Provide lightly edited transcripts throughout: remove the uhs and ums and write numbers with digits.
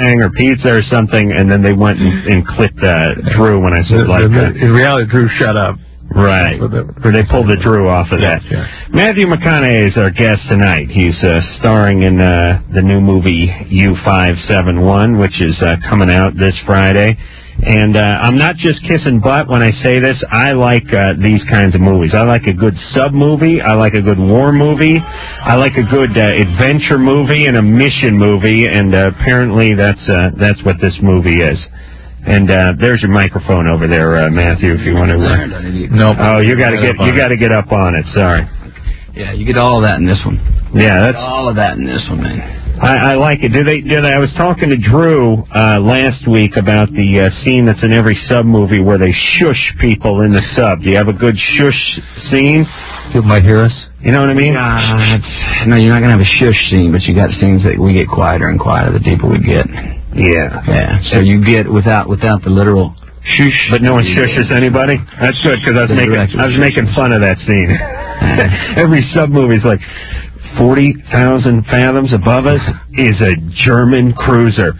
or pizza or something, and then they went and clipped Drew when I said in reality, Drew shut up. Right. Or they pulled the Drew off of that. Yeah. Matthew McConaughey is our guest tonight. He's starring in the new movie U-571, which is coming out this Friday. And I'm not just kissing butt when I say this. I like these kinds of movies. I like a good sub-movie. I like a good war movie. I like a good adventure movie and a mission movie. And apparently that's what this movie is. And there's your microphone over there, Matthew, if you want to. Nope. Oh, you got to get up on it. Sorry. Yeah, you get all of that in this one. Yeah, that's all of that in this one, man. I like it. I was talking to Drew last week about the scene that's in every sub movie where they shush people in the sub. Do you have a good shush scene? People might hear us. You know what I mean? No, you're not gonna have a shush scene, but you got scenes that we get quieter and quieter the deeper we get. Yeah. So you get without the literal shush, but no one shushes anybody. That's good because I was making fun of that scene. Every sub movie's like 40,000 fathoms above us is a German cruiser.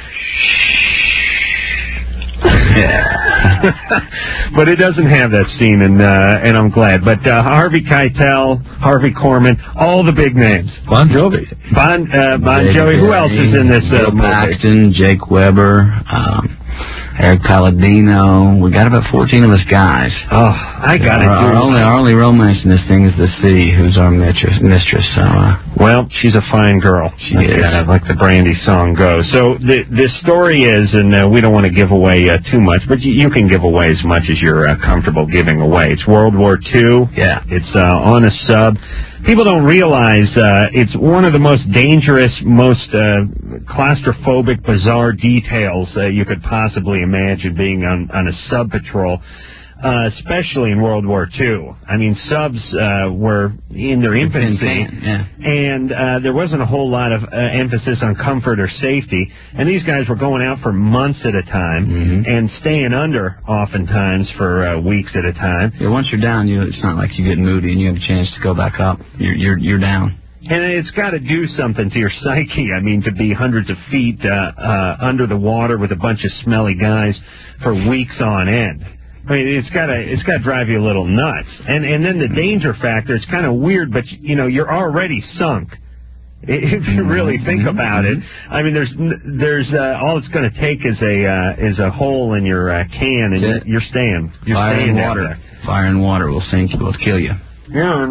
But it doesn't have that scene, and I'm glad. But Harvey Keitel, Harvey Korman, all the big names. Bon Jovi. Bon Jovi. Who else is in this Bill movie? Paxton, Jake Weber, Eric Palladino. We got about 14 of us guys. Oh, I got it. Our only romance in this thing is the sea, who's our mistress. So, well, she's a fine girl. She is. Like the Brandy song goes. So the story is, and we don't want to give away too much, but you can give away as much as you're comfortable giving away. It's World War II. Yeah. It's on a sub. People don't realize it's one of the most dangerous, most claustrophobic, bizarre details you could possibly imagine being on a sub patrol, especially in World War II. I mean, subs were in their infancy, and there wasn't a whole lot of emphasis on comfort or safety, and these guys were going out for months at a time and staying under oftentimes for weeks at a time. Yeah, once you're down, it's not like you get moody and you have a chance to go back up. You're down. And it's got to do something to your psyche. I mean, to be hundreds of feet under the water with a bunch of smelly guys for weeks on end. I mean, it's got to drive you a little nuts. And then the danger factor, it's kind of weird, but you're already sunk. If you really think about it, I mean, there's all it's going to take is a hole in your can, and you're staying. Fire and water. Fire and water will sink you, will kill you. Yeah.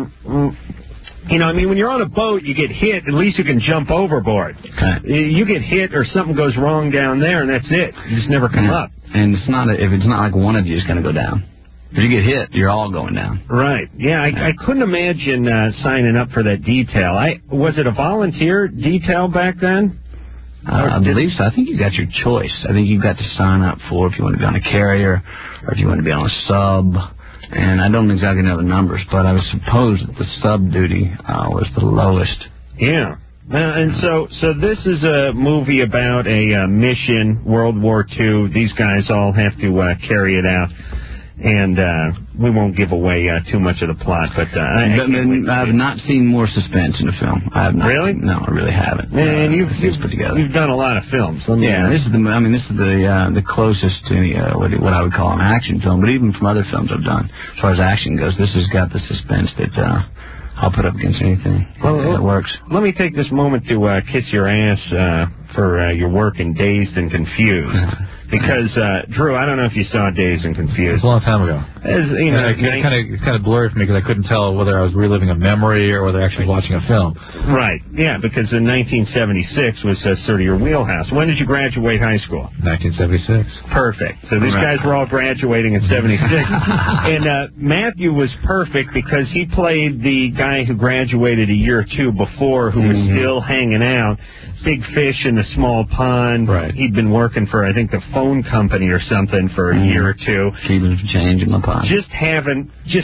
I mean, when you're on a boat, you get hit, at least you can jump overboard. Okay. You get hit or something goes wrong down there, and that's it. You just never come up. And if it's not like one of you is going to go down. If you get hit, you're all going down. Right. Yeah, I couldn't imagine signing up for that detail. Was it a volunteer detail back then? I believe so. I think you got your choice. I think you got to sign up for if you want to be on a carrier or if you want to be on a sub. And I don't exactly know the numbers, but I was supposed that the sub duty was the lowest. Yeah. And so this is a movie about a mission, World War II. These guys all have to carry it out. And we won't give away too much of the plot, but I've not seen more suspense in a film. I have not. Really? No, I really haven't. And you've put together. You've done a lot of films. This is the closest to what I would call an action film. But even from other films I've done, as far as action goes, this has got the suspense that I'll put up against anything. That works. Let me take this moment to kiss your ass for your work in Dazed and Confused. Because, Drew, I don't know if you saw Dazed and Confused. It was a long time ago. It's kind of blurry for me because I couldn't tell whether I was reliving a memory or whether actually watching a film. Right. Yeah, because in 1976 was sort of your wheelhouse. When did you graduate high school? 1976. Perfect. So these guys were all graduating in 76. And Matthew was perfect because he played the guy who graduated a year or two before who was still hanging out. Big fish in the small pond. Right. He'd been working for, I think, the phone company or something for a year or two. Keeping some change in my pocket. Just having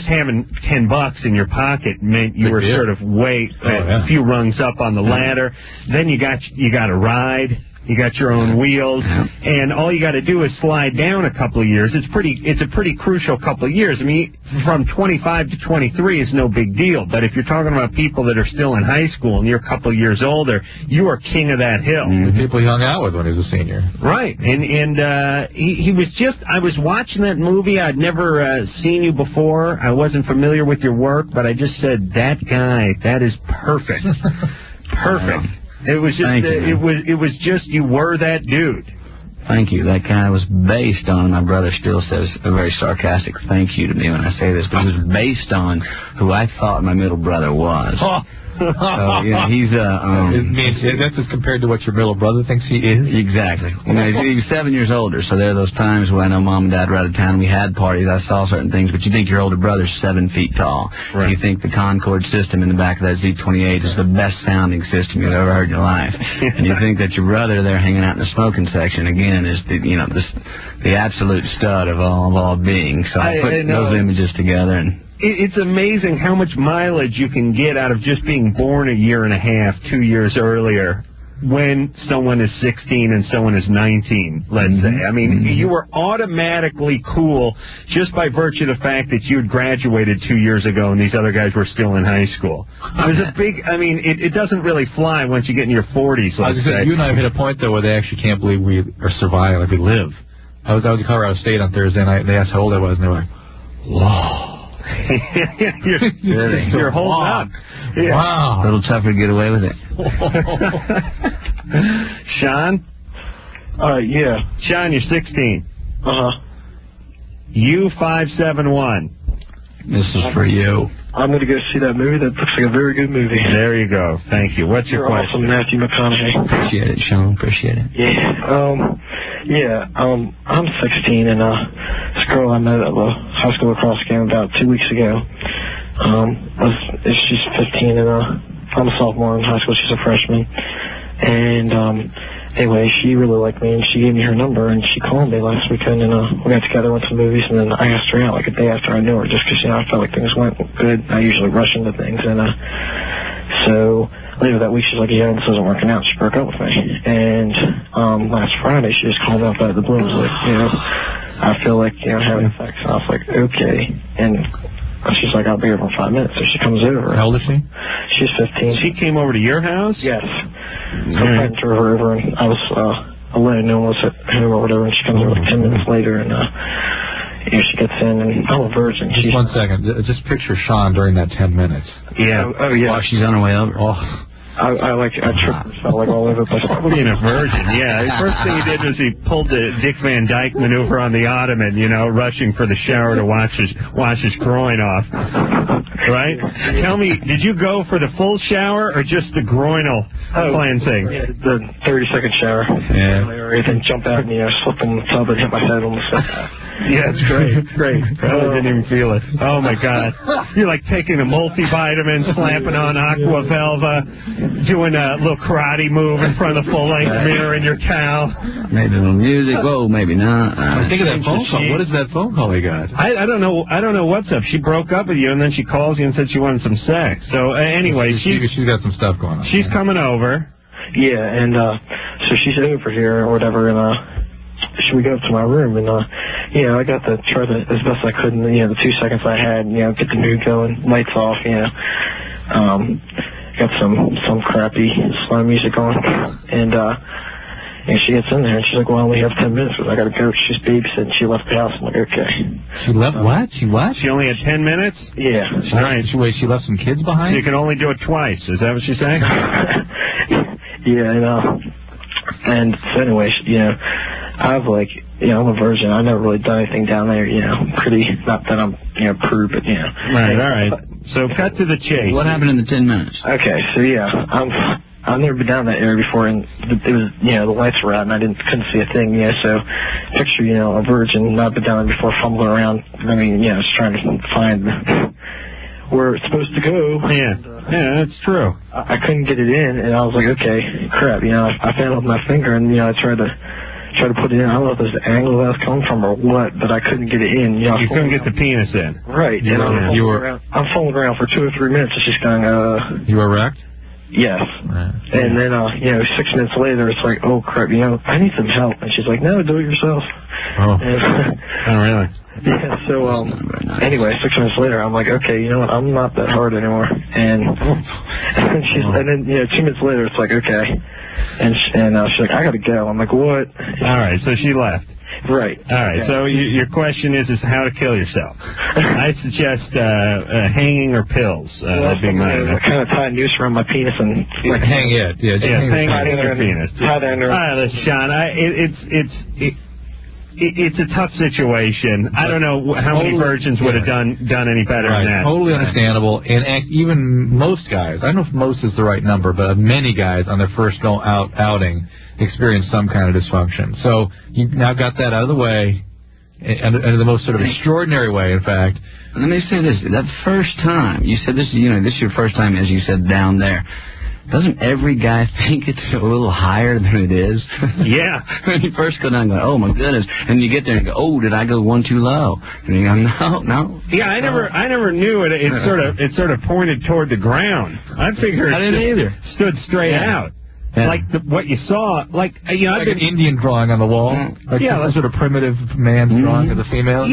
$10 in your pocket meant you were sort of a few rungs up on the ladder. Then you got a ride. You got your own wheels, and all you got to do is slide down a couple of years. It's a pretty crucial couple of years. I mean, from 25 to 23 is no big deal, but if you're talking about people that are still in high school and you're a couple of years older, you are king of that hill. The people he hung out with when he was a senior. Right, and he was just, I was watching that movie. I'd never seen you before. I wasn't familiar with your work, but I just said, that guy, that is perfect. Perfect. It was just, it was just, you were that dude. Thank you. That kind of was based on, my brother still says a very sarcastic thank you to me when I say this, but it was based on who I thought my middle brother was. So, yeah, he's that's as compared to what your middle brother thinks he is? Exactly. You know, he's 7 years older, so there are those times when I know Mom and Dad were out of town, we had parties, I saw certain things, but you think your older brother's 7 feet tall. Right. You think the Concorde system in the back of that Z28 is the best sounding system you've ever heard in your life. And you think that your brother there hanging out in the smoking section, again, is the absolute stud of all being. So I put those images together and... It's amazing how much mileage you can get out of just being born a year and a half, 2 years earlier, when someone is 16 and someone is 19, let's say. I mean, you were automatically cool just by virtue of the fact that you had graduated 2 years ago and these other guys were still in high school. It was a big, I mean, it doesn't really fly once you get in your 40s, let's say. You and I have hit a point, though, where they actually can't believe we are surviving, like we live. I was at Colorado State on Thursday night, and they asked how old I was, and they were like, whoa. You're holding up. Yeah. Wow. A little tougher to get away with it. Sean? Yeah. Sean, you're 16. U571. This is for you. I'm going to go see that movie. That looks like a very good movie. There you go. Thank you. What's your question? Awesome, Matthew McConaughey. Appreciate it, Sean. Appreciate it. Yeah. I'm 16, and this girl I met at the high school lacrosse game about 2 weeks ago, she's 15, and I'm a sophomore in high school. She's a freshman. And anyway, she really liked me, and she gave me her number, and she called me last weekend, and we got together, went to movies, and then I asked her out like a day after I knew her, just because, I felt like things went good. I usually rush into things, and so later that week, she's like, yeah, this isn't working out. She broke up with me, and last Friday, she just called me up out of the blue and was like, I feel like, having sex. And I was like, okay, and she's like, I'll be here for 5 minutes. So she comes over. How old is she? She's 15. She came over to your house? Yes. So I went to her over, and I was alone. No one was at home or whatever, and she comes over like 10 minutes later, and she gets in, and I'm a virgin. Just 1 second. Just picture Sean during that 10 minutes. Yeah. Oh yeah. While she's on her way over. Oh. I tripped and fell like all over the place. Being a virgin, yeah. The first thing he did was he pulled the Dick Van Dyke maneuver on the ottoman, rushing for the shower to wash his groin off. Right? Tell me, did you go for the full shower or just the groinal cleansing? Yeah, the 30-second shower. Yeah. And then jump out and slip in the tub and hit my head on the side. Yeah, it's great. Great. Probably didn't even feel it. Oh, my God. You're like taking a multivitamin, slapping on Aqua Velva, doing a little karate move in front of the full-length mirror in your towel. Maybe a little music. Whoa, maybe not. Think of that phone call. What is that phone call he got? I don't know. I don't know what's up. She broke up with you, and then she calls you and said she wanted some sex. So, anyway, she's got some stuff going on. She's coming over. Yeah, and so she's over here or whatever, and should we go up to my room? And I got to try as best I could in the 2 seconds I had, get the mood going, lights off, got some crappy slow music on, and she gets in there and she's like, well, I only have 10 minutes because I got to go. She's babysitting. She left the house. I'm like, okay. She left what? She what? She only had 10 minutes? Yeah. All right. She left some kids behind? So you can only do it twice. Is that what she's saying? Yeah, I know. And so anyway, I've I'm a virgin. I've never really done anything down there, pretty, not that I'm, prude, but, Right, all right. So cut to the chase. What happened in the 10 minutes? Okay, so I've never been down that area before, and it was, the lights were out, and I couldn't see a thing, so picture, a virgin, not been down there before, fumbling around, just trying to find where it's supposed to go. Yeah, that's true. I couldn't get it in, and I was like, okay, crap, I found it with my finger, and, I tried to put it in. I don't know if there's the angle that was coming from or what, but I couldn't get it in. You couldn't get the penis in. Right. I'm fooling around for 2 or 3 minutes, and she's going, You were wrecked? Yes. And then, 6 minutes later, it's like, oh, crap, I need some help. And she's like, no, do it yourself. Oh, oh really? Yeah, so, anyway, 6 minutes later, I'm like, okay, you know what, I'm not that hard anymore. And then 2 minutes later, it's like, okay. And she's like, I gotta go. I'm like, what? All right, so she left. Right. All right, so your question is how to kill yourself. I suggest hanging or pills. That'd be mine. I kind of tie a noose around my penis and... hang it. Hang your penis. Tie that under... All right, listen, Sean, it's a tough situation. I don't know how many virgins would have done any better than that. Totally understandable. And even most guys, I don't know if most is the right number, but many guys on their first outing experience some kind of dysfunction. So you now got that out of the way, in the most sort of extraordinary way, in fact. Let me say this: that first time you said this is your first time, as you said, down there. Doesn't every guy think it's a little higher than it is? Yeah. When you first go down and go, oh, my goodness. And you get there and go, oh, did I go one too low? And you go, no. Yeah, I never knew it. It sort of pointed toward the ground. I figured I didn't either. Stood straight out. Yeah. Like what you saw, like an Indian drawing on the wall, like some sort of primitive man's drawing of the female.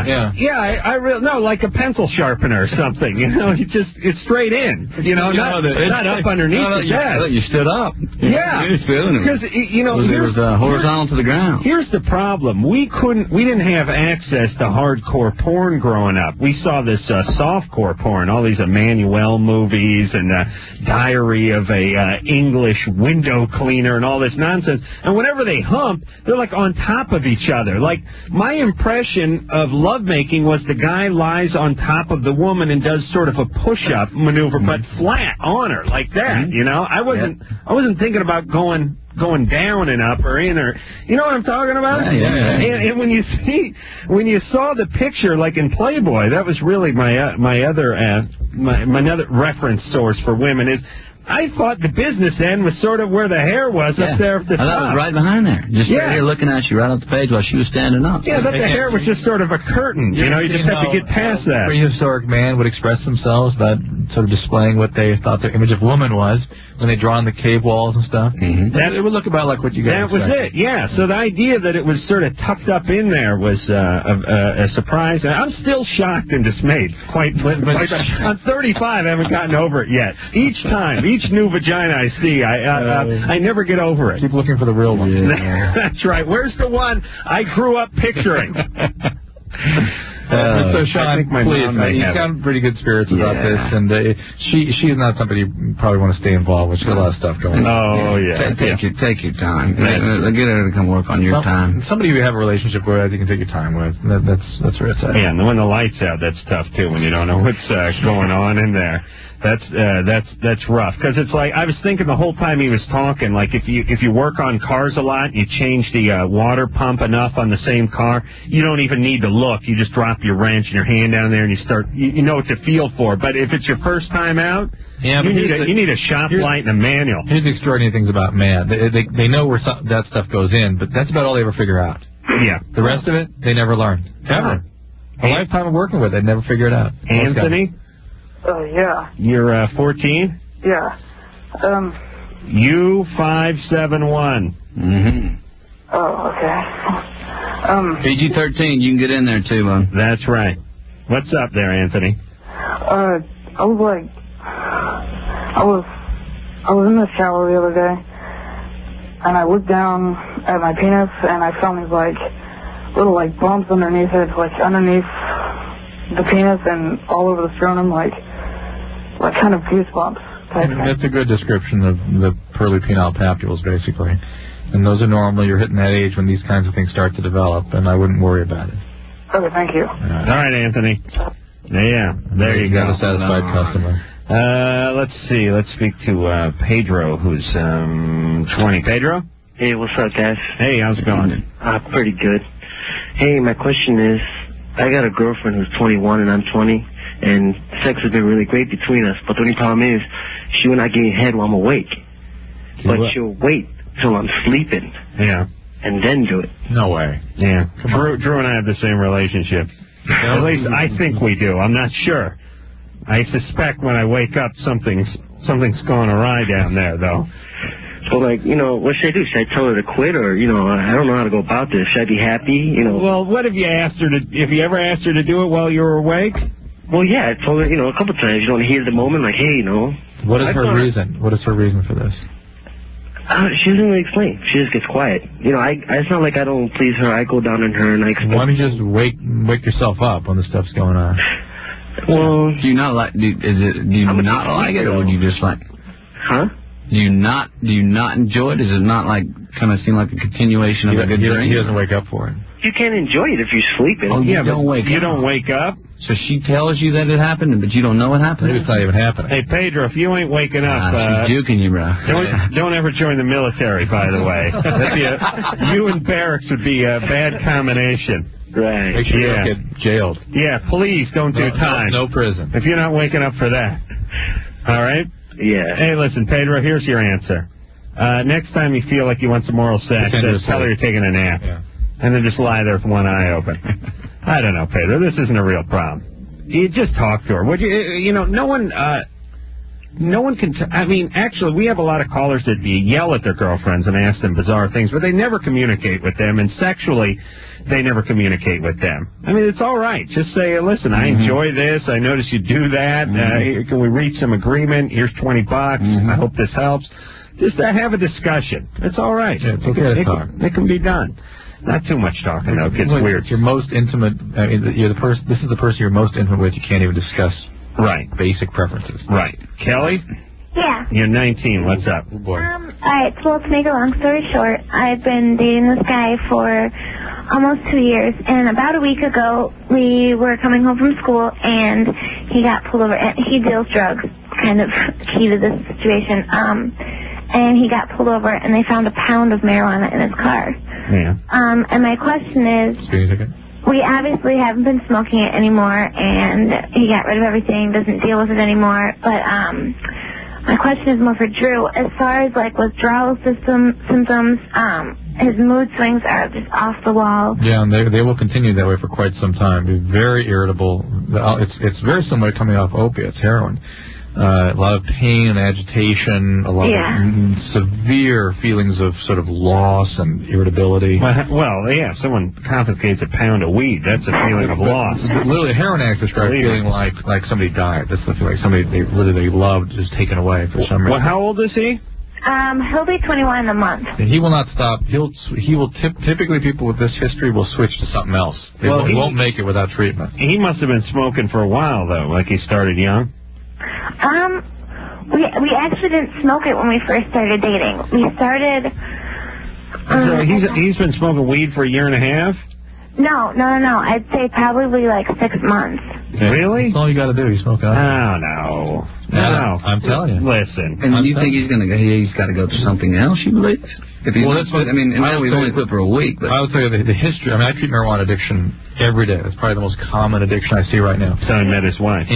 Like a pencil sharpener or something. It's straight in. Not up underneath the desk. You stood up. Yeah, because it was horizontal to the ground. Here's the problem: we didn't have access to hardcore porn growing up. We saw this softcore porn, all these Emmanuel movies and Diary of a English window cleaner and all this nonsense. And whenever they hump, they're like on top of each other. Like, my impression of lovemaking was the guy lies on top of the woman and does sort of a push-up maneuver, but flat on her like that. I wasn't thinking about going down and up or in, or you know what I'm talking about? Yeah. And when you saw the picture, like in Playboy, that was really my other reference source for women is. I thought the business end was sort of where the hair was up there at the top. That was right behind there. Just right here looking at you right off the page while she was standing up. Yeah, but the hair was just sort of a curtain. You just have to get past that. Prehistoric man would express themselves by sort of displaying what they thought their image of woman was when they draw on the cave walls and stuff. Mm-hmm. It would look about like what you guys That was it, yeah. So the idea that it was sort of tucked up in there was a surprise. And I'm still shocked and dismayed. I'm 35, I haven't gotten over it yet. Each new vagina I see, I never get over it. Keep looking for the real one. Yeah. That's right. Where's the one I grew up picturing? So Sean, please, you sound pretty good spirits about this, and she's not somebody you probably want to stay involved with. She's got a lot of stuff going on. Oh, yeah. Take your time. Get her to come work on your time. Somebody you have a relationship with, you can take your time with. That's where it's at. Yeah, and when the light's out, that's tough, too, when you don't know what's going on in there. That's rough, because it's like I was thinking the whole time he was talking, like if you work on cars a lot, you change the water pump enough on the same car, you don't even need to look. You just drop your wrench and your hand down there and you start. You know what to feel for. But if it's your first time out, you need a shop light and a manual. Here's the extraordinary things about man. They know where that stuff goes in, but that's about all they ever figure out. Yeah. The rest of it, they never learn. Ever. A lifetime of working with it, they never figure it out. Anthony. Yeah. You're 14? Yeah. U571. Mm-hmm. Oh, okay. PG-13, you can get in there too, man. That's right. What's up there, Anthony? I was in the shower the other day, and I looked down at my penis, and I found these little bumps underneath it, underneath the penis and all over the sternum, like kind of goosebumps type thing. That's a good description of the pearly penile papules, basically. And those are normal. You're hitting that age when these kinds of things start to develop, and I wouldn't worry about it. Okay, thank you. All right, Anthony. Yeah, there you go. Got a satisfied customer. Let's see. Let's speak to Pedro, who's 20. Pedro? Hey, what's up, guys? Hey, how's it going? Pretty good. Hey, my question is, I got a girlfriend who's 21 and I'm 20, and sex has been really great between us, but the only problem is she will not get head while I'm awake. But she'll wait till I'm sleeping. Yeah. And then do it. No way. Yeah. Drew and I have the same relationship. At least I think we do. I'm not sure. I suspect when I wake up something's Something's going awry down there, though. So, like, what should I do? Should I tell her to quit, or, I don't know how to go about this. Should I be happy, Well, what if you asked her if you ever asked her to do it while you were awake? Well, yeah, I told her, a couple times, heat of the moment, like, hey, What is her reason? What is her reason for this? She doesn't really explain. She just gets quiet. It's not like I don't please her. I go down on her and I expect... Why don't you just wake yourself up when the stuff's going on? Well... Do you not like... Do you not like it, or would you just like... Huh? Do you not enjoy it? Does it not, like, kind of seem like a continuation of a good dream? He doesn't wake up for it. You can't enjoy it if you're sleeping. Oh, you don't wake up. You don't wake up? So she tells you that it happened, but you don't know what happened? Maybe it's not even happening. Hey, Pedro, if you ain't waking up... she's juking you, bro. Don't ever join the military, by the way. You and barracks would be a bad combination. Right. Make sure you don't get jailed. Yeah, please don't do time. No prison. If you're not waking up for that. All right? Yeah. Hey, listen, Pedro, here's your answer. Next time you feel like you want some oral sex, just tell her you're taking a nap. Yeah. And then just lie there with one eye open. I don't know, Pedro. This isn't a real problem. You just talk to her. Would you? No one can... actually, we have a lot of callers that yell at their girlfriends and ask them bizarre things, but they never communicate with them, and sexually, they never communicate with them. It's all right. Just say, listen, I enjoy this. I notice you do that. Can we reach some agreement? Here's $20. I hope this helps. Just have a discussion. It's all right. Yeah, it's okay to talk. It can be done. Not too much talking, though. It gets weird. It's your most intimate... this is the person you're most intimate with. You can't even discuss basic preferences. Right. Kelly? Yeah. You're 19. What's up? Oh, boy. All right, so to make a long story short, I've been dating this guy for almost 2 years, and about a week ago, we were coming home from school, and he got pulled over. And he deals drugs, kind of key to this situation. And he got pulled over, and they found a pound of marijuana in his car. Yeah. And my question is, we obviously haven't been smoking it anymore, and he got rid of everything, doesn't deal with it anymore. But my question is more for Drew. As far as like withdrawal symptoms, his mood swings are just off the wall. Yeah, and they will continue that way for quite some time. Be very irritable. It's very similar to coming off opiates, heroin. A lot of pain and agitation, a lot of severe feelings of sort of loss and irritability. Well, yeah, someone confiscates a pound of weed. That's a feeling of loss. Literally, a heroin addict describes feeling like somebody died. That's the feeling, like somebody they loved is taken away for some reason. Well, how old is he? He'll be 21 in a month. And he will not stop. He will typically people with this history will switch to something else. He won't make it without treatment. He must have been smoking for a while though, like he started young. We actually didn't smoke it when we first started dating. We started... so he's been smoking weed for a year and a half? No. I'd say probably like 6 months. Really? That's all you got to do. You smoke it. Oh, no. I'm telling you. Listen. And you think he's got to go to something else, you believe? If he's we've only quit for a week. But I would tell you the history. I treat marijuana addiction every day. That's probably the most common addiction I see right now. So I met his wife.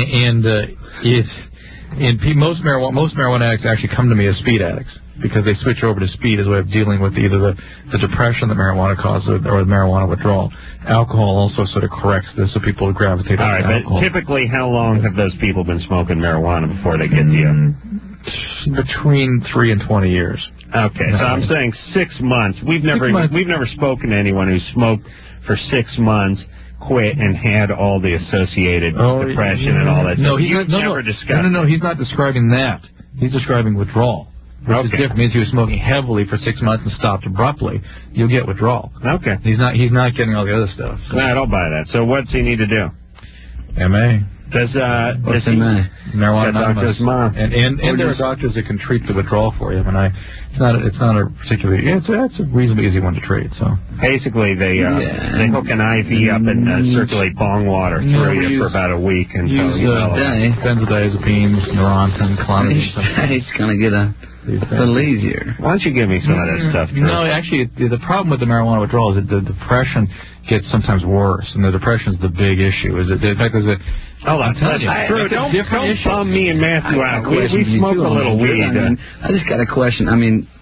Most marijuana addicts actually come to me as speed addicts because they switch over to speed as a way of dealing with either the depression that marijuana causes or the marijuana withdrawal. Alcohol also sort of corrects this, so people gravitate to alcohol. But typically, how long have those people been smoking marijuana before they get to you? Between 3 and 20 years. Okay, so I'm saying 6 months. We've never spoken to anyone who smoked for 6 months, quit, and had all the associated depression and all that. No, he's never discussed. No, he's not describing that. He's describing withdrawal. Which is different. Means he was smoking heavily for 6 months and stopped abruptly. You'll get withdrawal. Okay. He's not getting all the other stuff. No, I don't buy that. So what's he need to do? MA. Does MA? Marijuana Anonymous. And there are doctors that can treat the withdrawal for you. It's not a particularly. It's a reasonably easy one to treat. So basically, they hook an IV up and circulate bong water through you for about a week until you know benzodiazepines, Neurontin, clonidine. It's gonna get a little easier. Why don't you give me some of that stuff? Drew? No, actually, the problem with the marijuana withdrawal is that the depression gets sometimes worse, and the depression is the big issue. In fact, there's a... Hold on, Drew, don't bum me and Matthew out. We smoke a little weed. I just got a question.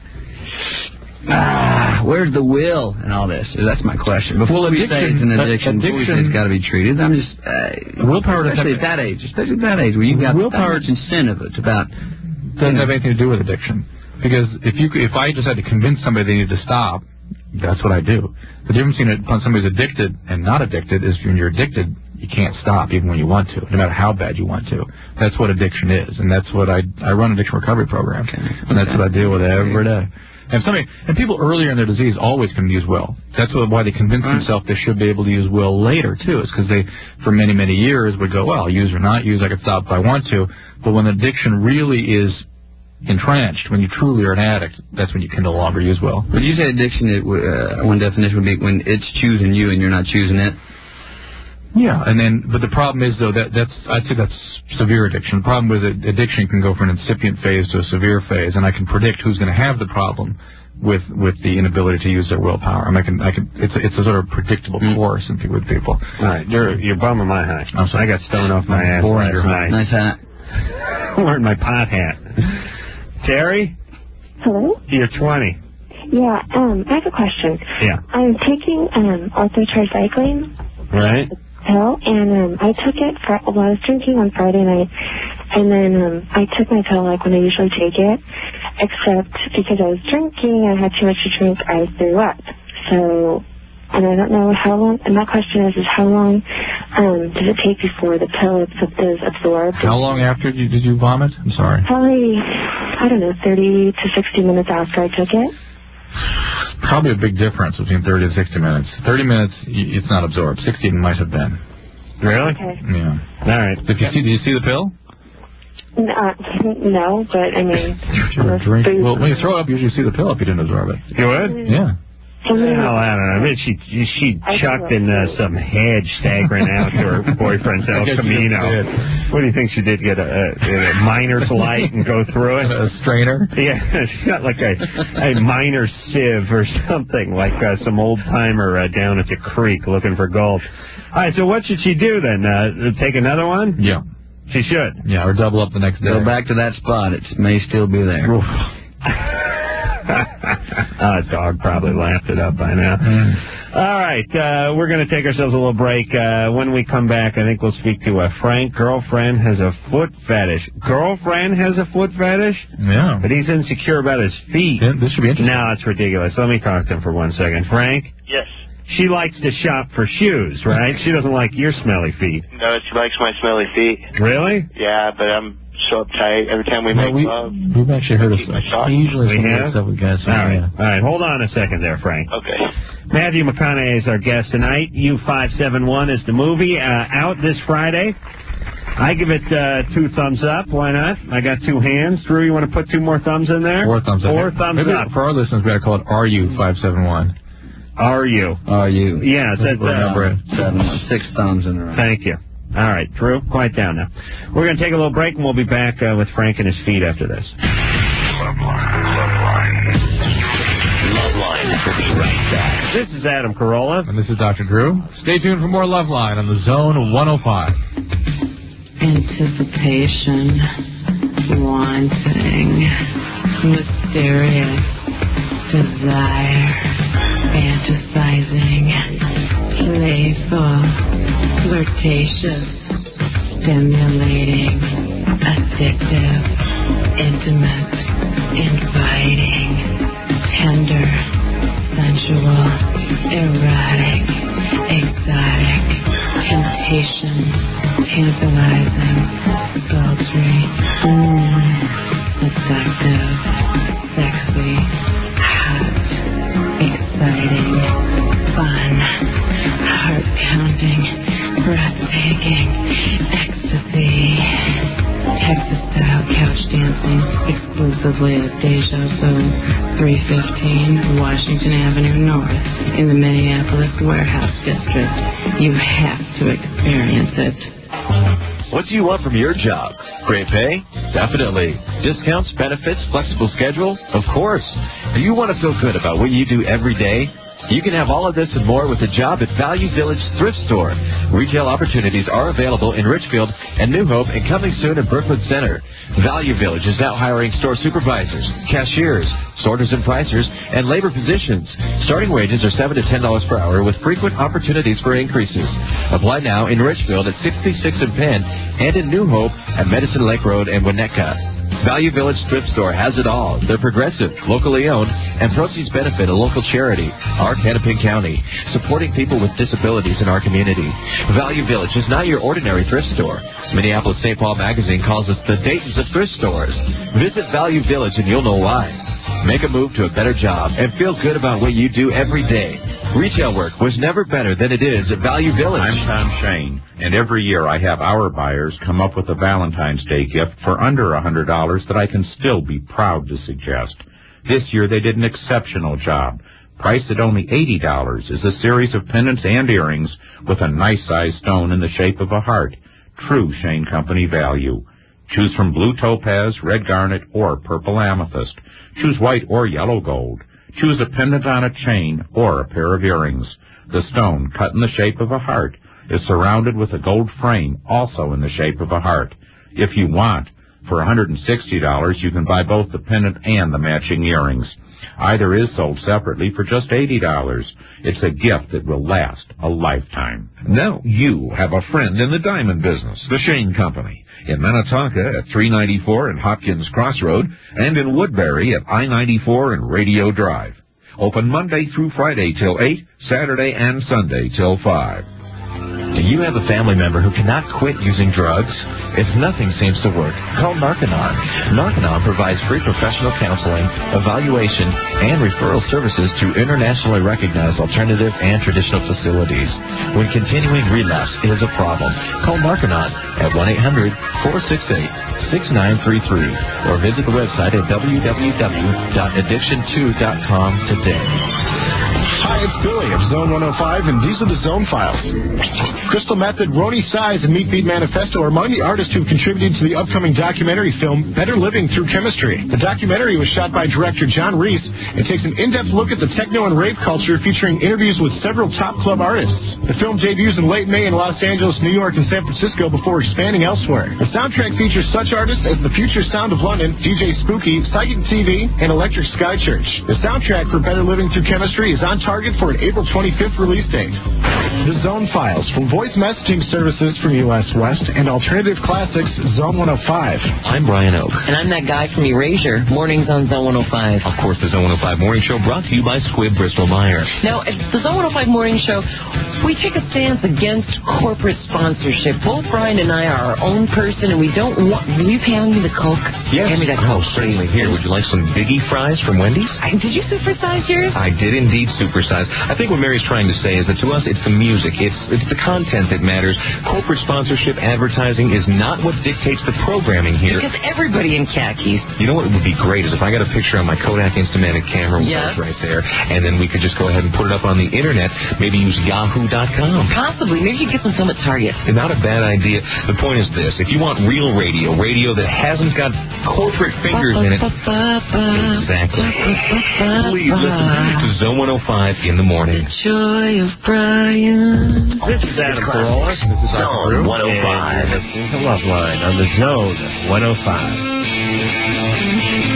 Where's the will in all this? That's my question. Before we say it's an addiction, before we say it's got to be treated, I'm just... willpower, especially at that age, where you've got willpower incentive. It's about doesn't have anything to do with addiction. Because if I just had to convince somebody they need to stop, that's what I do. The difference between somebody's addicted and not addicted is when you're addicted, you can't stop even when you want to, no matter how bad you want to. That's what addiction is, and that's what I run an addiction recovery program, and that's what I deal with every day. And people earlier in their disease always can use will. That's why they convince themselves they should be able to use will later too. It's because they, for many, many years, would go, well, use or not use, I could stop if I want to. But when addiction really is entrenched, when you truly are an addict, that's when you can no longer use will. But you say addiction, one definition would be when it's choosing you and you're not choosing it. Yeah, but the problem is though I'd say that's severe addiction. The problem with addiction can go from an incipient phase to a severe phase, and I can predict who's going to have the problem with the inability to use their willpower. It's a sort of predictable course with people. All right, you're bumming my hat. I got stoned off my ass last night. Nice hat. Wearing my pot hat. Terry? Hello? You're 20. Yeah, I have a question. Yeah. I'm taking orthotricycline. Right. Pill, and I took it I was drinking on Friday night, and then I took my pill like when I usually take it, except because I was drinking, I had too much to drink, I threw up. So, and I don't know how long, and my question is how long does it take before the pill is absorbed? How long after did you vomit? I'm sorry. Probably, I don't know, 30 to 60 minutes after I took it. Probably a big difference between 30 to 60 minutes. 30 minutes, it's not absorbed. 60 it might have been. Really? Okay. Yeah. All right. Did you see the pill? No, but I mean... Well, when you throw it up, you usually see the pill if you didn't absorb it. You would? Yeah. Hell, I don't know. I mean, she chucked in some hedge staggering out to her boyfriend's El Camino. What do you think she did? Get a miner's light and go through it? A strainer? Yeah, she got like a miner's sieve or something, like some old timer down at the creek looking for gold. All right, so what should she do then? Take another one? Yeah. She should. Yeah, or double up the next day. Go back to that spot. It may still be there. Dog probably laughed it up by now. All right, we're going to take ourselves a little break. When we come back, I think we'll speak to Frank. Girlfriend has a foot fetish. Girlfriend has a foot fetish? Yeah. But he's insecure about his feet. Yeah, this should be interesting. No, it's ridiculous. Let me talk to him for 1 second. Frank? Yes. She likes to shop for shoes, right? She doesn't like your smelly feet. No, she likes my smelly feet. Really? Yeah, but I'm so uptight every time we make love. We've actually heard of occasionally stuff with guys. All right. Hold on a second there, Frank. Okay. Matthew McConaughey is our guest tonight. U571 is the movie out this Friday. I give it 2 thumbs up. Why not? I got 2 hands. Drew, you want to put 2 more thumbs in there? 4 thumbs up. 4 thumbs Maybe up. For our listeners, we got to call it RU571. RU. Yeah, that's number 6 thumbs in a row. Thank you. All right, Drew, quiet down now. We're going to take a little break, and we'll be back with Frank and his feet after this. Loveline. We'll be right back. This is Adam Carolla. And this is Dr. Drew. Stay tuned for more Loveline on the Zone 105. Anticipation, wanting, mysterious, desire, fantasizing, playful, flirtatious, stimulating, addictive, intimate, inviting, tender, sensual, erotic, exotic, temptation, tantalizing, sultry, seductive, sexy, hot, exciting, fun, heart-pounding, breathtaking, ecstasy, Texas-style couch dancing exclusively at Deja Vu, 315 Washington Avenue North in the Minneapolis Warehouse District. You have to experience it. What do you want from your job? Great pay? Definitely. Discounts, benefits, flexible schedule? Of course. Do you want to feel good about what you do every day? You can have all of this and more with a job at Value Village Thrift Store. Retail opportunities are available in Richfield and New Hope and coming soon in Brookwood Center. Value Village is now hiring store supervisors, cashiers, sorters and pricers, and labor positions. Starting wages are $7 to $10 per hour with frequent opportunities for increases. Apply now in Richfield at 66 and Penn and in New Hope at Medicine Lake Road and Winnetka. Value Village Thrift Store has it all. They're progressive, locally owned, and proceeds benefit a local charity, Arc Hennepin County, supporting people with disabilities in our community. Value Village is not your ordinary thrift store. Minneapolis-St. Paul Magazine calls us the Dayton's of thrift stores. Visit Value Village and you'll know why. Make a move to a better job and feel good about what you do every day. Retail work was never better than it is at Value Village. I'm Tom Shane, and every year I have our buyers come up with a Valentine's Day gift for under $100 that I can still be proud to suggest. This year they did an exceptional job. Priced at only $80 is a series of pendants and earrings with a nice-sized stone in the shape of a heart. True Shane Company value. Choose from blue topaz, red garnet, or purple amethyst. Choose white or yellow gold. Choose a pendant on a chain or a pair of earrings. The stone, cut in the shape of a heart, is surrounded with a gold frame also in the shape of a heart. If you want, for $160, you can buy both the pendant and the matching earrings. Either is sold separately for just $80. It's a gift that will last a lifetime. Now you have a friend in the diamond business, the Shane Company. In Minnetonka at 394 and Hopkins Crossroad, and in Woodbury at I-94 and Radio Drive. Open Monday through Friday till 8, Saturday and Sunday till 5. Do you have a family member who cannot quit using drugs? If nothing seems to work, call Narconon. Narconon provides free professional counseling, evaluation, and referral services to internationally recognized alternative and traditional facilities. When continuing relapse is a problem, call Narconon at 1-800-468-6933 or visit the website at www.addiction2.com today. Hi, it's Billy of Zone 105, and these are the Zone Files. Crystal Method, Roni Size, and Meat Beat Manifesto are among the artists who have contributed to the upcoming documentary film Better Living Through Chemistry. The documentary was shot by director John Reese and takes an in-depth look at the techno and rave culture, featuring interviews with several top club artists. The film debuts in late May in Los Angeles, New York, and San Francisco before expanding elsewhere. The soundtrack features such artists as The Future Sound of London, DJ Spooky, Psychic TV, and Electric Sky Church. The soundtrack for Better Living Through Chemistry is on target for an April 25th release date. The Zone Files, from voice messaging services from US West and alternative classics, Zone 105. I'm Brian Oak. And I'm that guy from Erasure, mornings on Zone 105. Of course, the Zone 105 Morning Show brought to you by Squibb Bristol-Myers. Now, at the Zone 105 Morning Show, we take a stance against corporate sponsorship. Both Brian and I are our own person, and we don't want... Will you hand me the Coke? Yes. Hand me that Coke, certainly. Here, would you like some Biggie fries from Wendy's? Did you supersize yours? I did indeed supersize. I think what Mary's trying to say is that to us, it's the music. It's the content that matters. Corporate sponsorship, advertising is not what dictates the programming here. Because everybody in khakis. You know what would be great is if I got a picture on my Kodak Instamatic camera right there, and then we could just go ahead and put it up on the internet, maybe use yahoo.com. Possibly. Maybe you get some at Target. Not a bad idea. The point is this. If you want real radio that hasn't got corporate fingers in it, exactly. Please listen to Zone 105 in the morning. The joy of Brian. This is Adam Carolla. This is our Zone 105. And this is the Love Line on the Zone 105.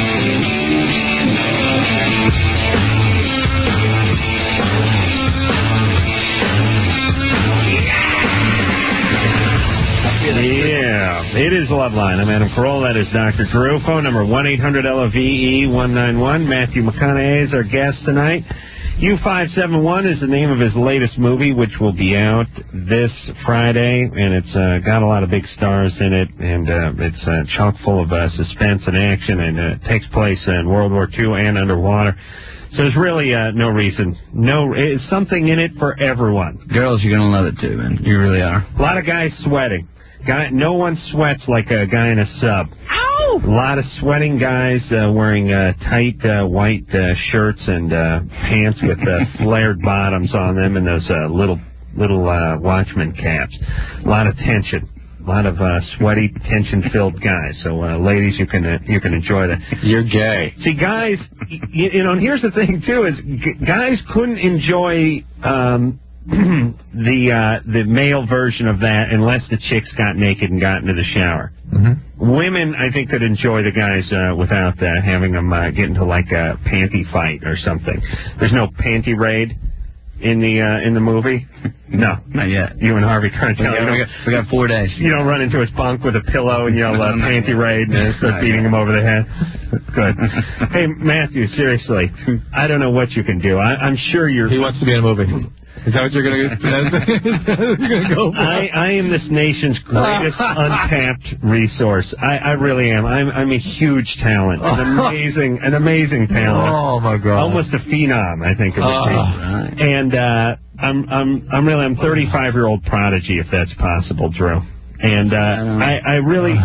Yeah, it is Love Line. I'm Adam Carolla. That is Dr. Drew. Phone number 1-800-LOVE-191. Matthew McConaughey is our guest tonight. U571 is the name of his latest movie, which will be out this Friday, and it's got a lot of big stars in it, and it's chock full of suspense and action, and it takes place in World War II and underwater. So there's really no reason. It's something in it for everyone. Girls, you're going to love it too, man. You really are. A lot of guys sweating. No one sweats like a guy in a sub. Ow! A lot of sweating guys wearing tight white shirts and pants with flared bottoms on them and those little watchman caps. A lot of tension. A lot of sweaty, tension-filled guys. So, ladies, you can enjoy that. You're gay. See, guys, and here's the thing too: is guys couldn't enjoy the male version of that unless the chicks got naked and got into the shower. Mm-hmm. Women, I think, could enjoy the guys without having them get into like a panty fight or something. There's no panty raid. in the movie? No, not yet. You and Harvey Keitel. We got 4 days. You don't run into his bunk with a pillow and yell "Panty Raid" and start beating him over the head. Good. Hey, Matthew, seriously, I don't know what you can do. I'm sure you're. He wants to be in a movie. Is that what you're going to go for? I am this nation's greatest untapped resource. I really am. I'm a huge talent, an amazing talent. Oh my God! Almost a phenom, I think. And I'm 35-year-old prodigy, if that's possible, Drew. And I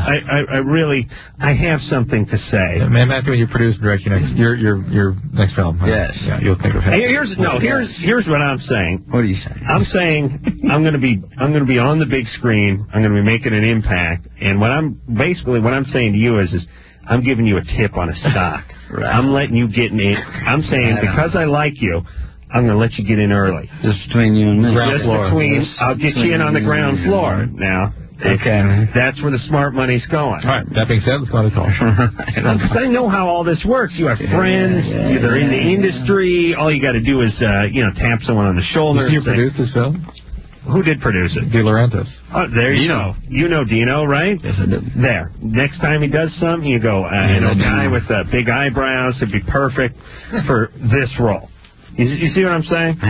have something to say. Man, Matthew, when you produce and direct your next film. Yes. Yeah, you'll think of him. Here's what I'm saying. What are you saying? I'm saying I'm going to be on the big screen. I'm going to be making an impact. And what I'm saying to you is I'm giving you a tip on a stock. Right. I'm letting you get in. I'm saying because I like you, I'm going to let you get in early. Just between you and me. I'll get you in on the ground floor now. Okay. That's where the smart money's going. All right. That being said, let's go to the call. I know how all this works. You have friends. They're in the industry. All you got to do is, tap someone on the shoulder. Did you produce this film? Who did produce it? De Laurentiis. Oh, there you go. You know Dino, right? Yes, I do. There. Next time he does something, you go, a guy with big eyebrows would be perfect for this role. You see what I'm saying?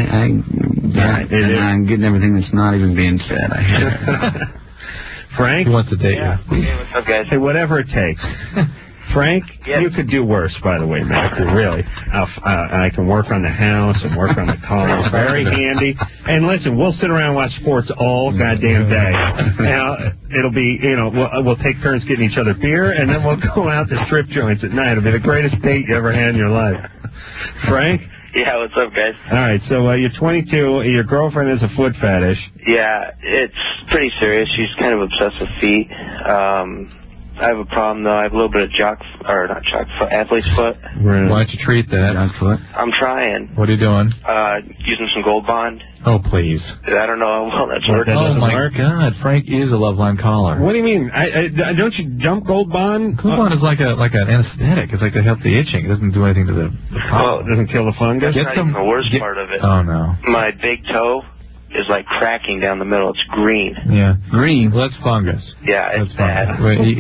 I'm getting everything that's not even being said. I hear it. Frank? He wants to date you. Hey, what's up, guys? Hey, whatever it takes. Frank, you could do worse, by the way, Matthew, really. I can work on the house and work on the car. Very handy. And listen, we'll sit around and watch sports all goddamn day. Now, it'll be, we'll take turns getting each other beer, and then we'll go out to strip joints at night. It'll be the greatest date you ever had in your life. Frank? Yeah, what's up, guys? All right, so you're 22. Your girlfriend has a foot fetish. Yeah, it's pretty serious. She's kind of obsessed with feet. I have a problem, though. I have a little bit of athlete's foot. Right. Why don't you treat that? I'm trying. What are you doing? Using some Gold Bond. Oh, please. I don't know how well that's working. Oh, my God. Frank is a Loveline caller. What do you mean? Don't you jump Gold Bond? Gold Bond is like an anesthetic. It's like to help the itching. It doesn't do anything to the Well, it doesn't kill the fungus? That's not even the worst part of it. Oh, no. My big toe is like cracking down the middle. It's green. Yeah. Green? Well, that's fungus. Yeah, it's bad.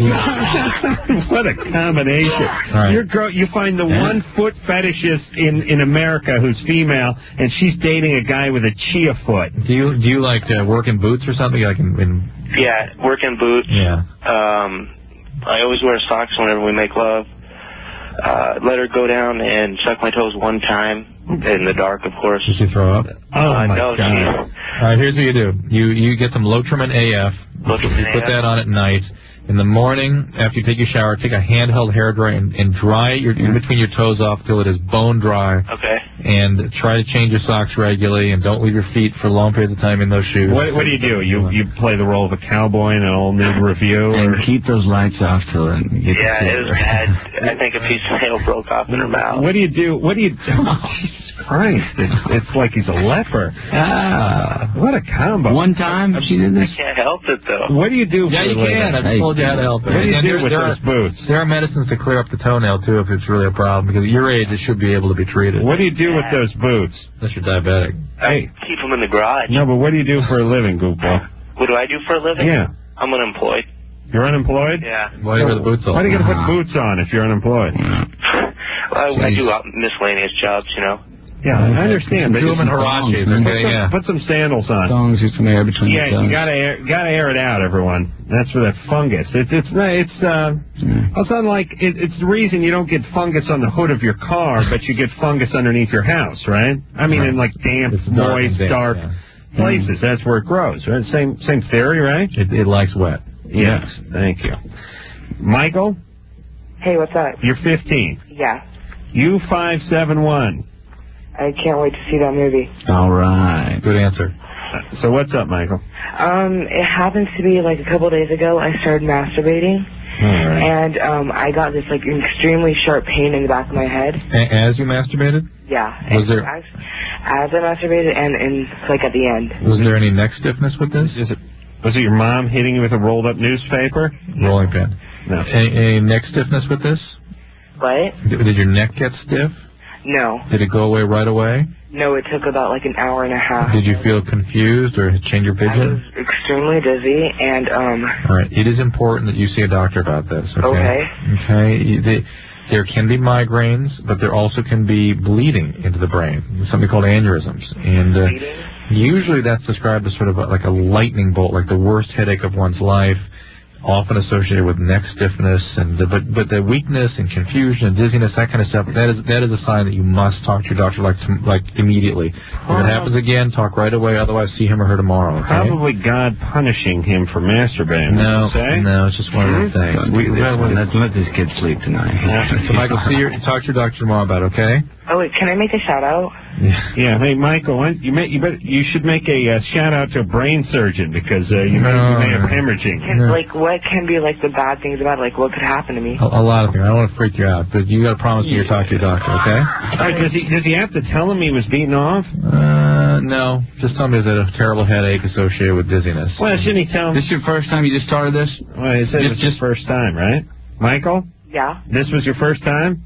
What a combination. Right. You find the one foot fetishist in America who's female, and she's dating a guy with a chia foot. Do you like work in boots or something? Like Yeah, work in boots. Yeah. I always wear socks whenever we make love. Let her go down and suck my toes one time in the dark, of course. Did she throw up? Oh, my no, God. All right, here's what you do. You get some Lotrimin AF. You put that on at night. In the morning, after you take your shower, take a handheld hairdryer and dry in between your toes off till it is bone dry. Okay. And try to change your socks regularly, and don't leave your feet for long periods of time in those shoes. What do you do? You play the role of a cowboy in an all-nude review? And keep those lights off till it gets it was bad. I think a piece of nail broke off in her mouth. What do you do? Jesus Christ. It's like he's a leper. What a combo. One time she did this? I can't help it, though. What do you do for you can. I've told you how to help it. What do you do with those boots? There are medicines to clear up the toenail, too, if it's really a problem. Because at your age, it should be able to be treated. What do you do with those boots? Unless you're diabetic. I keep them in the garage. No, but what do you do for a living, goofball? What do I do for a living? Yeah. I'm unemployed. You're unemployed? Yeah. Why do you wear the boots on? Why do you got to put boots on if you're unemployed? I do miscellaneous jobs, Yeah, I understand. But do them in Hirachis. Put some sandals on. Songs, get some air between your toes. You gotta air it out, everyone. That's for that fungus. It's unlike it's the reason you don't get fungus on the hood of your car, but you get fungus underneath your house, right? I mean, in like damp, moist, dark places. That's where it grows, right? Same theory, right? It likes wet. Yes. Thank you, Michael. Hey, what's up? You're 15. Yeah. U571. I can't wait to see that movie. All right. Good answer. So what's up, Michael? It happens to be like a couple days ago I started masturbating. All right. And I got this like extremely sharp pain in the back of my head. As you masturbated? Yeah. Was there as I masturbated and like at the end. Was there any neck stiffness with this? Was it your mom hitting you with a rolled up newspaper? Rolling pin. No. Any neck stiffness with this? What? Did your neck get stiff? No. Did it go away right away? No, it took about like an hour and a half. Did you feel confused or change your I was vision? extremely dizzy, and All right. It is important that you see a doctor about this. Okay. Okay. There can be migraines, but there also can be bleeding into the brain, something called aneurysms. And usually that's described as sort of like a lightning bolt, like the worst headache of one's life, often associated with neck stiffness, and but the weakness and confusion and dizziness, that kind of stuff, that is a sign that you must talk to your doctor like immediately. If it happens again, talk right away. Otherwise, see him or her tomorrow. Okay? Probably God punishing him for masturbating. No, it's just one of those things. Let's let this kid sleep tonight. So, Michael, talk to your doctor tomorrow about it, okay? Oh, wait, can I make a shout out? Yeah. Hey, Michael, you should make a shout out to a brain surgeon because you may have hemorrhaging. Like, what can be like the bad things about it? Like, what could happen to me? A lot of things. I don't want to freak you out, but you got to promise me you'll talk to your doctor, okay? All right, does he have to tell him he was beaten off? No. Just tell me there's a terrible headache associated with dizziness. Well, shouldn't he tell him? This your first time you just started this? Well, he said it's his first time, right? Michael? Yeah. This was your first time?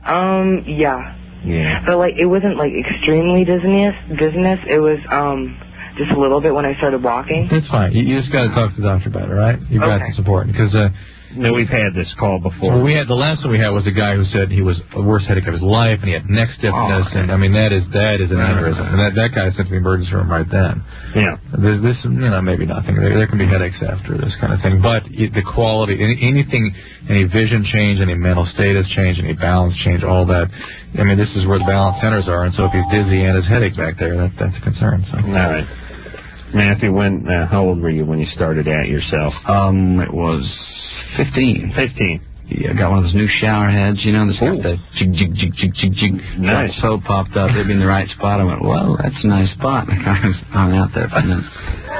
Yeah. Yeah. But like, it wasn't like extremely dizziness. It was just a little bit when I started walking. It's fine. You just got to talk to the doctor about it, right? You've got to support because. No, we've had this call before. Well, the last one we had was a guy who said he was the worst headache of his life, and he had neck stiffness, and I mean that is an aneurysm, and that guy sent to the emergency room right then. Yeah. This maybe nothing. There can be headaches after this kind of thing, but the quality, anything, any vision change, any mental status change, any balance change, all that. I mean, this is where the balance centers are, and so if he's dizzy and his headache back there, that's a concern. So. All right. Matthew, how old were you when you started at yourself? It was 15. 15. Yeah, I got one of those new shower heads, you know, that's got the jig, jig, jig, jig, jig, jig. Nice. Soap popped up. It'd be in the right spot. I went, well, that's a nice spot. And I kind of hung out there for a minute.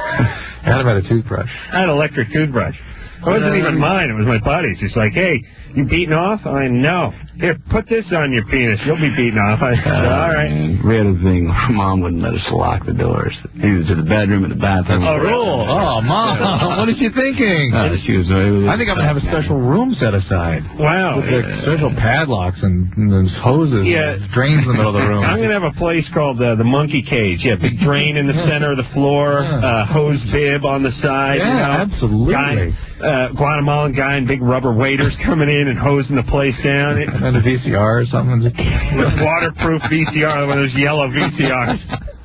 I had about a toothbrush. I had an electric toothbrush. It wasn't even mine. It was my buddy's. He's like, hey, you beaten off? I know. Here, put this on your penis. You'll be beaten off. I said, all right. Man. We had a thing where Mom wouldn't let us lock the doors. Either to the bedroom or the bathroom. Oh, rule. Oh, Mom. What is she thinking? I think I'm going to have a special room set aside. Wow. With special padlocks and hoses and drains in the middle of the room. I'm going to have a place called the Monkey Cage. Yeah, big drain in the center of the floor, hose bib on the side. Yeah, you know, absolutely. Guatemalan guy and big rubber waders coming in and hosing the place down. And a VCR or something. With waterproof VCR, one of those yellow VCRs.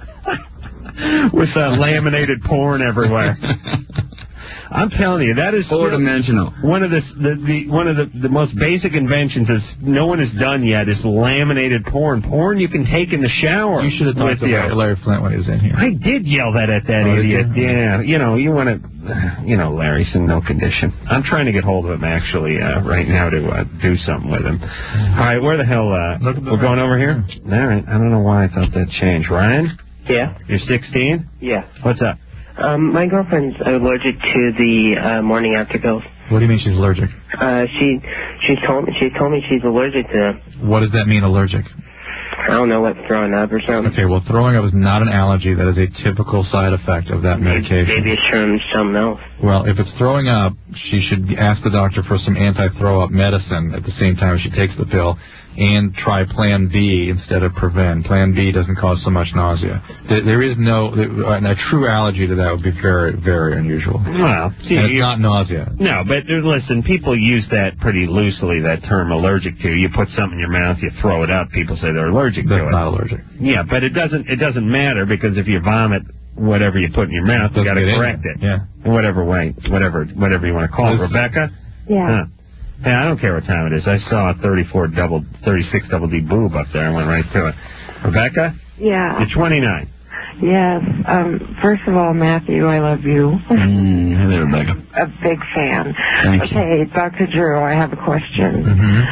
With laminated porn everywhere. I'm telling you, that is four-dimensional. One of the most basic inventions is no one has done yet is laminated porn. Porn you can take in the shower. You should have talked to Larry Flint when he was in here. I did yell that at that idiot. Yeah, you want to, Larry's in no condition. I'm trying to get hold of him actually right now to do something with him. All right, where the hell? We're going over here. All right, I don't know why I thought that changed. Ryan? Yeah. You're 16? Yeah. What's up? My girlfriend's allergic to the morning after pills. What do you mean she's allergic? She told me she's allergic to them. What does that mean, allergic? I don't know, what, throwing up or something. Okay, well, throwing up is not an allergy. That is a typical side effect of that medication. Maybe it's from something else. Well, if it's throwing up, she should ask the doctor for some anti-throw-up medicine at the same time she takes the pill, and try Plan B instead of Prevent. Plan B doesn't cause so much nausea. There is a true allergy to that would be very, very unusual. Well, see, and it's not nausea. No, but listen, people use that pretty loosely, that term allergic to. You put something in your mouth, you throw it up, people say they're allergic to it. That's not allergic. Yeah, but it doesn't matter because if you vomit whatever you put in your mouth, you got to correct it. Yeah. Whatever you want to call it. Rebecca? Yeah. Hey, I don't care what time it is. I saw a 36 double D boob up there. I went right through it. Rebecca? Yeah. You're 29. Yes. First of all, Matthew, I love you. Hey there, Rebecca. A big fan. Thank you. Okay, Dr. Drew, I have a question.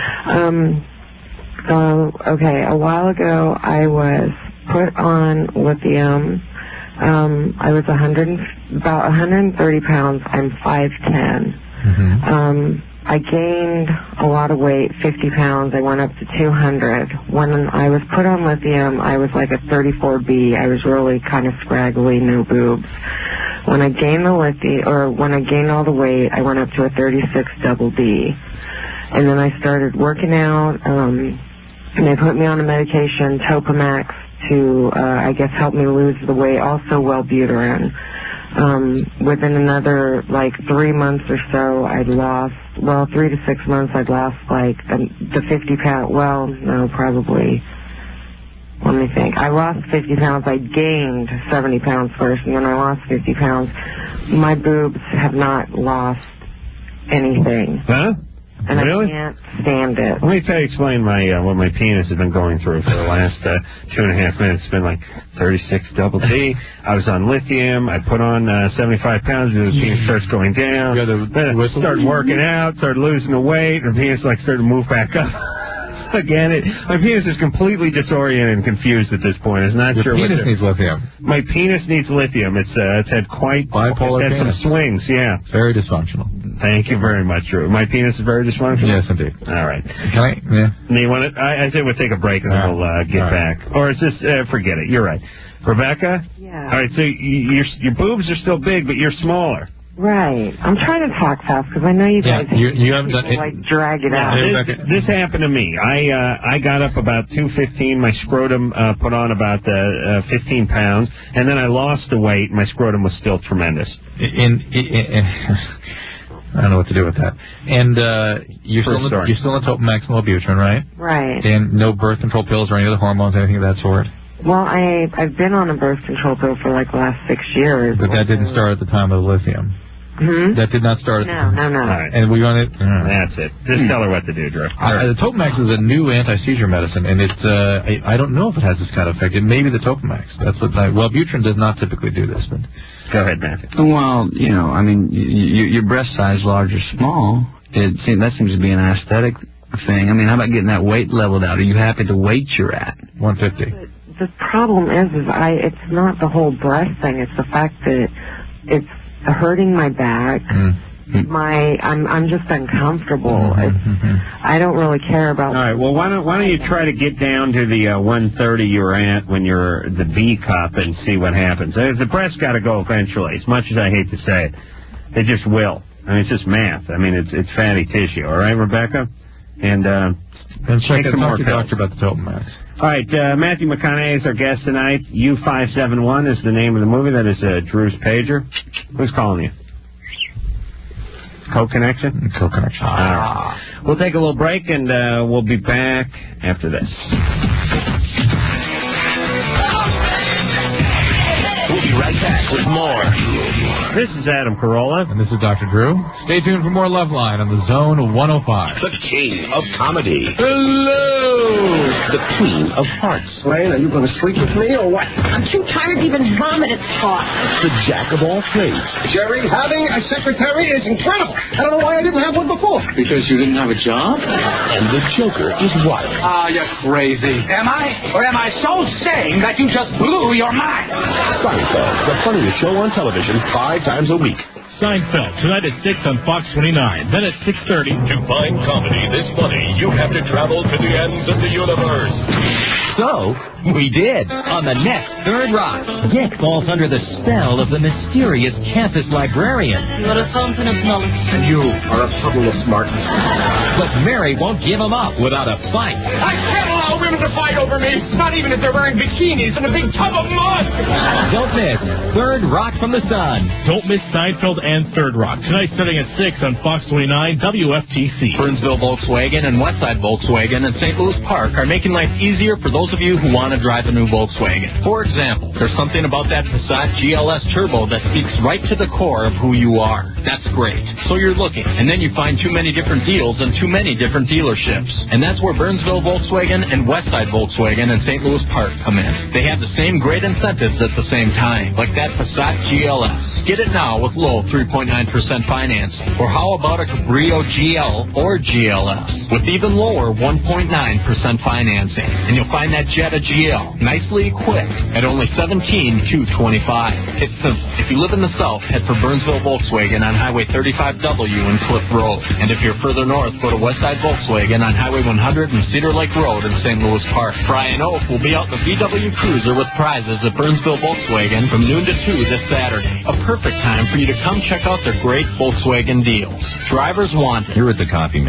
Okay, a while ago I was put on lithium. I was about 130 pounds. I'm 5'10". I gained a lot of weight, 50 pounds. I went up to 200. When I was put on lithium, I was like a 34B. I was really kind of scraggly, no boobs. When I gained when I gained all the weight, I went up to a 36 double D. And then I started working out. And they put me on a medication, Topamax, to, I guess, help me lose the weight, also Wellbutrin. Within another, 3 months or so, I'd lost, 3 to 6 months, I'd lost, the 50 pound, probably, let me think. I lost 50 pounds. I gained 70 pounds first, and then I lost 50 pounds. My boobs have not lost anything. Huh? And really? I can't stand it. Let me explain what my penis has been going through for the last 2.5 minutes. It's been 36 double D. I was on lithium. I put on 75 pounds. The penis starts going down. Then I started working out, started losing the weight, and the penis started to move back up. Again, my penis is completely disoriented and confused at this point. It's not sure. Your penis needs lithium. My penis needs lithium. It's had quite bipolar penis. Some swings. Yeah, very dysfunctional. Thank you very much, Drew. My penis is very dysfunctional. Yes, indeed. All right. Can I? Yeah. You want it? I say we'll take a break and then we'll get back. Or it's just forget it. You're right, Rebecca. Yeah. All right. So your boobs are still big, but you're smaller. Right. I'm trying to talk fast because I know you guys you haven't done it. Drag it out. This happened to me. I got up about 215. My scrotum put on about 15 pounds, and then I lost the weight. My scrotum was still tremendous. I don't know what to do with that. And you're still on Topamax and Wellbutrin, right? Right. And no birth control pills or any other hormones, anything of that sort? Well, I've been on a birth control pill for the last 6 years. But that didn't start at the time of the lithium. Hmm? That did not start at the time. No. All right. And we on it? That's it. Just tell her what to do, Drew. The Topamax is a new anti-seizure medicine, and it's I don't know if it has this kind of effect. It may be the Topamax. That's what Wellbutrin does not typically do this, but... Go ahead, Matthew. Well, your breast size, large or small, that seems to be an aesthetic thing. I mean, how about getting that weight leveled out? Are you happy the weight you're at? 150. The problem is it's not the whole breast thing. It's the fact that it's hurting my back. I'm just uncomfortable. I don't really care about. All right. Well, why don't you try to get down to the 130 you were at when you're the B cup and see what happens. The breast got to go eventually. As much as I hate to say it, they just will. I mean, it's just math. I mean, it's fatty tissue. All right, Rebecca, and check some more talk to your doctor about the Topamax. All right, Matthew McConaughey is our guest tonight. U571 is the name of the movie. That is Drew's pager. Who's calling you? Co-Connection? Co-Connection. All right. We'll take a little break, and we'll be back after this. We'll be right back with more. This is Adam Carolla. And this is Dr. Drew. Stay tuned for more Love Line on the Zone 105. The king of comedy. Hello! The queen of hearts. Wayne, are you going to sleep with me or what? I'm too tired to even vomit at thought. The jack of all trades. Jerry, having a secretary is incredible. I don't know why I didn't have one before. Because you didn't have a job? And the joker is wild. Ah, you're crazy. Am I? Or am I so sane that you just blew your mind? Seinfeld, the funniest show on television 5 times a week. Seinfeld, tonight at 6 on Fox 29, then at 6:30. To find comedy this funny, you have to travel to the ends of the universe. So, we did. On the next Third Rock, Dick falls under the spell of the mysterious campus librarian. You are a fountain of knowledge. And you are a puddle of smartness. But Mary won't give him up without a fight. I can't allow women to fight over me, not even if they're wearing bikinis in a big tub of mud. Don't miss Third Rock from the Sun. Don't miss Seinfeld and Third Rock. Tonight starting at 6 on Fox 29 WFTC. Burnsville Volkswagen and Westside Volkswagen and St. Louis Park are making life easier for those of you who want to drive a new Volkswagen. For example, there's something about that Passat GLS Turbo that speaks right to the core of who you are. That's great. So you're looking, and then you find too many different deals and too many different dealerships. And that's where Burnsville Volkswagen and Westside Volkswagen and St. Louis Park come in. They have the same great incentives at the same time, like that Passat GLS. Get it now with low 3.9% financing. Or how about a Cabrio GL or GLS with even lower 1.9% financing? And you'll find that Jetta GL nicely equipped at only $17,225. It's simple. If you live in the South, head for Burnsville Volkswagen on Highway 35W and Cliff Road. And if you're further north, go to Westside Volkswagen on Highway 100 and Cedar Lake Road in St. Louis Park. Brian Oak will be out in the VW Cruiser with prizes at Burnsville Volkswagen from noon to 2 this Saturday. A perfect time for you to come check out their great Volkswagen deals. Drivers want it. Here at the Coffee Maker,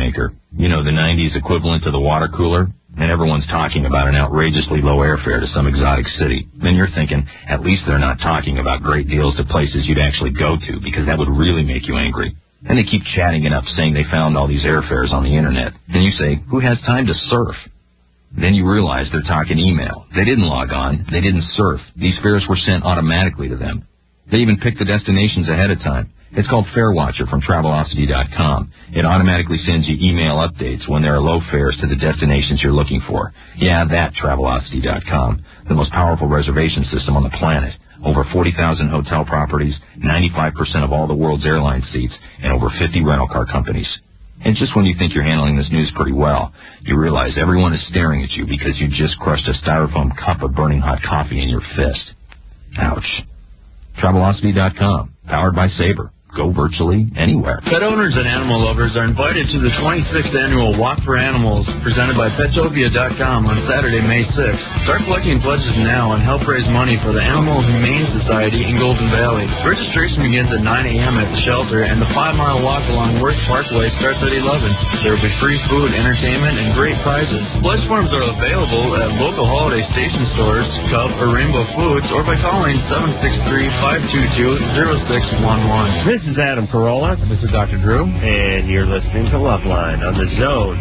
You know, the 90s equivalent to the water cooler, and everyone's talking about an outrageously low airfare to some exotic city. Then you're thinking, at least they're not talking about great deals to places you'd actually go to, because that would really make you angry. And they keep chatting it up, saying they found all these airfares on the internet. Then you say, who has time to surf? Then you realize they're talking email. They didn't log on. They didn't surf. These fares were sent automatically to them. They even picked the destinations ahead of time. It's called FareWatcher from Travelocity.com. It automatically sends you email updates when there are low fares to the destinations you're looking for. Yeah, that Travelocity.com, the most powerful reservation system on the planet. Over 40,000 hotel properties, 95% of all the world's airline seats, and over 50 rental car companies. And just when you think you're handling this news pretty well, you realize everyone is staring at you because you just crushed a styrofoam cup of burning hot coffee in your fist. Ouch. Travelocity.com, powered by Sabre. Go virtually anywhere. Pet owners and animal lovers are invited to the 26th annual Walk for Animals presented by Petopia.com on Saturday, May 6th. Start collecting pledges now and help raise money for the Animal Humane Society in Golden Valley. Registration begins at 9 a.m. at the shelter, and the 5-mile walk along Worth Parkway starts at 11. There will be free food, entertainment, and great prizes. Pledge forms are available at local holiday station stores, Cub or Rainbow Foods, or by calling 763-522-0611. This is Adam Carolla. And this is Dr. Drew. And you're listening to Loveline on the Zone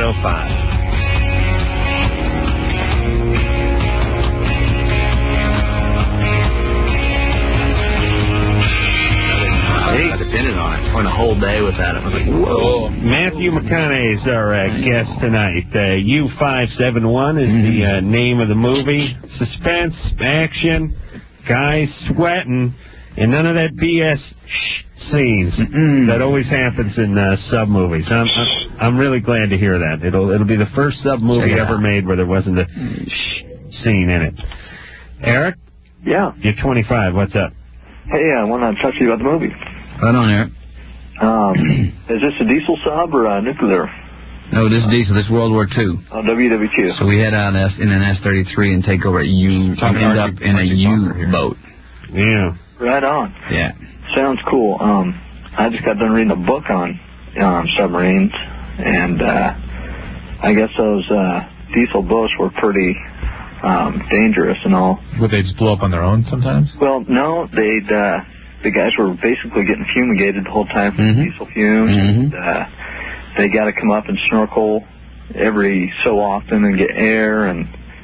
105. I depended on it. Went a whole day with that. I was like, whoa. Matthew McConaughey is our guest tonight. U-571 is the name of the movie. Suspense, action, guys sweating, and none of that BS scenes that always happens in sub movies. I'm really glad to hear that. It'll be the first sub movie ever made where there wasn't a scene in it. Eric? Yeah. You're 25. What's up? Hey, I want to talk to you about the movie. Right on, Eric. Is this a diesel sub or a nuclear? No, this is diesel. This is World War II. Oh, WW2. So we head out in an S-33 and take over a U, end up in a U-boat. Yeah. Right on. Yeah. Sounds cool. I just got done reading a book on submarines, and I guess those diesel boats were pretty dangerous and all. Would they just blow up on their own sometimes? Well, no, the guys were basically getting fumigated the whole time from diesel fumes. And, they got to come up and snorkel every so often and get air, and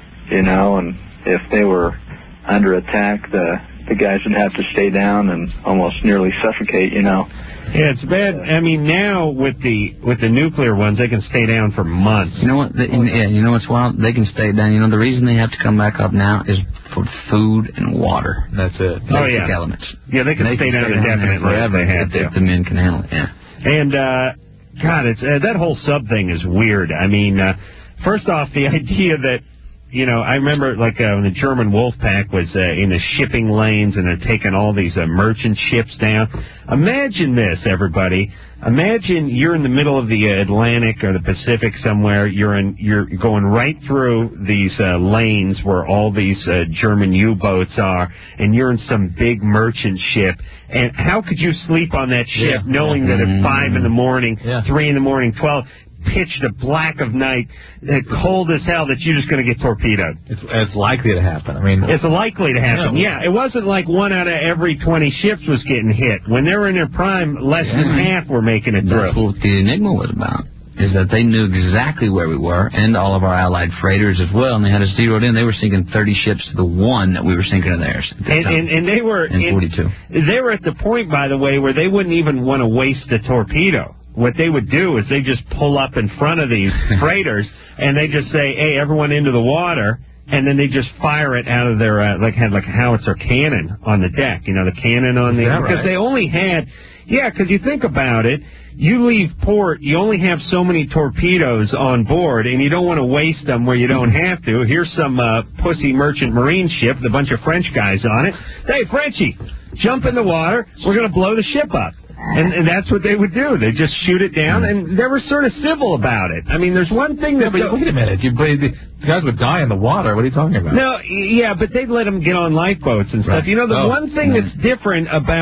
and if they were under attack, the guys would have to stay down and almost nearly suffocate, Yeah, it's bad. I mean, now with the nuclear ones, they can stay down for months. You know what? You know what's wild? They can stay down. The reason they have to come back up now is for food and water. That's it. Basic elements. Yeah, they can stay down indefinitely forever if the men can handle it. Yeah. And God, it's that whole sub thing is weird. I mean, first off, the idea that. I remember when the German Wolfpack was in the shipping lanes and they're taking all these merchant ships down. Imagine this, everybody. Imagine you're in the middle of the Atlantic or the Pacific somewhere. You're going right through these lanes where all these German U-boats are, and you're in some big merchant ship. And how could you sleep on that ship knowing that at 5 in the morning, 3 in the morning, 12... pitch the black of night, cold as hell, that you're just going to get torpedoed? It's likely to happen. I mean, it's likely to happen. Yeah, it wasn't like 1 out of every 20 ships was getting hit. When they were in their prime, less than half were making it through. That's what the Enigma was about. Is that they knew exactly where we were, and all of our allied freighters as well, and they had us zeroed in. They were sinking 30 ships to the 1 that we were sinking to theirs. And they were in 42. They were at the point, by the way, where they wouldn't even want to waste a torpedo. What they would do is they just pull up in front of these freighters, and they just say, "Hey, everyone into the water," and then they just fire it out of their had a howitzer cannon on the deck. The cannon on because they only had because you think about it. You leave port, you only have so many torpedoes on board, and you don't want to waste them where you don't have to. Here's some pussy merchant marine ship with a bunch of French guys on it. Hey, Frenchie, jump in the water. We're going to blow the ship up. And that's what they would do. They just shoot it down, and they were sort of civil about it. I mean, there's one thing that... but wait a minute. The guys would die in the water. What are you talking about? No, but they'd let them get on lifeboats and stuff. The one thing that's different about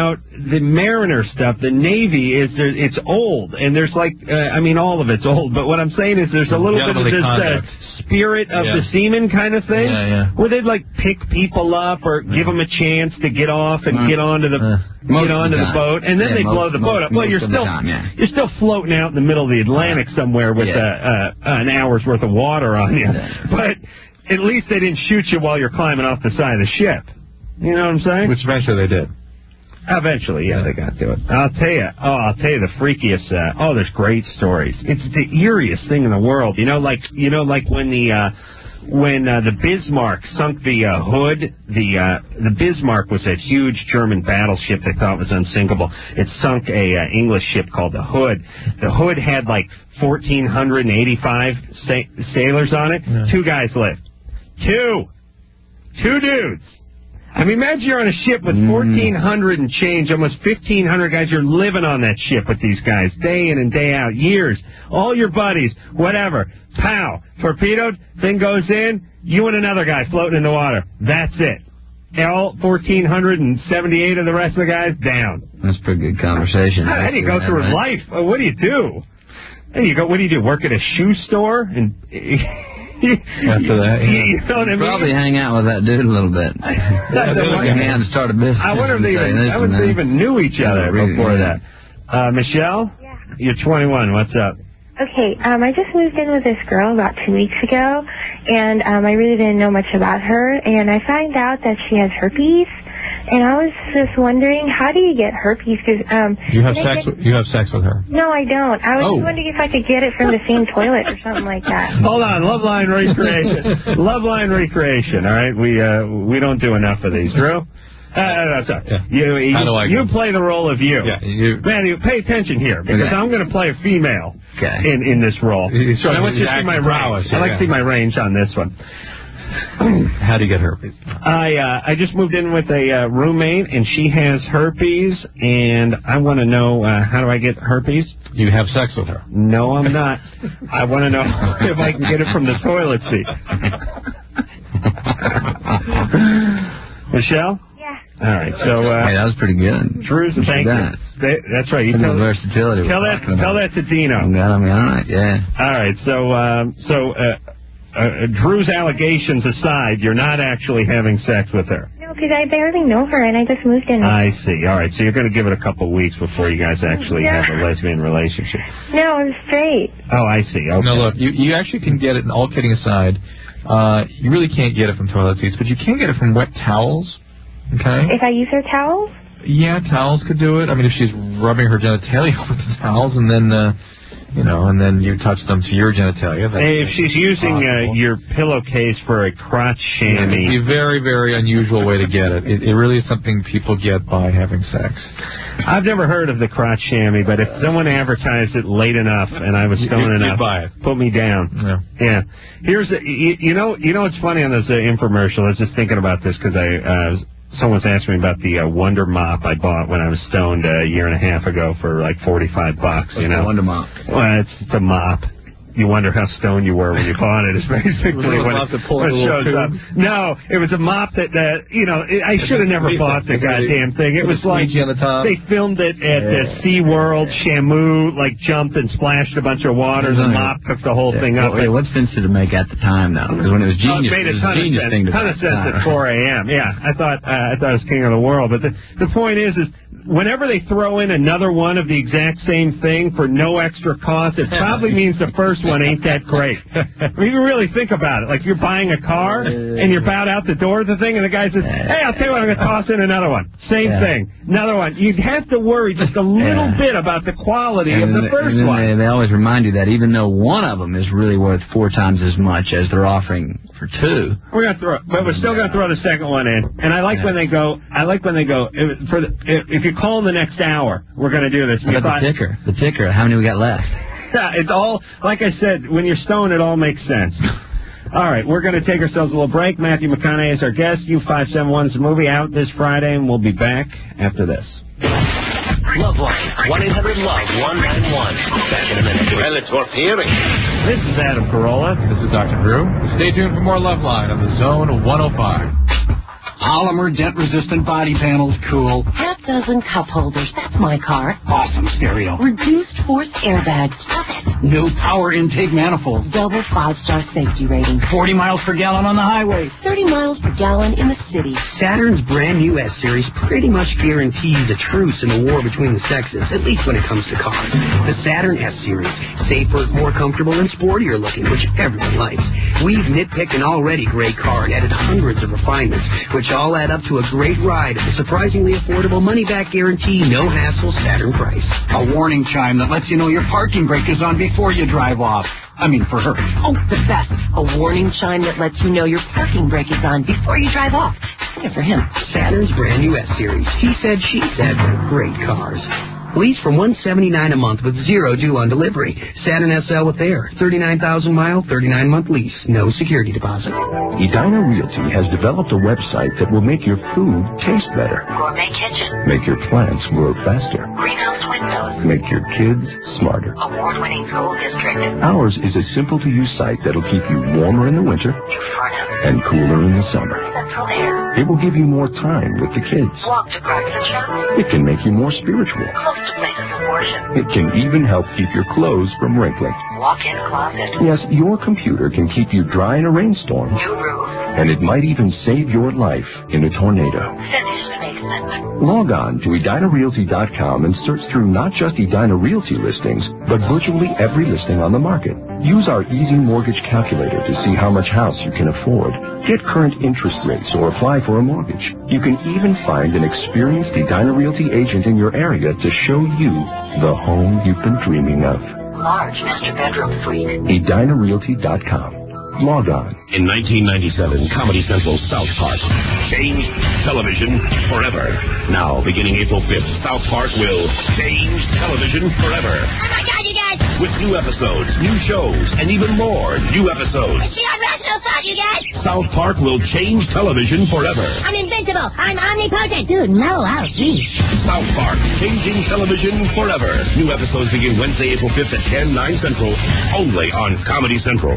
the Mariner stuff, the Navy it's old, and there's like all of it's old. But what I'm saying is there's a little bit of this spirit of the seaman kind of thing, where they'd like pick people up or give them a chance to get off and get onto the boat, and then they blow the boat up. Well, you're still floating out in the middle of the Atlantic somewhere with an hour's worth of water on you, but at least they didn't shoot you while you're climbing off the side of the ship. You know what I'm saying? Which eventually they did. Eventually, they got to it. I'll tell you the freakiest. There's great stories. It's the eeriest thing in the world. Like when the Bismarck sunk the Hood. The Bismarck was a huge German battleship they thought was unsinkable. It sunk a English ship called the Hood. The Hood had like 1,485 sailors on it. Yeah. 2 guys lived. Two dudes. I mean, imagine you're on a ship with 1,400 and change, almost 1,500 guys. You're living on that ship with these guys day in and day out, years. All your buddies, whatever. Pow. Torpedoed, thing goes in, you and another guy floating in the water. That's it. All 1,478 of the rest of the guys down. That's a pretty good conversation. How do you go through life? What do you do? What do you do? Work at a shoe store and... After that, you know what I mean? Probably hang out with that dude a little bit. Start a business. I wonder if they even knew each other before that. Michelle? Yeah. You're 21. What's up? Okay, I just moved in with this girl about 2 weeks ago, and I really didn't know much about her, and I found out that she has herpes. And I was just wondering, how do you get herpes? Because you have sex with her? No, I don't. I was just wondering if I could get it from the same toilet or something like that. Hold on, Loveline Recreation. Loveline Recreation. All right, we don't do enough of these. Drew. Sorry. Yeah. You play the role of you. Yeah, Manny, pay attention here because I'm going to play a female in this role. I want you to see my range. I like to see my range on this one. How do you get herpes? I just moved in with a roommate, and she has herpes, and I want to know, how do I get herpes? You have sex with her? No, I'm not. I want to know if I can get it from the toilet seat. Michelle? Yeah. All right, so... hey, that was pretty good. Drew's, thank you. That's right. You tell versatility. Tell that to Dino. All right, yeah. All right, so Drew's allegations aside, you're not actually having sex with her. No, because I barely know her, and I just moved in. I see. All right, so you're going to give it a couple of weeks before you guys actually have a lesbian relationship. No, I'm straight. Oh, I see. Okay. No, look, you actually can get it, and all kidding aside, you really can't get it from toilet seats, but you can get it from wet towels, okay? If I use her towels? Yeah, towels could do it. I mean, if she's rubbing her genitalia with the towels, and then... and then you touch them to your genitalia. Hey, if she's using your pillowcase for a crotch chamois. It's a very, very unusual way to get it. It really is something people get by having sex. I've never heard of the crotch chamois, but if someone advertised it late enough and I was stoned enough, buy it. Put me down. Yeah. Here's you know what's funny on this infomercial? I was just thinking about this because someone's asked me about the Wonder Mop I bought when I was stoned a year and a half ago for like $45. What's the Wonder Mop? Well, it's a mop. You wonder how stoned you were when you bought it. It's basically when it shows up. No, it was a mop that, I should have never bought the goddamn thing. It was like they filmed it at SeaWorld. Shamu jumped and splashed a bunch of water. The mop took the whole thing up. Wait, what sense did it make at the time, though? Because when it was genius, it made a ton of sense at 4 a.m. Yeah, I thought it was king of the world. But the point is whenever they throw in another one of the exact same thing for no extra cost, it probably means the first one ain't that great. I mean, you really think about it. Like you're buying a car and you're about out the door of the thing and the guy says, hey, I'll tell you what, I'm going to toss in another one. Same thing. Another one. You'd have to worry just a little bit about the quality of the first one. They always remind you that even though one of them is really worth 4 times as much as they're offering for 2. We're going to throw it, but we're still going to throw the second one in. And I like when they go, if you call in the next hour, we're going to do this. How about the ticker, how many we got left? Yeah, it's all, like I said, when you're stoned, it all makes sense. All right, we're going to take ourselves a little break. Matthew McConaughey is our guest. U571's movie out this Friday, and we'll be back after this. Loveline, 1-800-LOVE-191. Back in a minute. Well, it's worth hearing. This is Adam Carolla. This is Dr. Drew. Stay tuned for more Loveline on the Zone 105. Polymer dent-resistant body panels, cool. Pet dozen cup holders. That's my car. Awesome stereo. Reduced force airbags. Love it. New power intake manifold. Double 5-star safety rating. 40 miles per gallon on the highway. 30 miles per gallon in the city. Saturn's brand new S-Series pretty much guarantees a truce in the war between the sexes, at least when it comes to cars. The Saturn S-Series. Safer, more comfortable, and sportier looking, which everyone likes. We've nitpicked an already great car and added hundreds of refinements, which all add up to a great ride at a surprisingly affordable money-back guarantee, no-hassle Saturn price. A warning chime that lets you know your parking brake is on before you drive off. I mean, for her. Oh, the best. A warning chime that lets you know your parking brake is on before you drive off. Good for him. Saturn's brand new S-Series. He said, she said, great cars. Lease from $179 a month with zero due on delivery. Saturn SL with Air. 39,000-mile, 39-month lease. No security deposit. Edina Realty has developed a website that will make your food taste better. Gourmet kitchen. Make your plants grow faster. Greenhouse windows. Make your kids smarter. Award-winning school district. Ours is a simple-to-use site that'll keep you warmer in the winter New furnace. and cooler in the summer. Central air. It will give you more time with the kids. Walk to practice shop. It can make you more spiritual. Close to places of worship. It can even help keep your clothes from wrinkling. Walk-in closet. Yes, your computer can keep you dry in a rainstorm. New roof. And it might even save your life in a tornado. Finished basement. Log on to EdinaRealty.com and search through not just Edina Realty listings, but virtually every listing on the market. Use our easy mortgage calculator to see how much house you can afford. Get current interest rates or apply for a mortgage. You can even find an experienced Edina Realty agent in your area to show you the home you've been dreaming of. Large master bedroom suite. EdinaRealty.com. Log on. In 1997, Comedy Central South Park changed television forever. Now, beginning April 5th, South Park will change television forever. Oh my God, you guys! With new episodes, new shows, and even more new episodes. It's the Irrational Thought, you guys! South Park will change television forever. I'm invincible. I'm omnipotent. Dude, mellow out, geez. South Park, changing television forever. New episodes begin Wednesday, April 5th at 10, 9 Central, only on Comedy Central.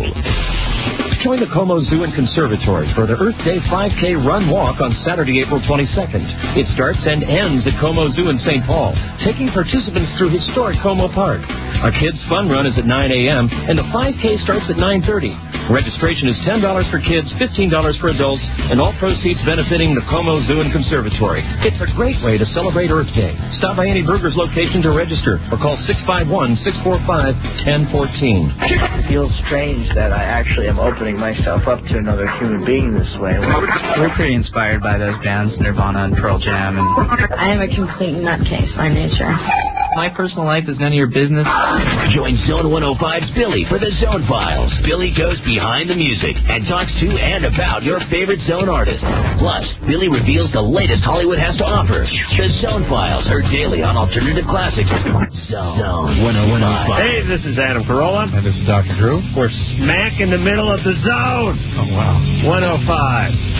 Join the Como Zoo and Conservatory for the Earth Day 5K Run Walk on Saturday, April 22nd. It starts and ends at Como Zoo in St. Paul, taking participants through historic Como Park. Our kids' fun run is at 9 a.m., and the 5K starts at 9:30. Registration is $10 for kids, $15 for adults, and all proceeds benefiting the Como Zoo and Conservatory. It's a great way to celebrate Earth Day. Stop by any Burgers location to register or call 651-645-1014. It feels strange that I actually am opening myself up to another human being this way. We're pretty inspired by those bands, Nirvana and Pearl Jam. And I am a complete nutcase by nature. My personal life is none of your business. Join Zone 105's Billy for the Zone Files. Billy goes behind the music and talks to and about your favorite Zone artists. Plus, Billy reveals the latest Hollywood has to offer. The Zone Files are daily on Alternative Classics. Zone 105. Hey, this is Adam Carolla. And this is Dr. Drew. We're smack in the middle of the zone. Oh, wow. 105.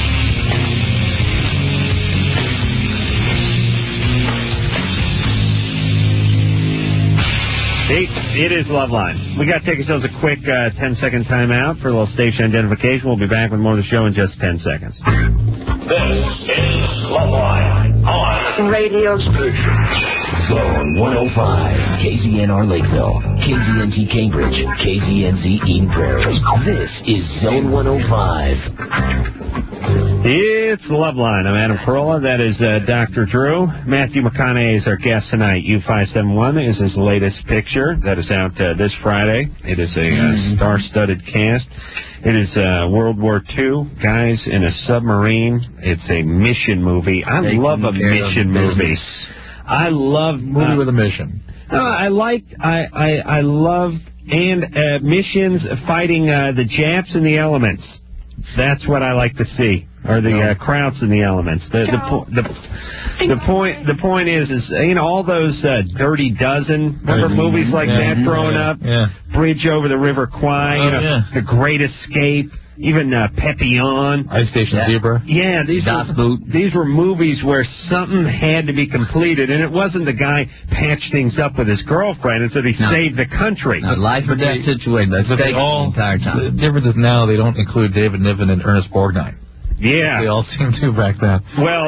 It is Loveline. We got to take ourselves a quick 10-second timeout for a little station identification. We'll be back with more of the show in just 10 seconds. This is Loveline on Radio Station. Zone 105. KZNR Lakeville. KZNT Cambridge. KZNZ Eden Prairie. This is Zone 105. It's Loveline. I'm Adam Carolla. That is Dr. Drew. Matthew McConaughey is our guest tonight. U571 is his latest picture that is out this Friday. It is a star-studded cast. It is World War II, guys in a submarine. It's a mission movie. I love a mission movie. I love movie with a mission. I love missions fighting the Japs in the elements. That's what I like to see, or the Krauts in the elements. The point is all those Dirty Dozen, remember movies like that growing up? Yeah. Bridge over the River Kwai, The Great Escape, even Papillon. Ice Station Zebra. Yeah, these were movies where something had to be completed, and it wasn't the guy patched things up with his girlfriend, it's that he saved the country. Life or death situation. That's the entire time. The difference is now they don't include David Niven and Ernest Borgnine. Yeah. They all seem to back then. Well,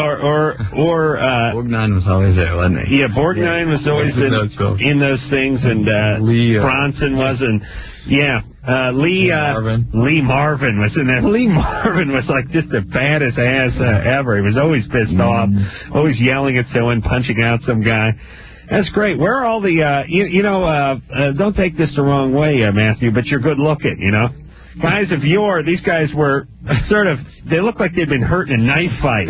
Borgnine was always there, wasn't he? Yeah, Borgnine was always in those things, and Lee Bronson was, and Lee Marvin was in there. Lee Marvin was like just the baddest ass ever. He was always pissed off, always yelling at someone, punching out some guy. That's great. Where are all the, don't take this the wrong way, Matthew, but you're good looking, Guys of yore, these guys were they looked like they'd been hurt in a knife fight.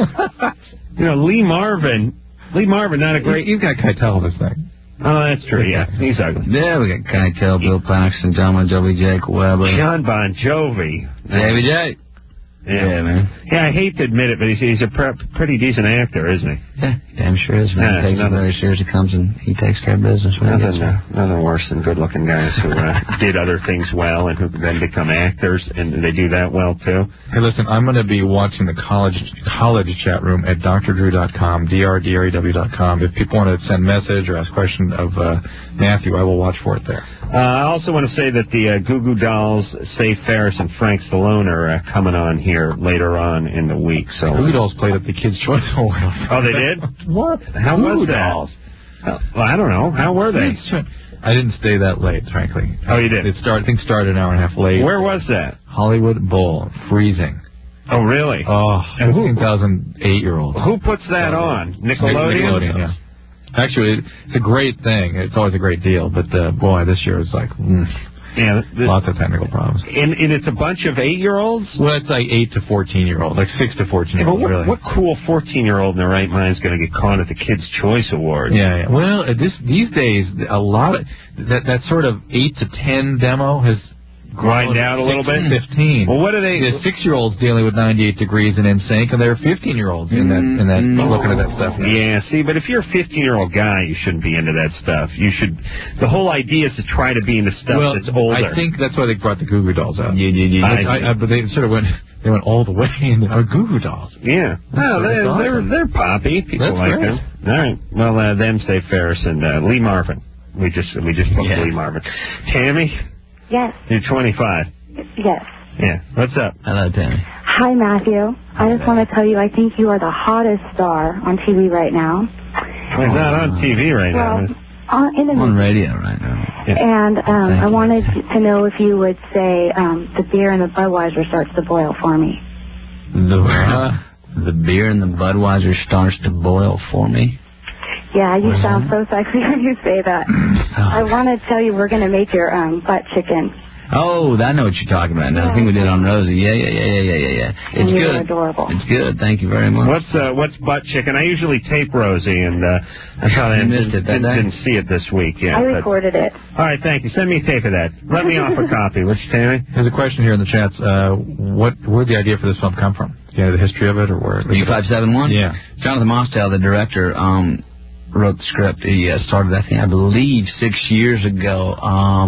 Lee Marvin, not a great... You've got Keitel this thing. Oh, that's true, yeah. He's ugly. Yeah, we got Keitel, Bill Paxton, John Bon Jovi, Jake Weber. John Bon Jovi. Davey J. Yeah, man. Yeah, I hate to admit it, but he's a pretty decent actor, isn't he? Yeah, damn sure is, man. He takes it very serious. He comes and he takes care of business. Nothing worse than good-looking guys who did other things well and who then become actors, and they do that well, too. Hey, listen, I'm going to be watching the college chat room at drdrew.com, drdrew.com. If people want to send a message or ask a question of Matthew, I will watch for it there. I also want to say that the Goo Goo Dolls, Save Ferris, and Frank Stallone are coming on here later on in the week. So Goo Goo Dolls played at the Kids' Choice Award. Oh, they did? What? How was that? Well, I don't know. How were they? I didn't stay that late, frankly. Oh, you did? I think started an hour and a half late. Where was that? Hollywood Bowl, freezing. Oh, really? Oh, 15,000 8-year-olds. Who puts that on? Nickelodeon? Yeah. Actually, it's a great thing. It's always a great deal. But, boy, this year is like, lots of technical problems. And it's a bunch of 8-year-olds? Well, it's like 8 to 14-year-olds, like 6 to 14-year-olds, really. What cool 14-year-old in their right mind is going to get caught at the Kids' Choice Awards? Yeah. Well, these days, a lot of that sort of 8 to 10 demo has grind out a little bit? 15. Well, what are they? The 6-year-olds dealing with 98 Degrees and NSYNC, and they're 15-year-olds in that looking at that stuff. Yeah, see, but if you're a 15-year-old guy, you shouldn't be into that stuff. You should. The whole idea is to try to be into stuff that's older. I think that's why they brought the Goo Goo Dolls out. But they sort of went. They went all the way into Goo Goo Dolls. Yeah. Oh, they're poppy. People like them. All right. Well, them, Save Ferris, and Lee Marvin. We just booked Lee Marvin. Tammy. Yes. You're 25. Yes. Yeah. What's up? Hello, Tammy. Hi, Matthew. I just want to tell you I think you are the hottest star on TV right now. Well, he's not on TV right now. On radio right now. Yeah. And I wanted to know if you would say the beer and the Budweiser starts to boil for me. The beer and the Budweiser starts to boil for me? Yeah, you sound so sexy when you say that. I want to tell you we're going to make your butt chicken. Oh, I know what you're talking about. I think we did on Rosie. Yeah. It's and good. Adorable. It's good. Thank you very much. What's butt chicken? I usually tape Rosie, and I thought I didn't see it this week. Yeah, I recorded it. All right, thank you. Send me a tape of that. Let me off a copy. What's Tammy? There's a question here in the chats. Where'd the idea for this film come from? Do you know the history of it, or where? U571? Yeah. Jonathan Mostel, the director, wrote the script. He started, I believe, 6 years ago.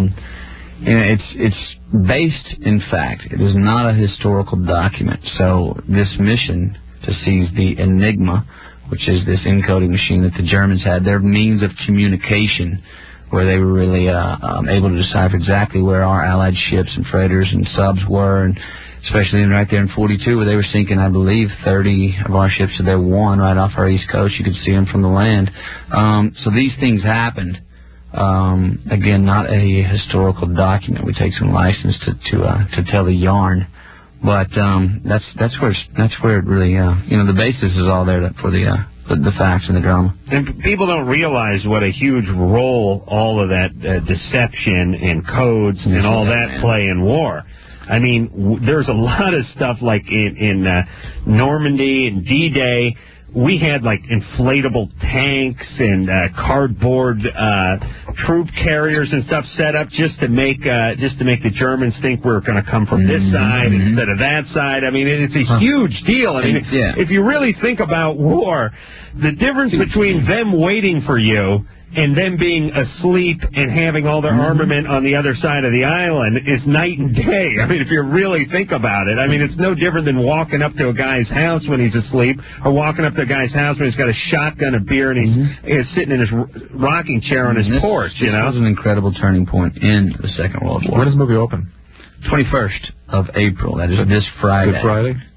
It's based, in fact, it is not a historical document. So this mission to seize the Enigma, which is this encoding machine that the Germans had, their means of communication, where they were really able to decipher exactly where our Allied ships and freighters and subs were, and especially right there in 42, where they were sinking, I believe, 30 of our ships to their one right off our east coast. You could see them from the land. So these things happened. Again, not a historical document. We take some license to tell the yarn, but that's where it really the basis is all there for the facts and the drama. And people don't realize what a huge role all of that deception and codes and all that play in war. I mean, there's a lot of stuff like in Normandy and D-Day. We had like inflatable tanks and cardboard troop carriers and stuff set up just to make the Germans think we're going to come from this side instead of that side. I mean, it's a huge deal. I mean, if you really think about war, the difference between them waiting for you and them being asleep and having all their armament on the other side of the island is night and day. I mean, if you really think about it, I mean, it's no different than walking up to a guy's house when he's asleep or walking up to a guy's house when he's got a shotgun, a beer, and he's sitting in his rocking chair on his porch, This was an incredible turning point in the Second World War. When does the movie open? 21st of April. That is this Friday. Good Friday?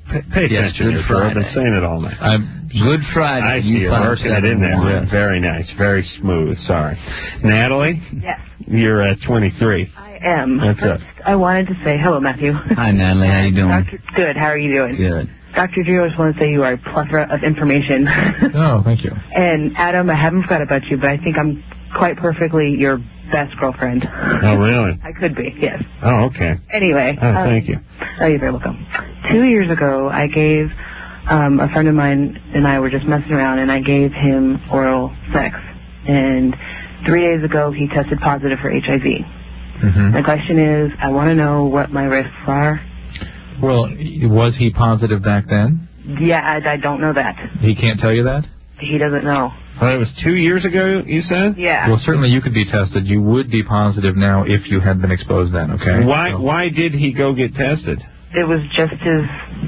Pay attention to I've been saying it all night. Good Friday. I see you working it in there. Yeah. Very nice. Very smooth. Sorry. Natalie? Yes. You're at 23. I am. That's First, I wanted to say hello, Matthew. Hi, Natalie. How you doing? Good. How are you doing? Good. Dr. Drew, I just want to say you are a plethora of information. Oh, thank you. And Adam, I haven't forgot about you, but I think I'm quite perfectly your best girlfriend. Oh, really? I could be, yes. Oh, okay. Anyway. Oh, thank you. Oh, you're very welcome. 2 years ago, I gave a friend of mine and I were just messing around, and I gave him oral sex. And 3 days ago, he tested positive for HIV. Mm-hmm. My question is, I want to know what my risks are. Well, was he positive back then? Yeah, I don't know that. He can't tell you that? He doesn't know. Well, it was 2 years ago, you said? Yeah. Well, certainly you could be tested. You would be positive now if you had been exposed then, okay? Why did he go get tested? It was just his...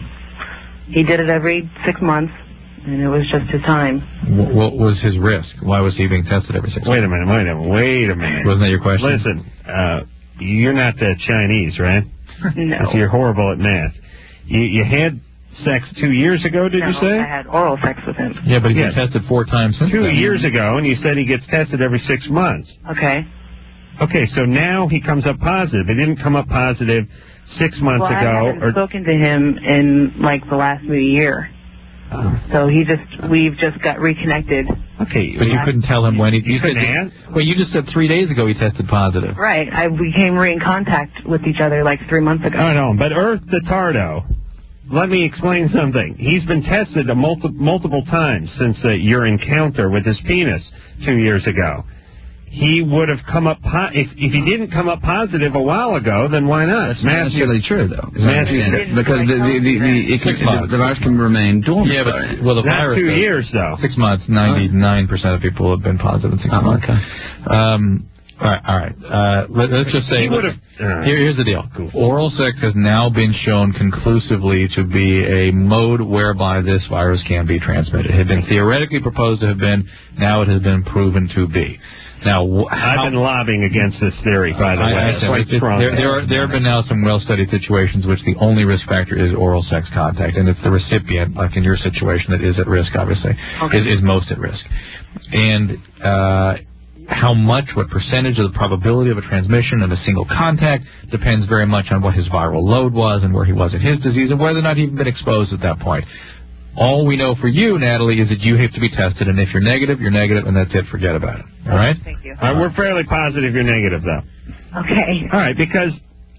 He did it every 6 months, and it was just his time. What was his risk? Why was he being tested every 6 months? Wait a minute. Wasn't that your question? Listen, you're not Chinese, right? No. 'Cause you're horrible at math. You had sex 2 years ago, did you say? I had oral sex with him. Yeah, but he's been tested 4 times since 2 then. years ago, and you said he gets tested every 6 months. Okay. Okay, so now he comes up positive. He didn't come up positive 6 months I ago. haven't spoken to him in, like, the last maybe year. So we've just got reconnected. Okay. But you couldn't tell him when he... You couldn't ask? Well, you just said 3 days ago he tested positive. Right. We came in contact with each other like 3 months ago. I know, but Earth the Tardo, let me explain something. He's been tested multiple times since your encounter with his penis 2 years ago. He would have come up if he didn't come up positive a while ago, then why not? That's not necessarily true, though. Matthew, because the virus can remain dormant. Yeah, but well, the not virus 2 years though. 6 months. 99% of people have been positive in 6 months. Okay. All right. Let's just say here's the deal. Oral sex has now been shown conclusively to be a mode whereby this virus can be transmitted. It had been theoretically proposed to have been. Now it has been proven to be. Now, I've been lobbying against this theory, by the way. There have been now some well-studied situations which the only risk factor is oral sex contact, and it's the recipient, like in your situation, that is at risk, obviously, is most at risk. And what percentage of the probability of a transmission of a single contact depends very much on what his viral load was and where he was in his disease and whether or not he'd been exposed at that point. All we know for you, Natalie, is that you have to be tested, and if you're negative, and that's it. Forget about it. All right? Thank you. We're fairly positive you're negative, though. Okay. All right, because,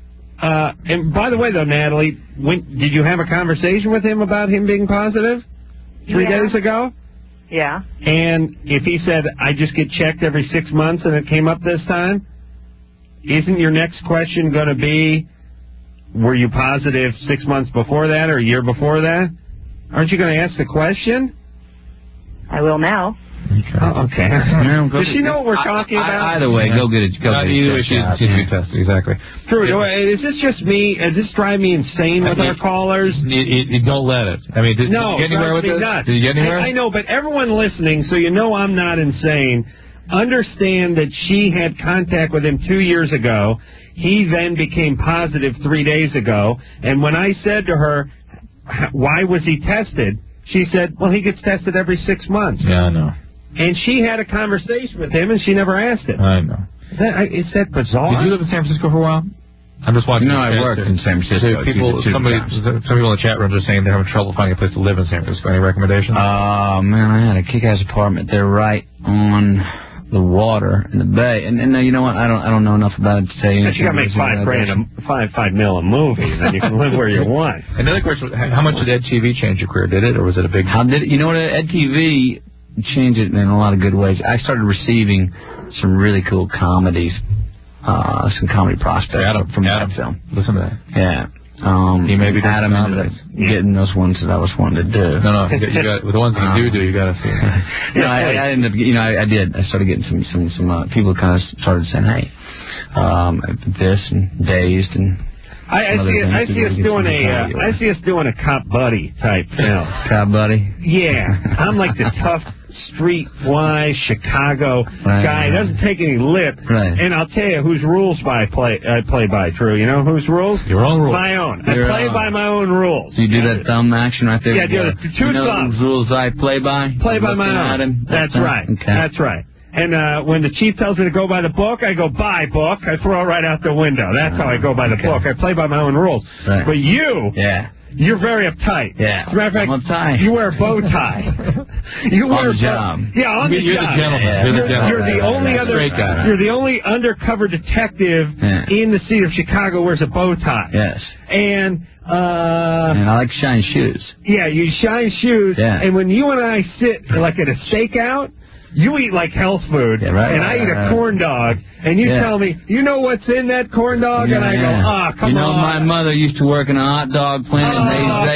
and by the way, though, Natalie, did you have a conversation with him about him being positive 3 days ago? Yeah. And if he said, I just get checked every 6 months and it came up this time, isn't your next question going to be, were you positive 6 months before that or a year before that? Aren't you going to ask the question? I will now. Okay. Does she know what we're talking about? Either way, go get it. Either way, she's be tested. Exactly. Drew, is this just me? Does this drive me insane with our callers? Don't let it. I mean, did you get anywhere with this? Nuts. Did you get anywhere? I know, but everyone listening, so you know I'm not insane, understand that she had contact with him 2 years ago. He then became positive 3 days ago. And when I said to her, why was he tested? She said, well, he gets tested every 6 months. Yeah, I know. And she had a conversation with him, and she never asked him. I know. Is that bizarre? Did you live in San Francisco for a while? I'm just watching. No, I worked in San Francisco. Some people in the chat room are saying they're having trouble finding a place to live in San Francisco. Any recommendations? Man, I had a kick-ass apartment. They're right on the water in the bay, and you know what? I don't know enough about it to tell you. You got to make $5 million a movie, then you can live where you want. Another question: how much did EdTV change your career? Did it, or was it a big? How did it? You know what? EdTV changed it in a lot of good ways. I started receiving some really cool comedies, some comedy prospects from that film. Listen to that. Yeah. He may be Adam ended up getting those ones that I was wanting to do. No, you got with the ones that you do, you got to see. I ended up, I did. I started getting some people kind of started saying, hey, this and Dazed and. I see us doing a Cop Buddy type film. Cop Buddy? Yeah, I'm like the tough, streetwise Chicago guy. Doesn't take any lip. Right. And I'll tell you whose rules I play by, Drew. You know whose rules? Your own rules. My own. I play by my own rules. So you do that thumb action right there? Yeah, do the two thumbs. Whose rules I play by? Play by my own. That's right. Okay. That's right. And when the chief tells me to go by the book, I go by book. I throw it right out the window. That's how I go by the book. I play by my own rules. Right. But you... Yeah. You're very uptight. Yeah. As a matter of fact, I'm uptight. you wear a bow tie. You wear on the job. Yeah, on the You're job. the gentleman. Yeah. You're the only straight guy. You're the only undercover detective in the city of Chicago wears a bow tie. Yes. And I like shine shoes. Yeah, you shine shoes. Yeah. And when you and I sit like at a stakeout, you eat like health food, and I eat a corn dog, and you tell me, you know what's in that corn dog? And I go, come on. You know, my mother used to work in a hot dog plant, and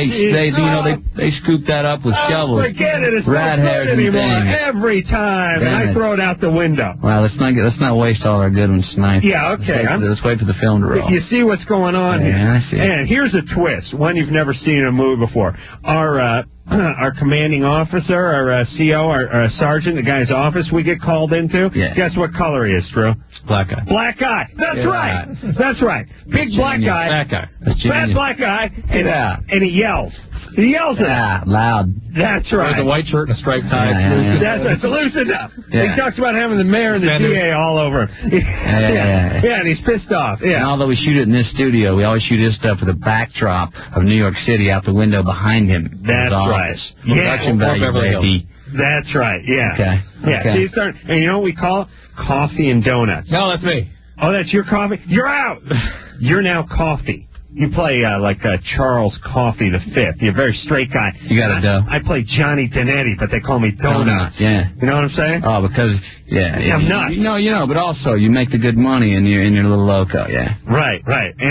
they scoop that up with shovels. Forget it. It's rat not hairs good and anymore. things. Every time, and I throw it out the window. Well, let's not waste all our good ones tonight. Yeah, okay. Let's wait for the film to roll. You see what's going on here? I see. And here's a twist, one you've never seen in a movie before. Our commanding officer, our CO, our sergeant, the guy's office we get called into, guess what color he is, Drew? Black guy. Black guy. That's right. That's right. Big black guy. Fat guy. Fat black guy. And he yells. He yells at us. Loud. That's right. With a white shirt and a striped tie. That's loosened up. He talks about having the mayor and the DA all over him. Yeah, and he's pissed off. Yeah. And although we shoot it in this studio, we always shoot his stuff with a backdrop of New York City out the window behind him. That's right. Production value, baby. That's right. Yeah. Okay. Yeah. Okay. See, and you know what we call it? Coffee and donuts. No, that's me. Oh, that's your coffee? You're out. You're now coffee. You play like Charles Coffey the Fifth. You're a very straight guy. You got a dough. I play Johnny Donetti, but they call me Donuts. Yeah. You know what I'm saying? Oh, because I'm nuts. You know, but also you make the good money and you're little loco. Yeah. Right. And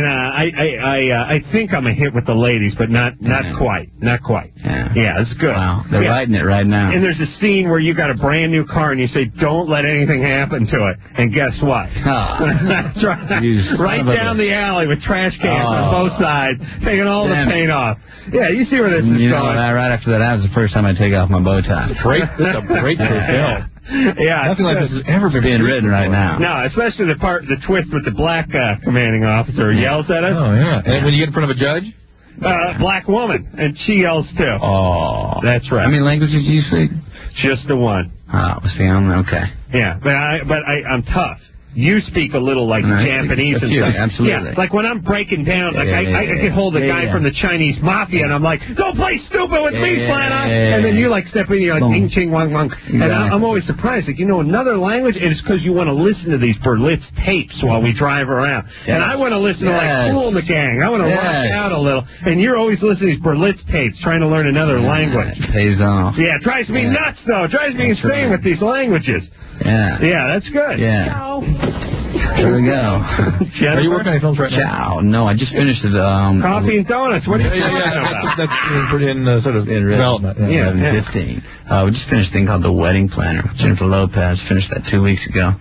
I think I'm a hit with the ladies, but not quite. Not quite. Yeah, it's good. Wow, they're writing it right now. And there's a scene where you got a brand new car and you say, "Don't let anything happen to it." And guess what? That's right. Right down the alley with trash cans on both sides, taking all the paint off. Yeah, you see where this is going. You know, right after that was the first time I take off my bow tie. That's a great film. Yeah, nothing like this has ever been being written right now. No, especially the twist with the black commanding officer who yells at us. Oh yeah, and when you get in front of a judge, black woman, and she yells too. Oh, that's right. How many languages do you speak? Just the one. Oh, see, I'm okay. Yeah, but I'm tough. You speak a little like Japanese and stuff. Absolutely. Yeah, like when I'm breaking down, like I get hold of the guy from the Chinese mafia, and I'm like, "Don't play stupid with me, Flana!" And then you like step in, you're like, "Ding, ching, wang, wang." And I'm always surprised, like, you know, another language, and it's because you want to listen to these Berlitz tapes while we drive around. And I want to listen to like Kool and the Gang. I want to rock out a little, and you're always listening to these Berlitz tapes, trying to learn another language. It pays off. Yeah, it drives me nuts though. It drives me insane with these languages. Yeah, that's good. Yeah. Ciao. There we go. Are you working on any films right now? Ciao. No, I just finished it. Coffee and donuts. What are you talking about? That's in sort of development. 15. We just finished a thing called The Wedding Planner. Jennifer Lopez finished that 2 weeks ago.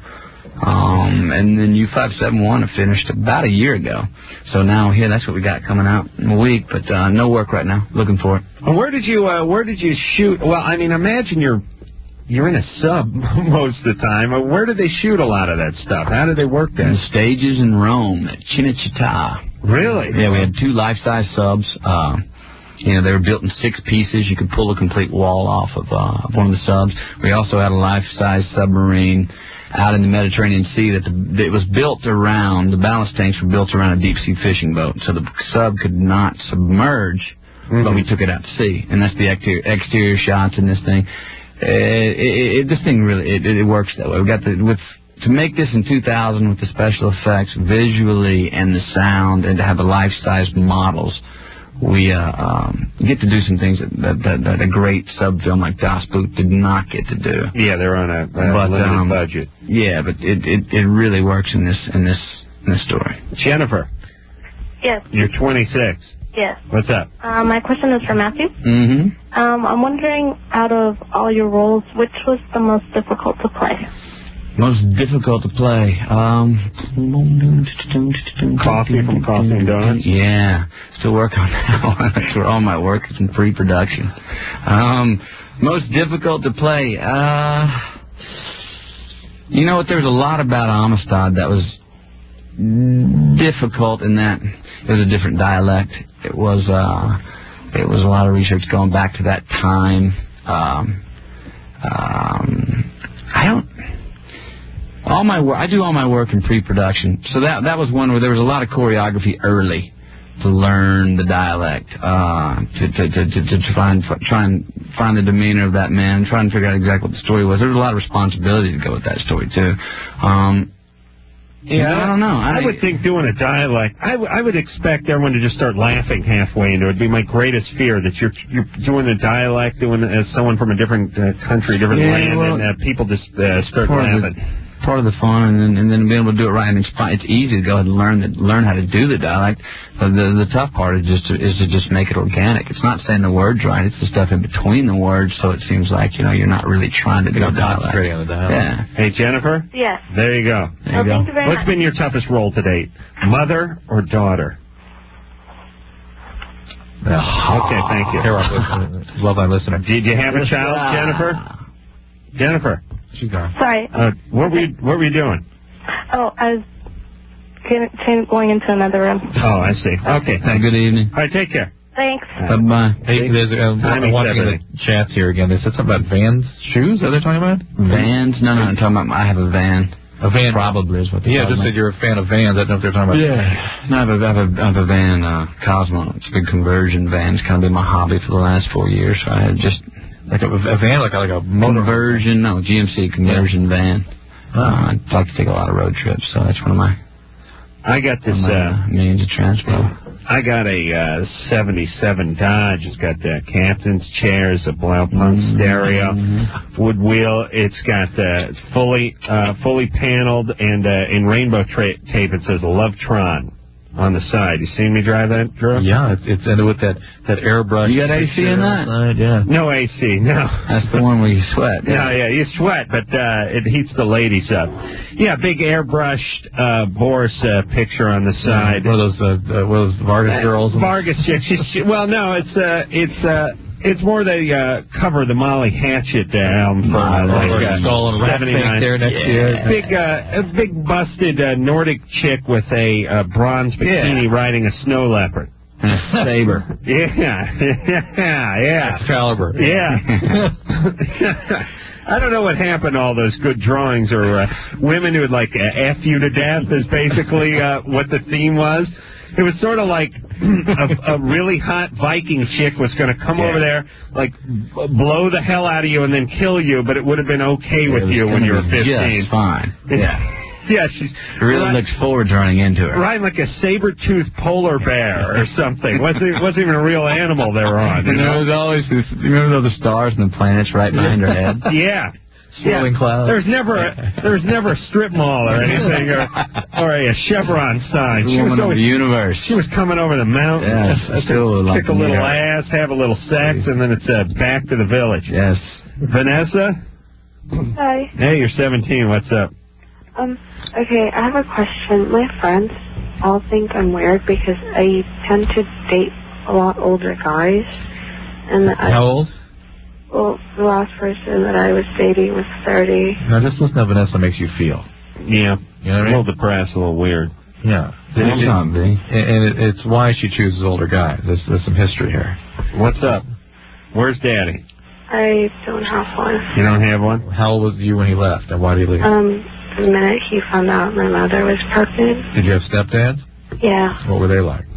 And then U571 I finished about a year ago. So now here, that's what we got coming out in a week. But no work right now. Looking for it. Where did you shoot? Well, I mean, imagine you're in a sub most of the time. Where did they shoot a lot of that stuff? How did they work that? In the stages in Rome at Cinecittà. Really? Yeah, we had 2 life-size subs. They were built in 6 pieces. You could pull a complete wall off of one of the subs. We also had a life-size submarine out in the Mediterranean Sea that was built around, the ballast tanks were built around a deep-sea fishing boat. So the sub could not submerge, but we took it out to sea. And that's the exterior shots in this thing. This thing really it works that way. We got to make this in 2000 with the special effects visually and the sound, and to have the life-size models. We get to do some things that a great sub film like Das Boot did not get to do. Yeah, they're on a limited budget. Yeah, but it really works in this story. Jennifer. Yes. You're 26. Yes. What's up? My question is for Matthew. Mm-hmm. I'm wondering, out of all your roles, which was the most difficult to play? Most difficult to play. Coffee from Coffee and Donuts? Yeah. Still working on that one. That's where all my work is in pre-production. Most difficult to play. You know what? There was a lot about Amistad that was difficult in that it was a different dialect. It was a lot of research going back to that time. I do all my work in pre-production, so that was one where there was a lot of choreography early to learn the dialect, to try and find the demeanor of that man, try and figure out exactly what the story was. There was a lot of responsibility to go with that story too. Yeah, I don't know. I would think doing a dialect, I would expect everyone to just start laughing halfway into it. It'd be my greatest fear that you're doing a dialect, doing as someone from a different country, different land, and people just start laughing. Part of the fun, and then being able to do it right. And it's easy to go ahead and learn how to do the dialect. But the tough part is to just make it organic. It's not saying the words right; it's the stuff in between the words. So it seems like you're not really trying to do the dialect. Concentrating on the dialect. Yeah. Hey, Jennifer. Yes. There you go. Thank you very What's much. been your toughest role to date? Mother or daughter? Okay, thank you. Love my listener. Did you have a child, Jennifer? Jennifer. She's gone. Sorry. What were you doing? Oh, I was going into another room. Oh, I see. Okay, thanks. Good evening. All right, take care. Thanks. Bye-bye. Hey, I'm watching the chats here again. They said something about Vans shoes. Are they talking about? Vans? No, I'm talking about. I have a van. A van probably is what they're just talking said you're a fan of Vans. I don't know if they're talking about. Yeah. No, I have a van, Cosmo. It's a big conversion van. It's kind of been my hobby for the last 4 years. So I had just. Like a van, like a motor conversion, no, GMC conversion van. I'd like to take a lot of road trips, so that's one of my. I got this means of transport. I got a 77 Dodge. It's got captain's chairs, a Blaupunk stereo, wood wheel. It's got fully paneled, and in rainbow tape it says Lovetron on the side. You seen me drive that, Drew? Yeah, it's with that airbrush. You got AC in that? Yeah. No AC, no. That's the one where you sweat. Yeah, you sweat, but it heats the ladies up. Yeah, big airbrushed Boris picture on the side. One of those Vargas girls. Vargas chicks. Well, no, it's more they cover the Molly Hatchet album for skull and rat face there next year. A big busted Nordic chick with a bronze bikini riding a snow leopard. Saber. Yeah. Excalibur. Yeah. I don't know what happened to all those good drawings, or women who would like F you to death is basically what the theme was. It was sort of like a really hot Viking chick was going to come over there, like blow the hell out of you and then kill you, but it would have been okay with you when you were 15. Just fine. Yeah. Yeah, she's really looks forward to running into her. Riding like a saber-toothed polar bear or something. wasn't even a real animal they were on. You know, it was always this, you remember the stars and the planets right behind her head? Yeah. Swirling clouds. There's never a strip mall or anything or a Chevron sign. She was always the universe. She was coming over the mountain. Yes, still kick a little ass, have a little sex, and then it's back to the village. Yes. Vanessa? Hi. Hey, you're 17. What's up? Okay, I have a question. My friends all think I'm weird because I tend to date a lot older guys. And how old? Well, the last person that I was dating was 30. Now, just listen to how Vanessa makes you feel. Yeah. You know what I mean? A little depressed, a little weird. Yeah. And it's why she chooses older guys. There's some history here. What's up? Where's Daddy? I don't have one. You don't have one? How old was you when he left, and why did he leave? The minute he found out my mother was pregnant. Did you have stepdads? Yeah. What were they like?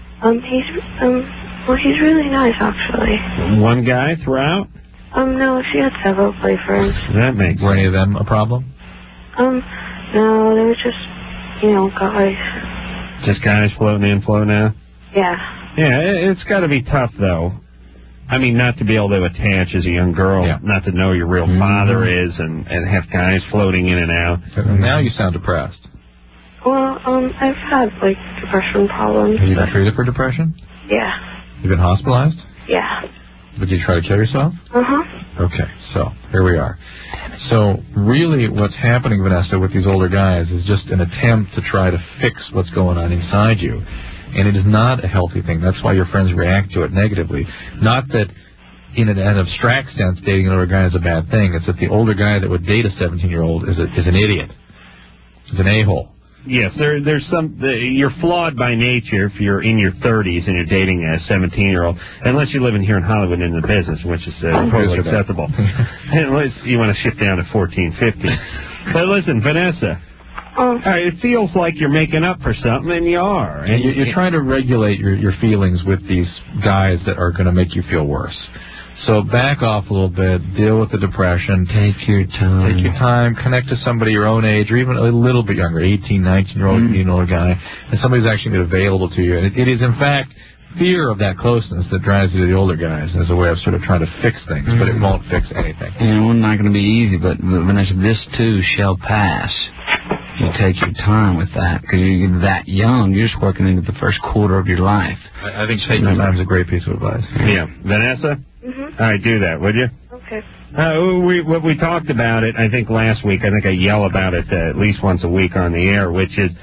He's really nice, actually. One guy throughout? No, she had several boyfriends. That makes sense. Were any of them a problem? No, they were just, guys. Just guys floating in, floating out? Yeah. Yeah, it's got to be tough, though. I mean, not to be able to attach as a young girl, not to know your real father is, and have guys floating in and out. Now you sound depressed. Well, I've had, depression problems. Have you been treated for depression? Yeah. You've been hospitalized? Yeah. Did you try to kill yourself? Uh-huh. Okay, so here we are. So really what's happening, Vanessa, with these older guys is just an attempt to try to fix what's going on inside you. And it is not a healthy thing. That's why your friends react to it negatively. Not that in an abstract sense dating an older guy is a bad thing. It's that the older guy that would date a 17-year-old is an idiot. Is an a-hole. Yes, there's you're flawed by nature if you're in your 30s and you're dating a 17-year-old, unless you're living here in Hollywood in the business, which is totally acceptable. Unless you want to shift down to 14, 15. But listen, Vanessa, it feels like you're making up for something, and you are. And you're trying to regulate your feelings with these guys that are going to make you feel worse. So back off a little bit, deal with the depression. Take your time. Take your time, connect to somebody your own age, or even a little bit younger, 18, 19-year-old, you know, guy, and somebody's actually available to you. And it is, in fact, fear of that closeness that drives you to the older guys as a way of sort of trying to fix things, but it won't fix anything. You know, it's not going to be easy, but Vanessa, this too shall pass. You take your time with that, because you're that young. You're just working into the first quarter of your life. I think taking your time is a great piece of advice. Yeah. Vanessa? Mm-hmm. All right, do that, would you? Okay. We talked about it, I think, last week. I think I yell about it at least once a week on the air, which is,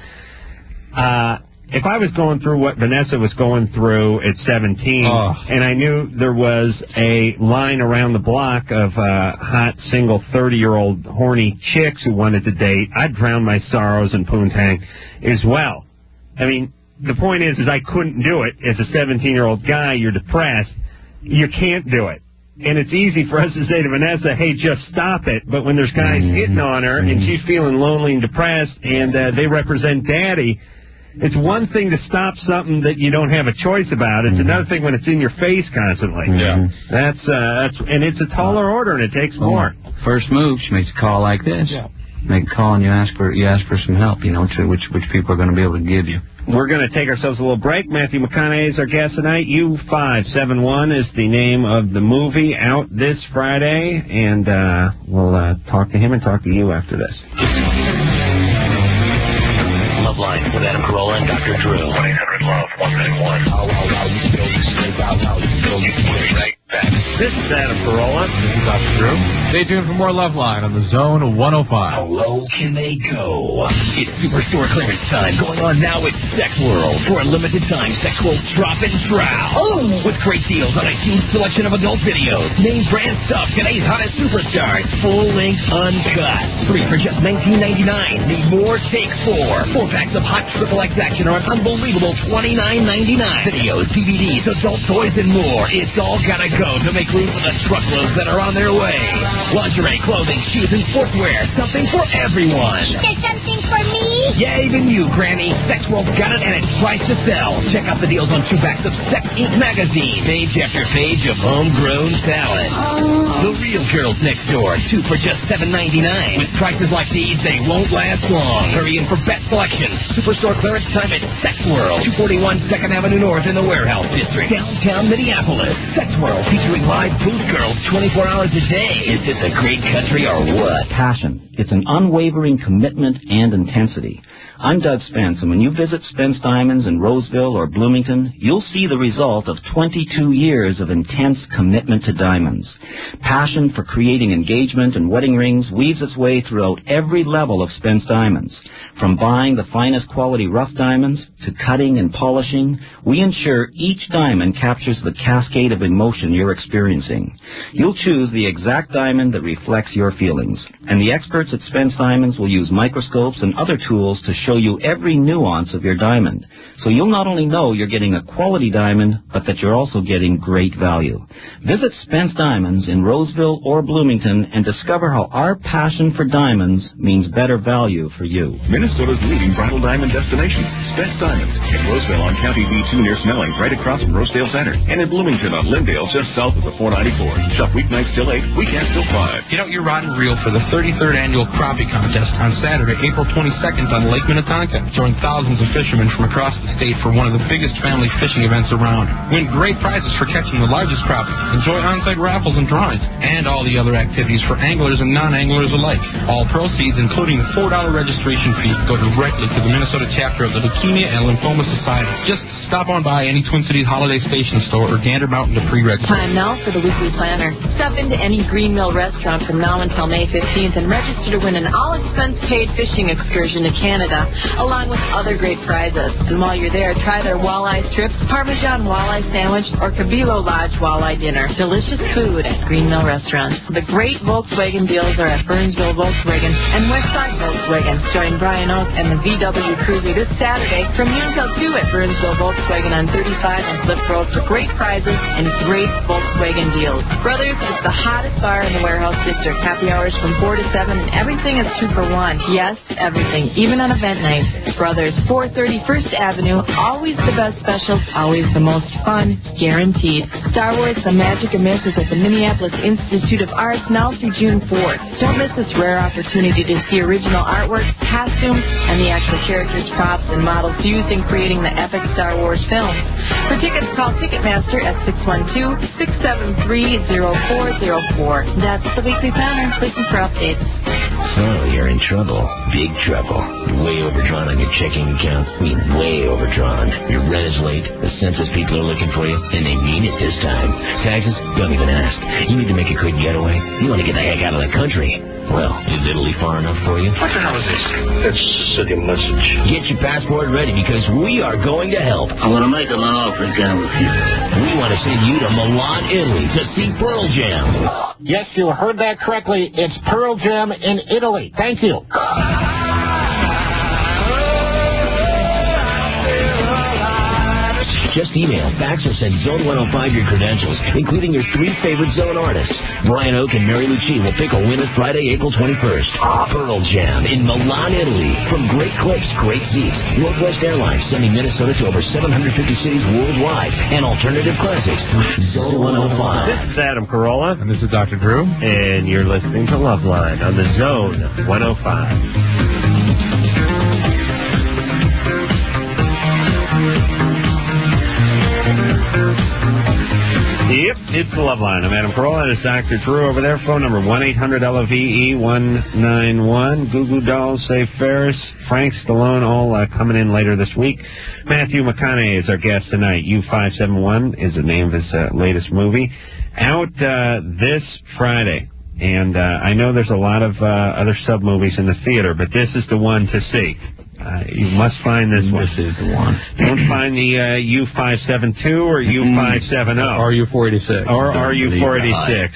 if I was going through what Vanessa was going through at 17, and I knew there was a line around the block of hot, single, 30-year-old horny chicks who wanted to date, I'd drown my sorrows in poontang as well. I mean, the point is I couldn't do it. As a 17-year-old guy, you're depressed. You can't do it. And it's easy for us to say to Vanessa, hey, just stop it. But when there's guys hitting on her and she's feeling lonely and depressed and they represent daddy, it's one thing to stop something that you don't have a choice about. It's another thing when it's in your face constantly. Yeah. That's and it's a taller order and it takes more. First move, she makes a call like this. Yeah. Make a call and you ask for some help, you know, which people are going to be able to give you. We're going to take ourselves a little break. Matthew McConaughey is our guest tonight. U571 is the name of the movie out this Friday, and we'll talk to him and talk to you after this. Loveline with Adam Carolla and Dr. Drew. 1-800-LOVE-191. You still listening about now. You still listening right back. This is Adam Carolla. This is Dr. Drew. Stay tuned for more Loveline on the Zone 105. How low can they go? It's Superstore clearance time going on now at Sex World. For a limited time, Sex World's Drop and Trow. With great deals on a huge selection of adult videos, name brand stuff, today's hottest superstars, full length uncut. 3 for just $19.99. Need more? Take 4. 4 packs of hot XXX action are an unbelievable $29.99. Videos, DVDs, adult toys, and more. It's all gotta go to make room for the truckloads that are on their way. Lingerie, clothing, shoes, and sportswear. Something for everyone. There's something for me? Yeah, even you, Granny. Sex World's got it, and it's priced to sell. Check out the deals on 2 packs of Sex Inc. magazine. Page after page of homegrown talent. The Real Girls Next Door. 2 for just $7.99. With prices like these, they won't last long. Hurry in for best selection. Superstore clearance time at Sex World. 241 2nd Avenue North in the Warehouse District. Downtown Minneapolis. Sex World featuring live booth girls 24 hours a day. Is this a great country or what? Passion. It's an unwavering commitment and intensity. I'm Doug Spence, and when you visit Spence Diamonds in Roseville or Bloomington, you'll see the result of 22 years of intense commitment to diamonds. Passion for creating engagement and wedding rings weaves its way throughout every level of Spence Diamonds. From buying the finest quality rough diamonds to cutting and polishing, we ensure each diamond captures the cascade of emotion you're experiencing. You'll choose the exact diamond that reflects your feelings, and the experts at Spence Diamonds will use microscopes and other tools to show you every nuance of your diamond. So you'll not only know you're getting a quality diamond, but that you're also getting great value. Visit Spence Diamonds in Roseville or Bloomington and discover how our passion for diamonds means better value for you. Minnesota's leading bridal diamond destination, Spence Diamonds, in Roseville on County B2 near Snelling, right across from Rosedale Center, and in Bloomington on Lyndale, just south of the 494. Shop weeknights till 8, weekends till 5. Get out your rod and reel for the 33rd annual crappie contest on Saturday, April 22nd on Lake Minnetonka. Join thousands of fishermen from across the state for one of the biggest family fishing events around. Win great prizes for catching the largest crop, enjoy on-site raffles and drawings, and all the other activities for anglers and non-anglers alike. All proceeds, including the $4 registration fee, go directly to the Minnesota chapter of the Leukemia and Lymphoma Society. Just stop on by any Twin Cities Holiday Station store or Gander Mountain to pre-register. Time now for the Weekly Planner. Stop into any Green Mill restaurant from now until May 15th and register to win an all-expense-paid fishing excursion to Canada, along with other great prizes. And while you're there, try their walleye strips, Parmesan walleye sandwich, or Cabilo Lodge walleye dinner. Delicious food at Green Mill restaurants. The great Volkswagen deals are at Burnsville Volkswagen and Westside Volkswagen. Join Brian Oak and the VW Cruiser this Saturday from noon till 2 at Burnsville Volkswagen on 35 and Flip Road for great prizes and great Volkswagen deals. Brothers is the hottest bar in the Warehouse District. Happy hours from 4 to 7 and everything is 2 for 1. Yes, everything, even on event nights. Brothers, 430 First Avenue, always the best specials, always the most fun, guaranteed. Star Wars The Magic of Myth is at the Minneapolis Institute of Arts now through June 4th. Don't miss this rare opportunity to see original artwork, costumes, and the actual characters, props, and models used in creating the epic Star Wars films. For tickets, call Ticketmaster at 612-673-0404. That's the Weekly Planner. Listen for updates. So you're in trouble. Big trouble. You're way overdrawn on your checking account. I mean, way overdrawn. Your rent is late. The census people are looking for you, and they mean it this time. Taxes? Don't even ask. You need to make a quick getaway. You want to get the heck out of the country. Well, is Italy far enough for you? What the hell is this? It's a city message. Get your passport ready because we are going to help. I'm going to make them an offer again with you. We want to send you to Milan, Italy to see Pearl Jam. Yes, you heard that correctly. It's Pearl Jam in Italy. Thank you. Just email, fax, or send Zone 105 your credentials, including your 3 favorite Zone artists. Brian Oak and Mary Lucci will pick a winner Friday, April 21st. Pearl Jam in Milan, Italy. From great clips, great seats. Northwest Airlines sending Minnesota to over 750 cities worldwide. And alternative classics. Zone 105. This is Adam Carolla. And this is Dr. Drew. And you're listening to Loveline on the Zone 105. Yep, it's the Loveline. I'm Adam Carolla. It's Dr. Drew over there. Phone number 1-800-LOVE-191. Goo Goo Dolls, Save Ferris, Frank Stallone, all coming in later this week. Matthew McConaughey is our guest tonight. U-571 is the name of his latest movie. Out this Friday. And I know there's a lot of other sub-movies in the theater, but this is the one to see. You must find this one. This is the one. Don't find the U-572 or U-570. Or U-486. Or U-486.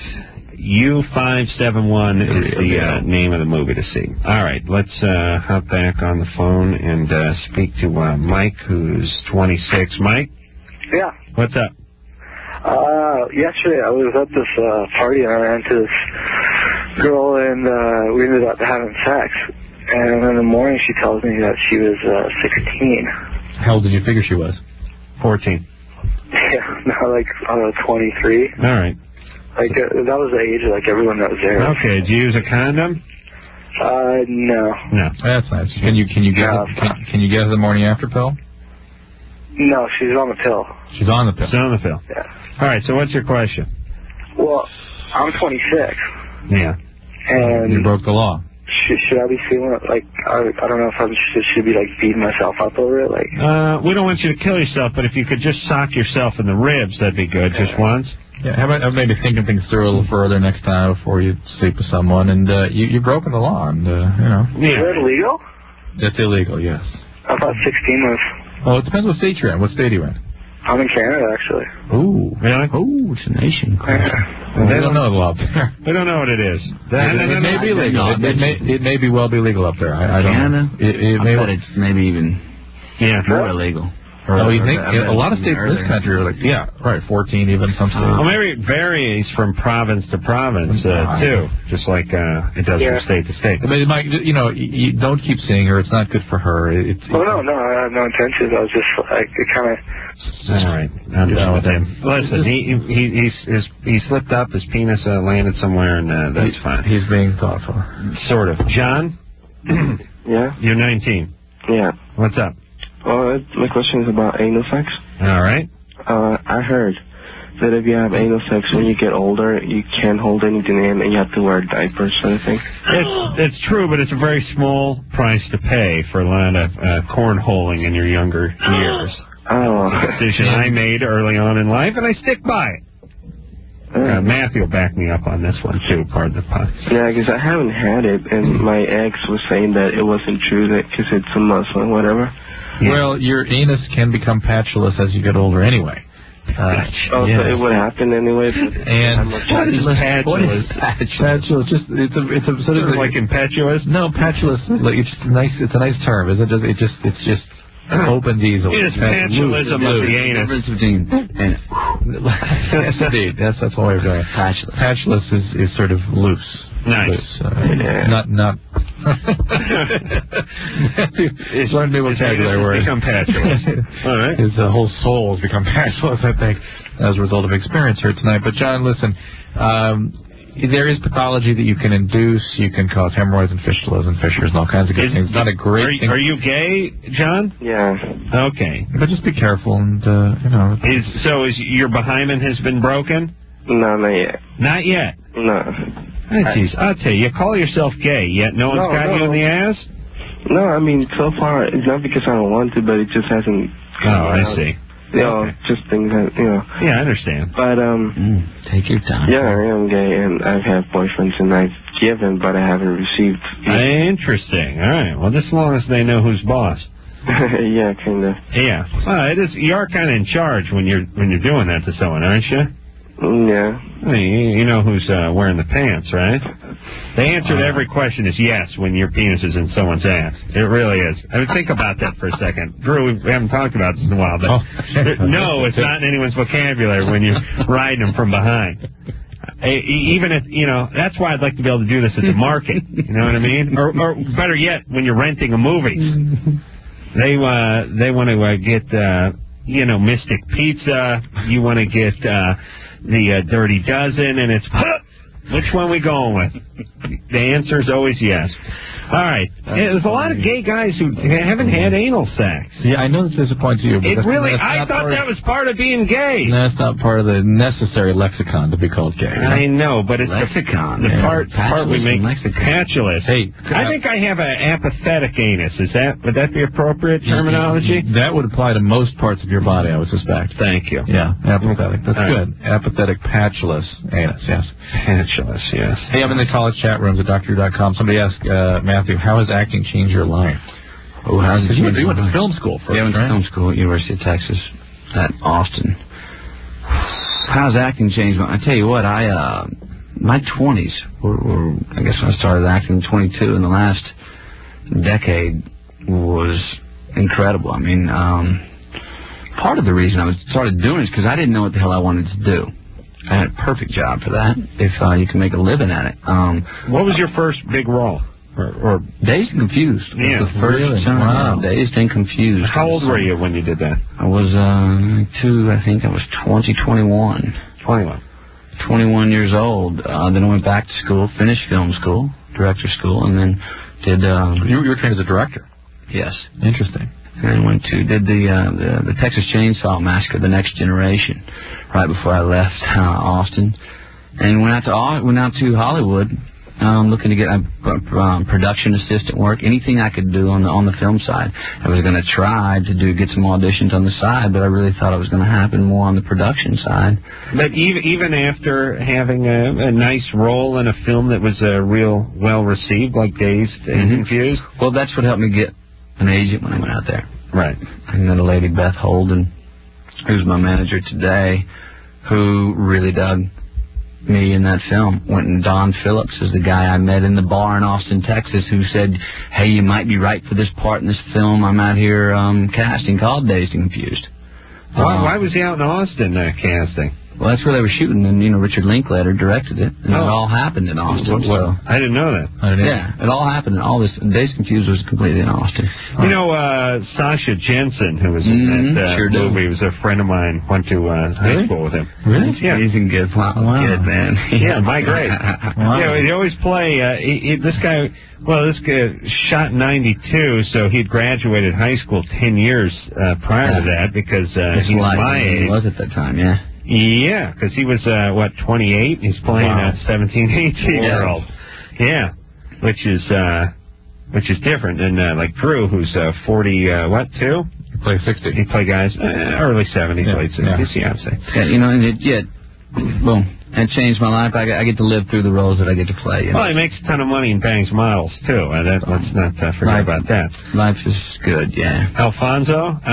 U-571 is the name of the movie to see. All right, let's hop back on the phone and speak to Mike, who's 26. Mike? Yeah. What's up? Yesterday I was at this party and I ran into this girl and we ended up having sex. And in the morning, she tells me that she was 16. How old did you figure she was? 14. Yeah, no, like, I don't know, 23. All right. Like, that was the age of, like, everyone that was there. Okay, did you use a condom? No. No. That's nice. Can you get the morning after pill? No, she's on the pill. She's on the pill. She's on the pill. Yeah. All right, so what's your question? Well, I'm 26. Yeah. And you broke the law. Should I be feeling like I don't know if I should be like beating myself up over it? Like, we don't want you to kill yourself, but if you could just sock yourself in the ribs, that'd be good, just once. Yeah, how about maybe thinking things through a little further next time before you sleep with someone, and you've broken the law, and you know. Is that illegal? That's illegal, yes. I thought 16 was. Oh, it depends what state you're in. What state are you in? I'm in Canada, actually. Ooh, really? Ooh, it's a nation. Well, they don't know the law up there. They don't know what it is. It may be legal. It may be well be legal up there. I don't know. I bet it's maybe even more illegal. Oh, you think? A lot of states in this country are like, 14 even, some states. Well, maybe it varies from province to province, too, just like it does from state to state. But it might, you don't keep seeing her. It's not good for her. No, I have no intentions. I was just, like, it kind of... All right, I'm done with him. Listen, he slipped up, his penis landed somewhere, and that's fine. He's being thoughtful. Sort of. John? Yeah? You're 19. Yeah. What's up? My question is about anal sex. All right. I heard that if you have anal sex when you get older, you can't hold anything in and you have to wear diapers, sort of thing. It's true, but it's a very small price to pay for a lot of cornholing in your younger years. Oh. It's a decision I made early on in life, and I stick by it. Matthew will back me up on this one, too, pardon the pun. Yeah, because I haven't had it, and my ex was saying that it wasn't true because it's a muscle and whatever. Yeah. Well, your anus can become patulous as you get older anyway. So it would happen anyway. And what is patulous? Patulous. Just it's a sort of like impetuous. No, patulous. Like it's nice. It's a nice term. It's just opened easily. It is patulism of the anus. Yes, indeed. That's why we're doing it. Patulous. Patulous is sort of loose. Nice. Loose, not. It's learned new vocabulary word. Become patulous. All right. His whole soul has become patulous, I think, as a result of experience here tonight. But John, listen, there is pathology that you can induce. You can cause hemorrhoids and fistulas and fissures and all kinds of good things. Not a great thing. Are you gay, John? Yeah. Okay. But just be careful and Is your behymen has been broken? No, not yet. Not yet. No. Jeez, I'll tell you call yourself gay, yet no one's got you in the ass? No, I mean, so far, it's not because I don't want to, but it just hasn't... I see. Just things that, Yeah, I understand. But, take your time. Yeah, I am gay, and I've had boyfriends, and I've given, but I haven't received. Interesting. All right. Well, just as long as they know who's boss. Yeah, kind of. Yeah. Well, it is. You are kind of in charge when you're doing that to someone, aren't you? Yeah. I mean, you know who's wearing the pants, right? The answer to every question is yes when your penis is in someone's ass. It really is. I mean, think about that for a second. Drew, we haven't talked about this in a while, but no, it's not in anyone's vocabulary when you're riding them from behind. Even if, that's why I'd like to be able to do this at the market. You know what I mean? Or better yet, when you're renting a movie. They want to get, Mystic Pizza. You want to get the Dirty Dozen, and it's... Which one we going with? The answer is always yes. All right. There's a lot of gay guys who haven't had anal sex. Yeah, I know this disappoints you. But I thought that was part of being gay. That's not part of the necessary lexicon to be called gay. I know, but it's lexicon. The part we make patulous. Hey, I think I have an apathetic anus. Would that be appropriate terminology? That would apply to most parts of your body, I would suspect. Thank you. Yeah, apathetic. That's good. Apathetic patulous anus, yes. Patulous, yes. Hey, I'm in the college chat rooms at DrDrew.com. Somebody asked Matthew, how has acting changed your life? Oh, how has it changed? You went to film school first, I went to film school at University of Texas at Austin. How's acting changed? I tell you what, my 20s were, I guess when I started acting, 22, and the last decade was incredible. I mean, part of the reason I started doing it is because I didn't know what the hell I wanted to do. I had a perfect job for that, if you can make a living at it. What was your first big role? Or Dazed and Confused. Yeah, was the first wow. Dazed and Confused. How old were you when you did that? I was, I think I was 21. 21 years old. Then I went back to school, finished film school, director school, and then did... You were trained as a director? Yes. Interesting. And did the Texas Chainsaw Massacre, The Next Generation, right before I left Austin, and went out to Hollywood, looking to get production assistant work, anything I could do on the film side. I was going to try to get some auditions on the side, but I really thought it was going to happen more on the production side. But even after having a nice role in a film that was real well received, like Dazed and Confused, well, that's what helped me get an agent when I went out there. Right. And then a lady, Beth Holden, who's my manager today, who really dug me in that film. And Don Phillips is the guy I met in the bar in Austin, Texas, who said, hey, you might be right for this part in this film I'm out here casting called Dazed and Confused. Why was he out in Austin casting? Well, that's where they were shooting, and Richard Linklater directed it, and it all happened in Austin. So. I didn't know that. Yeah, it all happened. All this Days Confused was completely in Austin. Sasha Jensen, who was in that movie, was a friend of mine. Went to high school with him. Really? Yeah, he's in good. Wow. Kid, man. Yeah, my grade. Wow. Yeah, he'd always play. This guy shot in '92, so he'd graduated high school 10 years prior to that because he was my age. He was at that time, yeah. Yeah, because he was, 28? He's playing a 17, 18-year-old. Yeah, which is different than, like Drew, who's 40, 2? He played 60. He played guys, early 70s, late 60s, yeah, I'd say. Yeah, boom. It changed my life. I get to live through the roles that I get to play. Well, he makes a ton of money and bangs models, too. Let's not forget about that. Life is good, yeah. Alphonse?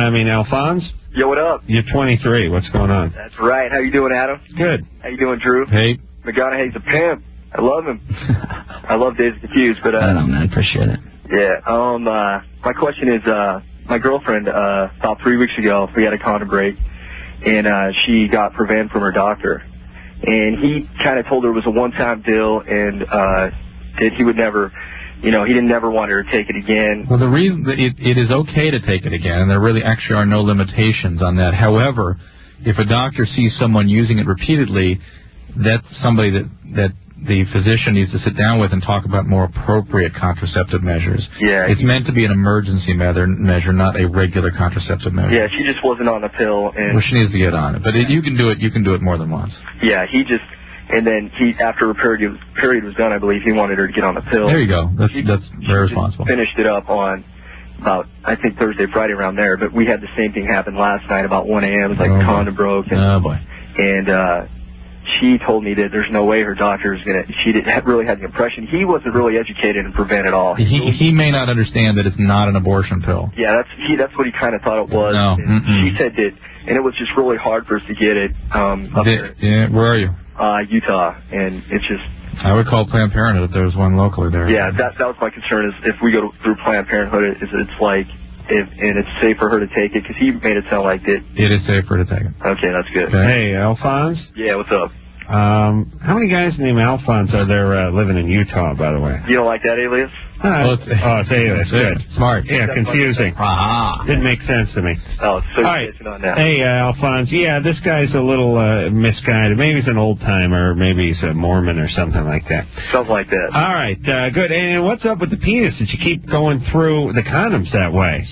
Yo, what up? You're 23. What's going on? That's right. How you doing, Adam? Good. How you doing, Drew? Hey. McGonaghy's a pimp. I love him. I love Days Confused, but I don't know, man. Appreciate it. Yeah. My question is, my girlfriend, about 3 weeks ago, we had a condom break, and she got Prevan from her doctor, and he kind of told her it was a one-time deal, and that he would never. He didn't never want her to take it again. Well, the reason that it is okay to take it again, and there really actually are no limitations on that. However, if a doctor sees someone using it repeatedly, that's somebody that the physician needs to sit down with and talk about more appropriate contraceptive measures. Yeah. It's meant to be an emergency measure, not a regular contraceptive measure. Yeah, she just wasn't on the pill. Well, she needs to get on it. But you can do it more than once. Yeah, and then after a period was done, I believe he wanted her to get on the pill. There you go. That's very responsible. Finished it up on about, I think, Thursday, Friday, around there. But we had the same thing happen last night about 1 a.m. It was like the condom broke. Oh, boy. And she told me that there's no way her doctor is going to... She really had the impression he wasn't really educated in Prevan at all. He may not understand that it's not an abortion pill. Yeah, that's what he kind of thought it was. No. She said that, and it was just really hard for us to get it up there. Yeah, where are you? Utah, and it's just... I would call Planned Parenthood if there was one locally there. Yeah, that was my concern, is if we go through Planned Parenthood, it's like, and it's safe for her to take it, because he made it sound like that. It is safe for her to take it. Okay, that's good. Hey, Alphonse? Yeah, what's up? How many guys named Alphonse are there living in Utah, by the way? You don't like that alias? It's alias. Good. Smart. Yeah, confusing. Didn't make sense to me. Oh, so all right. you're on that. Hey, Alphonse. Yeah, this guy's a little misguided. Maybe he's an old-timer. Maybe he's a Mormon or something like that. Something like that. All right. Good. And what's up with the penis? Did you keep going through the condoms that way?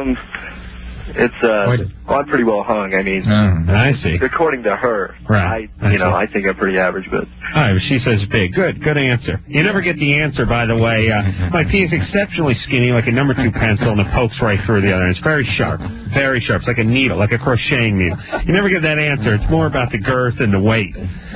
It's I'm pretty well hung. I mean, I see. According to her, right? I think I'm pretty average, but all right. She says big. Good answer. You never get the answer, by the way. My penis is exceptionally skinny, like a number 2 pencil, and it pokes right through the other. It's very sharp, very sharp. It's like a needle, like a crocheting needle. You never get that answer. It's more about the girth and the weight.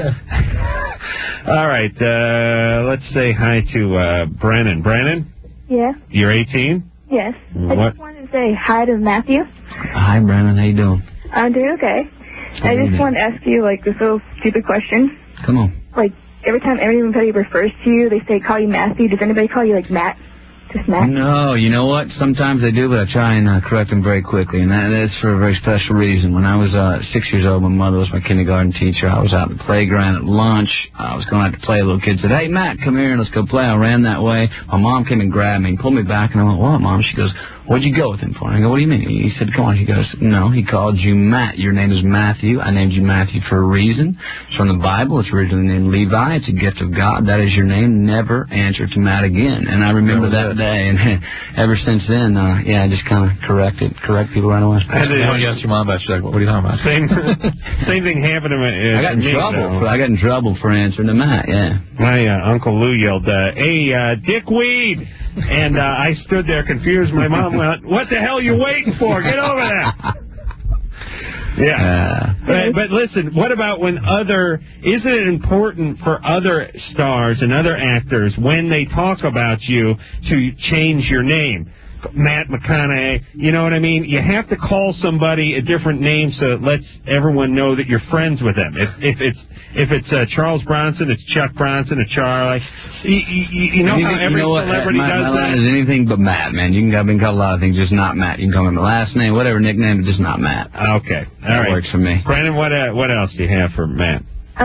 All right. Let's say hi to Brennan. Brennan? Yeah. You're 18? Yes. What? I just wanted to say hi to Matthew. Hi, Brandon. How you doing? I'm doing okay. I just wanted to ask you, this little stupid question. Come on. Every time anybody refers to you, they say call you Matthew. Does anybody call you, Matt? Just Matt? No, you know what? Sometimes they do, but I try and correct them very quickly, and that's for a very special reason. When I was 6 years old, my mother was my kindergarten teacher. I was out at the playground at lunch. I was going out to play. A little kid said, "Hey, Matt, come here and let's go play." I ran that way. My mom came and grabbed me and pulled me back, and I went, "What, Mom?" She goes, "What'd you go with him for?" I go, "What do you mean?" He said, "Come on." She goes, "No, he called you Matt. Your name is Matthew. I named you Matthew for a reason. It's from the Bible. It's originally named Levi. It's a gift of God. That is your name. Never answer to Matt again." And I remember that day, and ever since then, I just kind of correct people right away. When you ask your mom about it, she's like, "What are you talking about?" Same thing happened to me. I got in trouble. I got in trouble for answering to Matt. Yeah. My Uncle Lou yelled, "Hey, Dickweed!" And I stood there confused. My mom went, "What the hell are you waiting for? Get over there!" Yeah. But listen, what about isn't it important for other stars and other actors when they talk about you to change your name? Matt McConaughey. You know what I mean? You have to call somebody a different name so it lets everyone know that you're friends with them. If it's Charles Bronson, it's Chuck Bronson, or Charlie. You know how every celebrity does my that? line is anything but Matt, man. You can be called a lot of things, just not Matt. You can call me my last name, whatever nickname, just not Matt. Okay, that works for me. Brandon, what else do you have for Matt?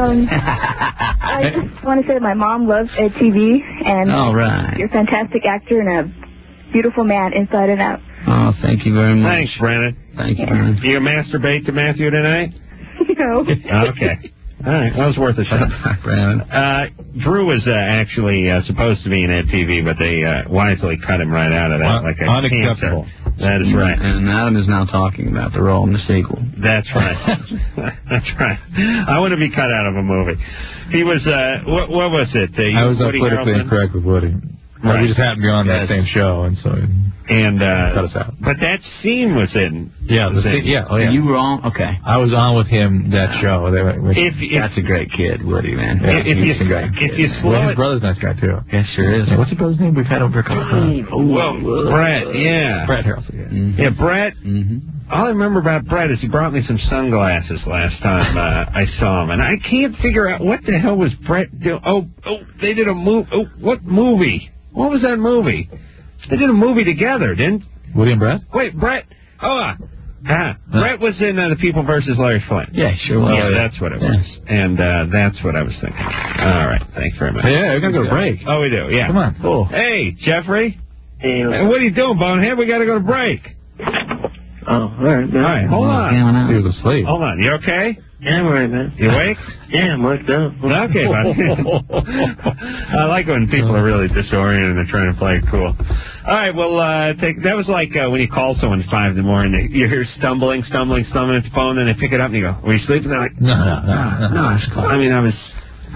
I just want to say that my mom loves Ed TV, and you're a fantastic actor and a beautiful man inside and out. Oh, thank you very much. Thanks, Brandon. Thank you, Brandon. Do you masturbate to Matthew tonight? No. Okay. All right, that was worth a shot. Brandon. Drew was actually supposed to be in Ed TV, but they wisely cut him right out of that, like a unacceptable. Cancer. That is right. And Adam is now talking about the role in the sequel. That's right. That's right. I want to be cut out of a movie. He was, what was it? I was politically incorrect with Woody. Right. We just happened to be on that same show, and so cut us out. But that scene was in. Yeah, You were on? Okay. I was on with him that show. That's a great kid, Woody, man. Yeah, if you slow his brother's a nice guy, too. Yeah, sure is. Yeah, what's his brother's name? We've had him for a couple times. Brett, yeah. Brett Harrelson, yeah. Yeah, Brett. All I remember about Brett is he brought me some sunglasses last time I saw him, and I can't figure out what the hell was Brett doing. Oh, they did a movie. Oh, what movie? What was that movie? They did a movie together, didn't? Woody and Brett? Wait, Brett. Brett was in The People versus Larry Flint. Yeah, sure was. Yeah, that's what it was. And that's what I was thinking. All right, thanks very much. Yeah, we're going to go to break. Oh, we do, yeah. Come on. Cool. Hey, Jeffrey. Hey, what are you doing, Bonehead? We got to go to break. Oh, all right, man. All right, hold on. He was asleep. Hold on, you okay? Yeah, I'm all right, man. You awake? Yeah, I'm waked up. Okay, buddy. I like when people are really disoriented and they're trying to play it cool. All right, well, that was like when you call someone at 5 in the morning, you hear stumbling at the phone, and they pick it up and you go, were you sleeping? They're like, no, it's cool. I mean, I was...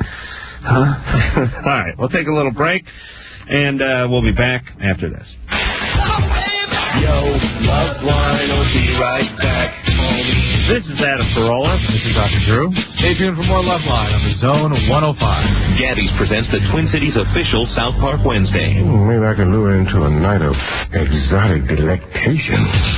All right, we'll take a little break, and we'll be back after this. Yo, Loveline will be right back. This is Adam Carolla. This is Dr. Drew. Stay tuned for more Loveline on the Zone 105. Gaddy's presents the Twin Cities official South Park Wednesday. Maybe I can lure into a night of exotic delectation.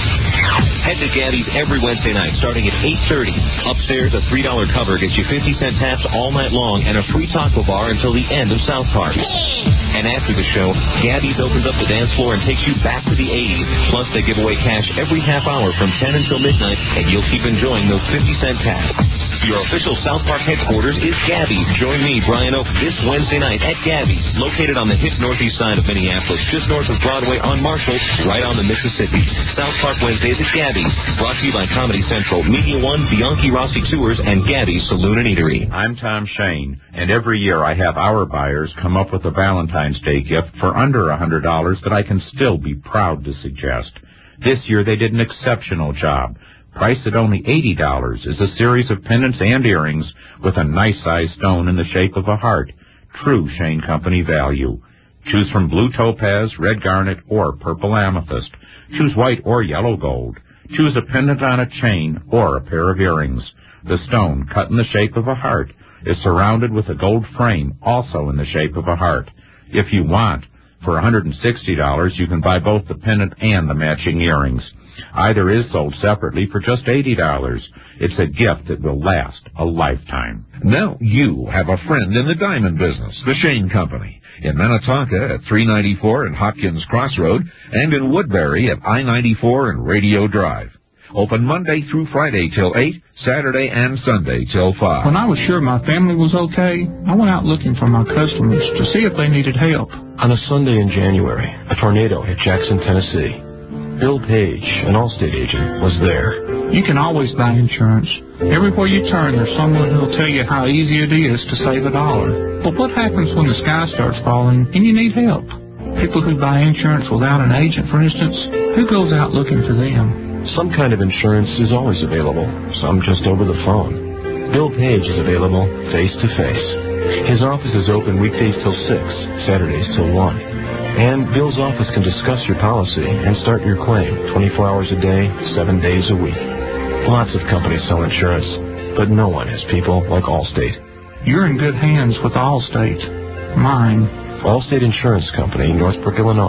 Head to Gaddy's every Wednesday night starting at 8:30. Upstairs, a $3 cover gets you 50-cent taps all night long and a free taco bar until the end of South Park. And after the show, Gaddy's opens up the dance floor and takes you back to the 80s. Plus, they give away cash every half hour from 10 until midnight, and you'll keep enjoying those 50-cent taps. Your official South Park headquarters is Gabby's. Join me, Brian Oak, this Wednesday night at Gabby's, located on the hip northeast side of Minneapolis, just north of Broadway on Marshall, right on the Mississippi. South Park Wednesdays at Gabby's, brought to you by Comedy Central, Media One, Bianchi Rossi Tours, and Gabby's Saloon and Eatery. I'm Tom Shane, and every year I have our buyers come up with a Valentine's Day gift for under $100 that I can still be proud to suggest. This year they did an exceptional job. Priced at only $80 is a series of pendants and earrings with a nice-sized stone in the shape of a heart. True Shane Company value. Choose from blue topaz, red garnet, or purple amethyst. Choose white or yellow gold. Choose a pendant on a chain or a pair of earrings. The stone, cut in the shape of a heart, is surrounded with a gold frame, also in the shape of a heart. If you want, for $160, you can buy both the pendant and the matching earrings. Either is sold separately for just $80. It's a gift that will last a lifetime. Now you have a friend in the diamond business, the Shane Company, in Minnetonka at 394 and Hopkins Crossroad, and in Woodbury at I-94 and Radio Drive. Open Monday through Friday till 8, Saturday and Sunday till 5. When I was sure my family was okay, I went out looking for my customers to see if they needed help. On a Sunday in January, a tornado hit Jackson, Tennessee. Bill Page, an Allstate agent, was there. You can always buy insurance. Everywhere you turn, there's someone who'll tell you how easy it is to save $1. But what happens when the sky starts falling and you need help? People who buy insurance without an agent, for instance, who goes out looking for them? Some kind of insurance is always available, some just over the phone. Bill Page is available face-to-face. His office is open weekdays till 6, Saturdays till 1. And Bill's office can discuss your policy and start your claim 24 hours a day, 7 days a week. Lots of companies sell insurance, but no one has people like Allstate. You're in good hands with Allstate. Mine. Allstate Insurance Company, Northbrook, Illinois.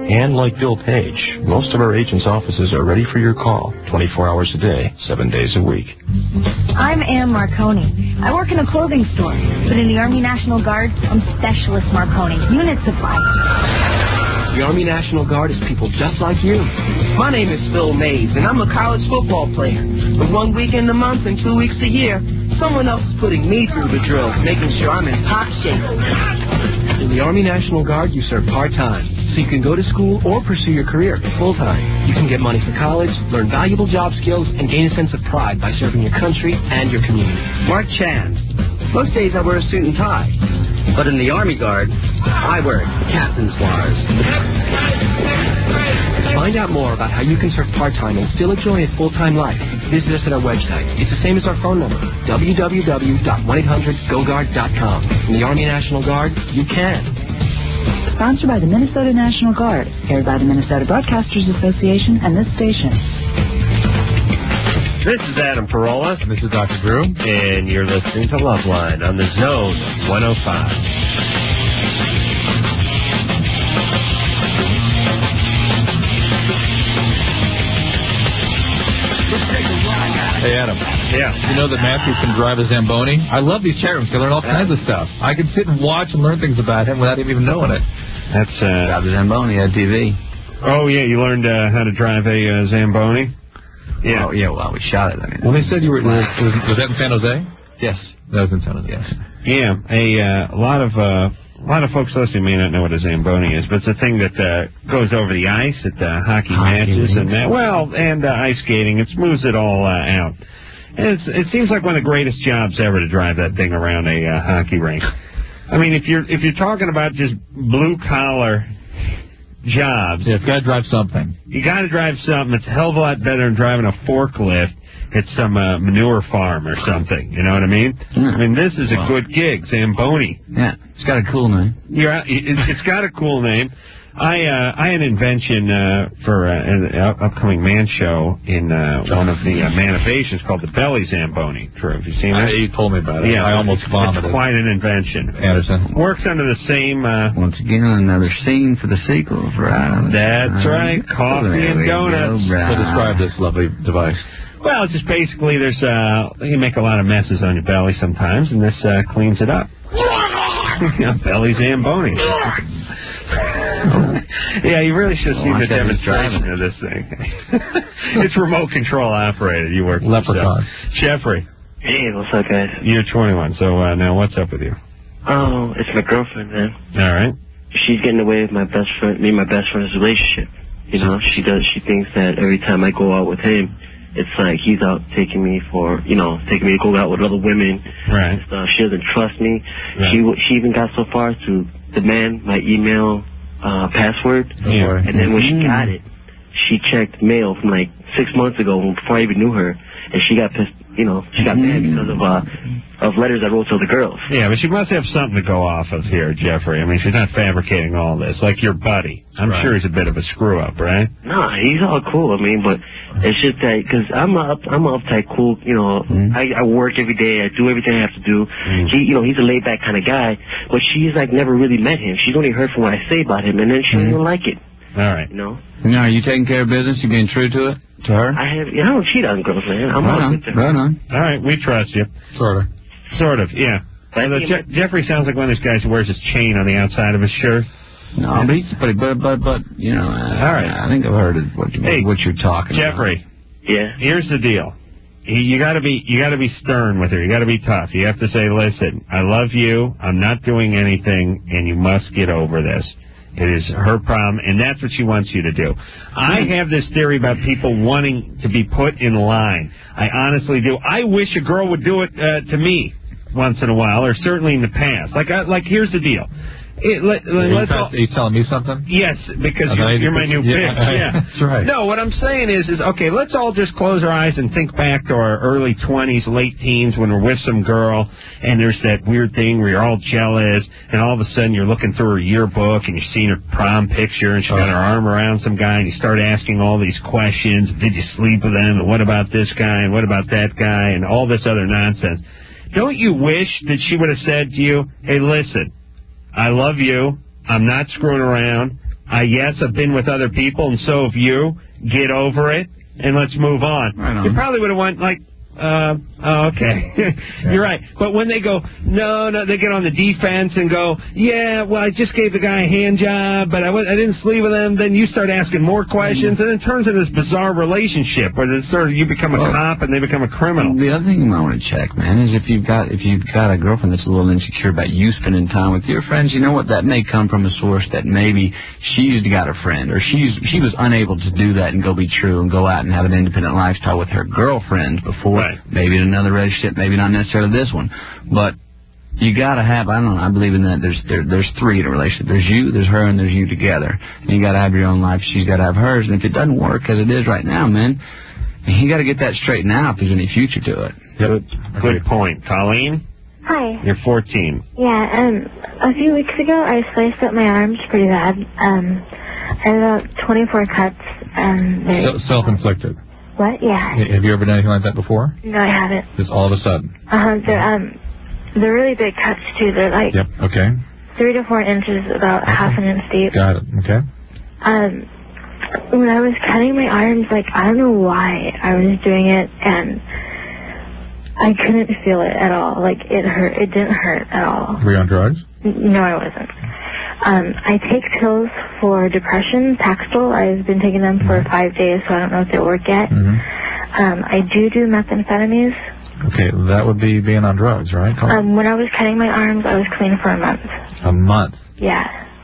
And like Bill Page, most of our agents' offices are ready for your call 24 hours a day, 7 days a week. I'm Ann Marconi. I work in a clothing store, but in the Army National Guard, I'm Specialist Marconi, unit supply. The Army National Guard is people just like you. My name is Phil Mays, and I'm a college football player. But 1 weekend a month and 2 weeks a year, someone else is putting me through the drill, making sure I'm in top shape. In the Army National Guard, you serve part-time, so you can go to school or pursue your career full-time. You can get money for college, learn valuable job skills, and gain a sense of pride by serving your country and your community. Mark Chand. Most days I wear a suit and tie. But in the Army Guard, I wear captain's wires. Find out more about how you can serve part-time and still enjoy a full-time life. Visit us at our website. It's the same as our phone number, www.1800GoGuard.com. In the Army National Guard, you can. Sponsored by the Minnesota National Guard, aired by the Minnesota Broadcasters Association and this station. This is Adam Carolla. And this is Dr. Drew. And you're listening to Loveline on the Zone 105. Hey, Adam. Yeah. You know that Matthew can drive a Zamboni? I love these chat rooms. I learn all kinds of stuff. I can sit and watch and learn things about him without him even knowing it. That's drive a Zamboni on TV. Oh, yeah, you learned how to drive a Zamboni? Yeah. Well, we shot it. I mean, well, they said you were... Was that in San Jose? Yes. That was in San Jose. Yes. Yeah, a lot of folks listening may not know what a Zamboni is, but it's a thing that goes over the ice at hockey matches and that. Well, and ice skating. It smooths it all out. And it seems like one of the greatest jobs ever to drive that thing around a hockey rink. I mean, if you're talking about just blue collar jobs, yeah, you've got to drive something. You got to drive something. It's a hell of a lot better than driving a forklift at some manure farm or something. You know what I mean? Yeah. I mean, this is a good gig, Zamboni. Yeah, it's got a cool name. It's got a cool name. I had an invention for an upcoming man show in one of the Manovations called the Belly Zamboni. True, have you seen that? You told me about it. Yeah, I almost vomited. It's quite an invention. Anderson. Works under the same... Once again, another scene for the sequel for Adam. That's right. Coffee and donuts. So describe this lovely device. Well, it's just basically there's you make a lot of messes on your belly sometimes, and this cleans it up. Belly Zamboni. Yeah, you really should see the demonstration of this thing. It's remote control operated. You work Leprechaun. Jeffrey. Hey, what's up, guys? You're 21, so now what's up with you? Oh, it's my girlfriend, man. All right. She's getting away with me and my best friend's relationship. You know, she thinks that every time I go out with him, it's like he's out taking me to go out with other women. Right. And stuff. She doesn't trust me. Right. She even got so far to demand my email password. Yeah. And then when she got it, she checked mail from like 6 months ago before I even knew her, and she got pissed. She got mad because of letters I wrote to the girls. Yeah, but she must have something to go off of here, Jeffrey. I mean, she's not fabricating all this. Like your buddy. I'm sure he's a bit of a screw-up, right? No, he's all cool. I mean, but it's just that, because I'm an uptight, cool, I work every day. I do everything I have to do. He's a laid-back kind of guy, but she's, like, never really met him. She's only heard from what I say about him, and then she doesn't like it. All right. Now, are you taking care of business? You being true to it? To her? I don't cheat on girls, man. I'm right on. All right, we trust you. Sort of, yeah. Jeffrey sounds like one of those guys who wears his chain on the outside of his shirt. No, but he's pretty, but all right. I think I've heard what you're talking about. Jeffrey. Yeah. Here's the deal. You got to be stern with her. You got to be tough. You have to say, "Listen, I love you. I'm not doing anything, and you must get over this. It is her problem, and that's what she wants you to do." I have this theory about people wanting to be put in line. I honestly do. I wish a girl would do it to me once in a while, or certainly in the past. Like here's the deal. Are you telling me something? Yes, because you're my new pick. Yeah, that's right. No, what I'm saying is okay, let's all just close our eyes and think back to our early 20s, late teens when we're with some girl, and there's that weird thing where you're all jealous, and all of a sudden you're looking through her yearbook, and you're seeing her prom picture, and she's got her arm around some guy, and you start asking all these questions. Did you sleep with him? And what about this guy? And what about that guy? And all this other nonsense. Don't you wish that she would have said to you, "Hey, listen, I love you. I'm not screwing around. yes, I've been with other people, and so have you. Get over it, and let's move on. Right on. You probably would have went like, okay. You're right. But when they go, no, they get on the defense and go, yeah, well, I just gave the guy a hand job, but I didn't sleep with him. Then you start asking more questions, and it turns into this bizarre relationship where you become a cop and they become a criminal. The other thing you might want to check, man, is if you've got a girlfriend that's a little insecure about you spending time with your friends, you know what? That may come from a source that maybe she's got a friend, or she was unable to do that and go be true and go out and have an independent lifestyle with her girlfriend before. Right. Maybe in another relationship, maybe not necessarily this one, but you gotta have. I don't know. I believe in that. There's three in a relationship. There's you, there's her, and there's you together. And you gotta have your own life. She's gotta have hers. And if it doesn't work as it is right now, man, you gotta get that straightened out if there's any future to it. Good point, Colleen. Hi. You're 14. Yeah. A few weeks ago, I sliced up my arms pretty bad. I had about 24 cuts. Self-inflicted. What? Yeah. Have you ever done anything like that before? No, I haven't. Just all of a sudden? They're really big cuts, too. They're like 3 to 4 inches, about half an inch deep. Got it. Okay. When I was cutting my arms, I don't know why I was doing it, and I couldn't feel it at all. It hurt. It didn't hurt at all. Were you on drugs? No, I wasn't. I take pills for depression, Paxil. I've been taking them for 5 days, so I don't know if they work yet. I do methamphetamines. Okay, that would be being on drugs, right? When I was cutting my arms, I was clean for a month. A month? Yeah.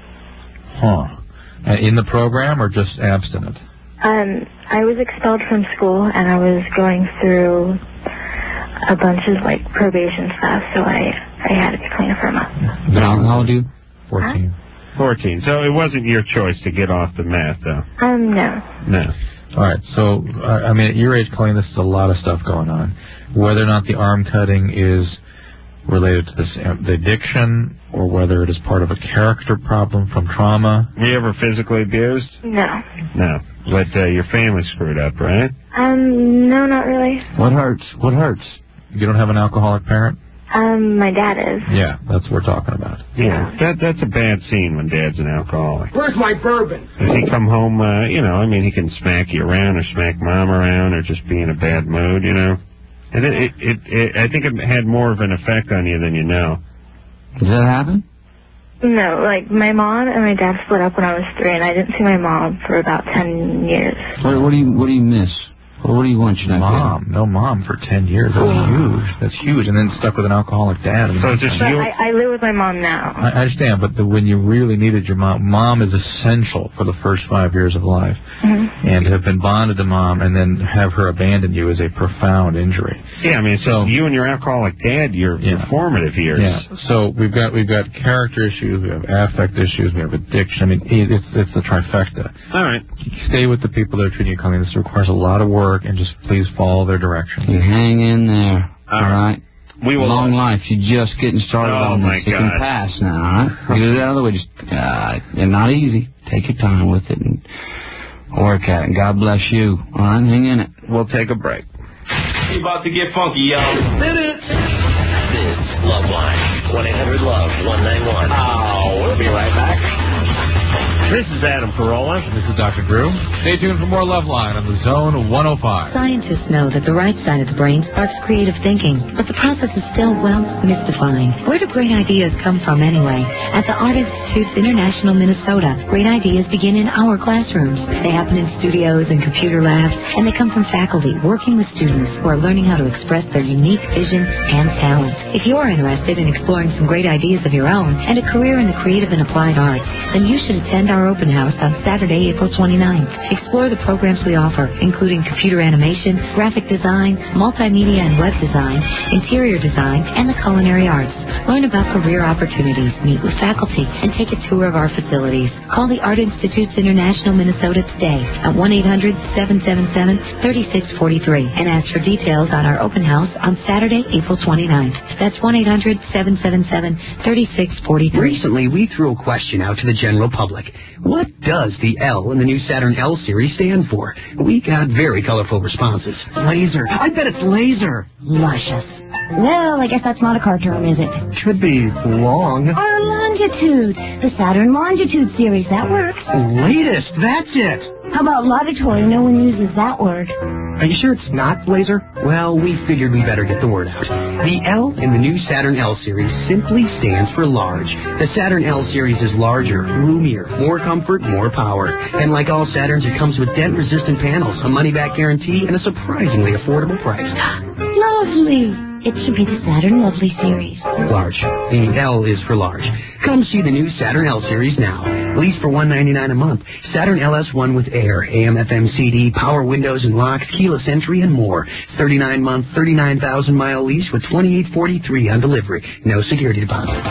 Huh. In the program or just abstinent? I was expelled from school, and I was going through a bunch of, probation stuff, so I had to be clean for a month. How old are you? 14. 14. So it wasn't your choice to get off the meth, though? No. All right. So, at your age, Colleen, this is a lot of stuff going on. Whether or not the arm cutting is related to the addiction, or whether it is part of a character problem from trauma. Were you ever physically abused? No. No. But your family screwed up, right? No, not really. What hurts? What hurts? You don't have an alcoholic parent? My dad is. Yeah, that's what we're talking about. Yeah, that's a bad scene when Dad's an alcoholic. Where's my bourbon? Does he come home, he can smack you around or smack Mom around or just be in a bad mood, And I think it had more of an effect on you than you know. Does that happen? No, my mom and my dad split up when I was 3, and I didn't see my mom for about 10 years. What do you miss? What do you want? No mom for 10 years. That's huge. That's huge. And then stuck with an alcoholic dad. So just you. I live with my mom now. I understand, but when you really needed your mom is essential for the first 5 years of life. And to have been bonded to Mom and then have her abandon you is a profound injury. Yeah, so you and your alcoholic dad, your formative years. Yeah. So we've got character issues, we have affect issues, we have addiction. It's the trifecta. All right. Stay with the people that are treating you. This requires a lot of work, and just please follow their direction. You hang in there. All right. We will. Long life. You're just getting started on this. It can pass now, all right? Get it out of the way. Just not easy. Take your time with it and work at it. God bless you. All right, hang in it. We'll take a break. We about to get funky, y'all. This Loveline. 1-800-LOVE-191. We'll be right back. This is Adam Carolla. This is Dr. Drew. Stay tuned for more Loveline on the Zone 105. Scientists know that the right side of the brain sparks creative thinking, but the process is still, mystifying. Where do great ideas come from anyway? At the Art Institute International, Minnesota, great ideas begin in our classrooms. They happen in studios and computer labs, and they come from faculty working with students who are learning how to express their unique vision and talent. If you're interested in exploring some great ideas of your own and a career in the creative and applied arts, then you should attend our open house on Saturday, April 29th. Explore the programs we offer, including computer animation, graphic design, multimedia and web design, interior design, and the culinary arts. Learn about career opportunities, meet with faculty, and take a tour of our facilities. Call the Art Institutes International, Minnesota today at 1-800-777-3643 and ask for details on our open house on Saturday, April 29th. That's 1-800-777-3643. Recently, we threw a question out to the general public. What does the L in the new Saturn L series stand for? We got very colorful responses. Laser. I bet it's laser. Luscious. Well, I guess that's not a car term, is it? Could be long. Or longitude. The Saturn Longitude series. That works. Latest. That's it. How about laudatory? No one uses that word. Are you sure it's not laser? Well, we figured we better get the word out. The L in the new Saturn L series simply stands for large. The Saturn L series is larger, roomier, more comfort, more power. And like all Saturns, it comes with dent-resistant panels, a money-back guarantee, and a surprisingly affordable price. Lovely. It should be the Saturn Lovely series. Large. The L is for large. Come see the new Saturn L series now. Lease for $199 a month. Saturn LS1 with air, AM, FM, CD, power windows and locks, keyless entry, and more. 39-month, 39,000-mile lease with $2,843 on delivery. No security deposit.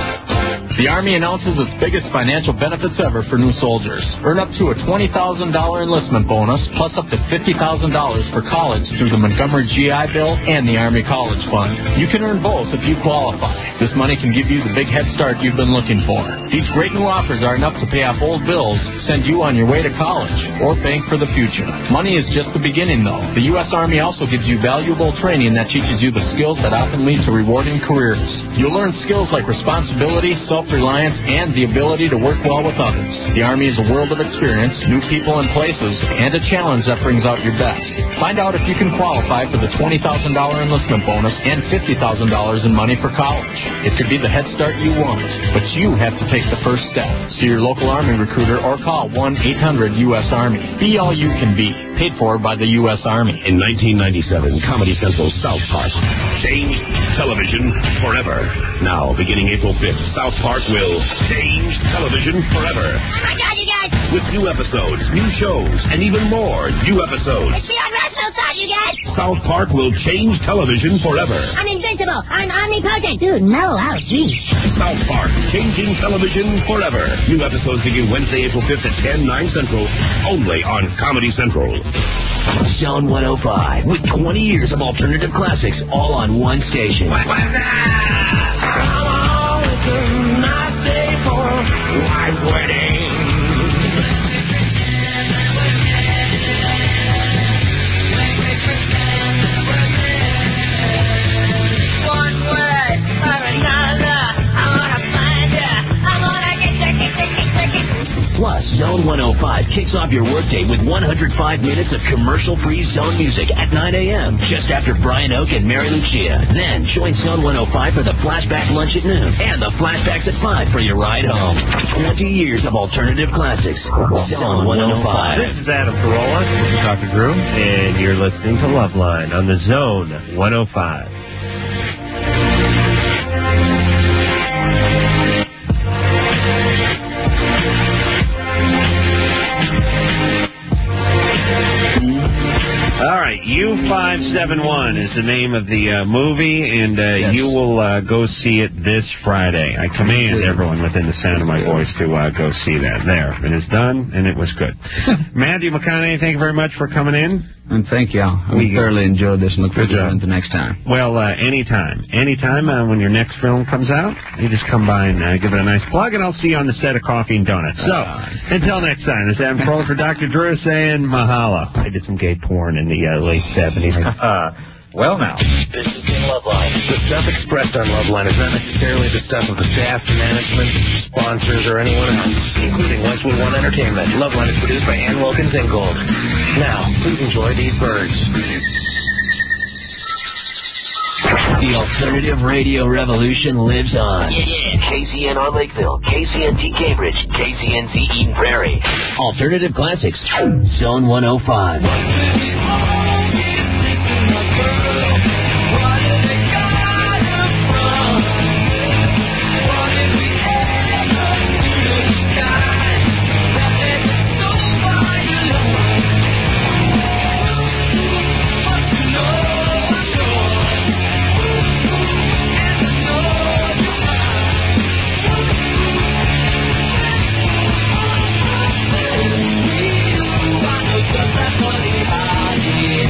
The Army announces its biggest financial benefits ever for new soldiers. Earn up to a $20,000 enlistment bonus, plus up to $50,000 for college through the Montgomery GI Bill and the Army College Fund. You can earn both if you qualify. This money can give you the big head start you've been looking for. These great new offers are enough to pay off old bills, send you on your way to college, or bank for the future. Money is just the beginning, though. The U.S. Army also gives you valuable training that teaches you the skills that often lead to rewarding careers. You'll learn skills like responsibility, self-reliance, and the ability to work well with others. The Army is a world of experience, new people and places, and a challenge that brings out your best. Find out if you can qualify for the $20,000 enlistment bonus and $50,000 in money for college. It could be the head start you want, but you have to take the first step. See your local Army recruiter or call 1-800-US-ARMY. Be all you can be. Paid for by the U.S. Army. In 1997, Comedy Central's South Park changed television forever. Now, beginning April 5th, South Park will change television forever. Oh my God, you guys! With new episodes, new shows, and even more new episodes. It's the unrational side, you guys! South Park will change television forever. I'm invincible. I'm omnipotent. Dude, no, oh, geez. South Park, changing television forever. New episodes begin Wednesday, April 5th at 10, 9 Central, only on Comedy Central. Zone 105, with 20 years of alternative classics, all on one station. Come on, it's a nice day for a white wedding. One way or another, I'm gonna find ya. I'm gonna get ya. Plus, Zone 105 kicks off your workday with 105 minutes of commercial-free Zone music at 9 a.m., just after Brian Oak and Mary Lucia. Then, join Zone 105 for the Flashback Lunch at noon and the Flashbacks at 5 for your ride home. 20 years of alternative classics. Zone 105. This is Adam Carolla. This is Dr. Drew. And you're listening to Loveline on the Zone 105. All right, U571 is the name of the movie, and yes, you will go see it this Friday. I command everyone within the sound of my voice to go see that. There, it is done, and it was good. Matthew McConaughey, thank you very much for coming in. And thank you. We thoroughly enjoyed this and look forward to doing it the next time. Well, anytime. Anytime when your next film comes out, you just come by and give it a nice plug, and I'll see you on the set of Coffee and Donuts. So, until next time, this is Adam Carolla for Dr. Drew saying mahalo. I did some gay porn in the late 70s. Well, now. This is in Loveline. The stuff expressed on Loveline is not necessarily the stuff of the staff, management, sponsors, or anyone else, including Westwood One Entertainment. Loveline is produced by Ann Wilkins Ingold. Now, please enjoy these birds. The alternative radio revolution lives on. KCNR Lakeville, KCNT Cambridge, KCNZ Eden Prairie. Alternative Classics, Zone 105. Yeah.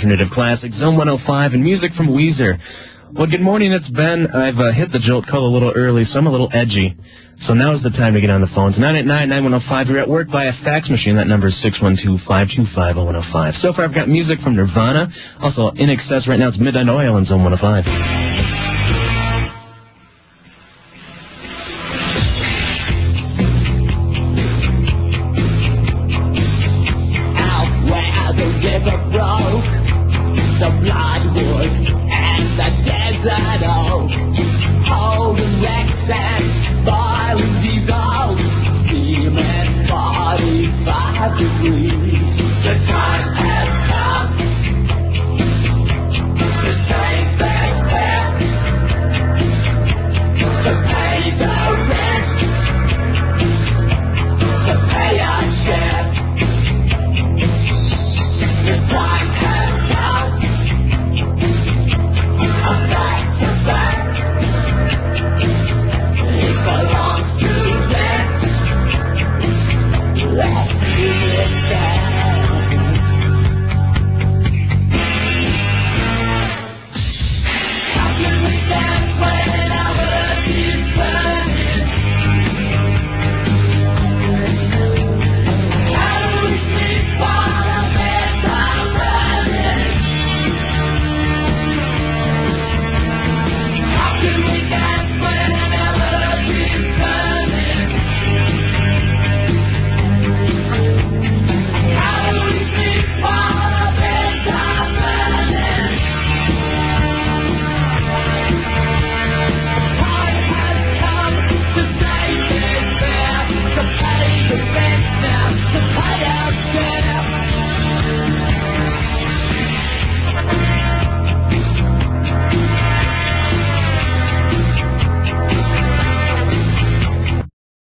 alternative classic, Zone 105, and music from Weezer. Well, good morning, it's Ben. I've hit the Jolt call a little early, so I'm a little edgy. So now is the time to get on the phones. 989-9105. You're at work by a fax machine. That number is 612-525-0105. So far, I've got music from Nirvana. Also, In Excess right now. It's Midnight Oil in Zone 105.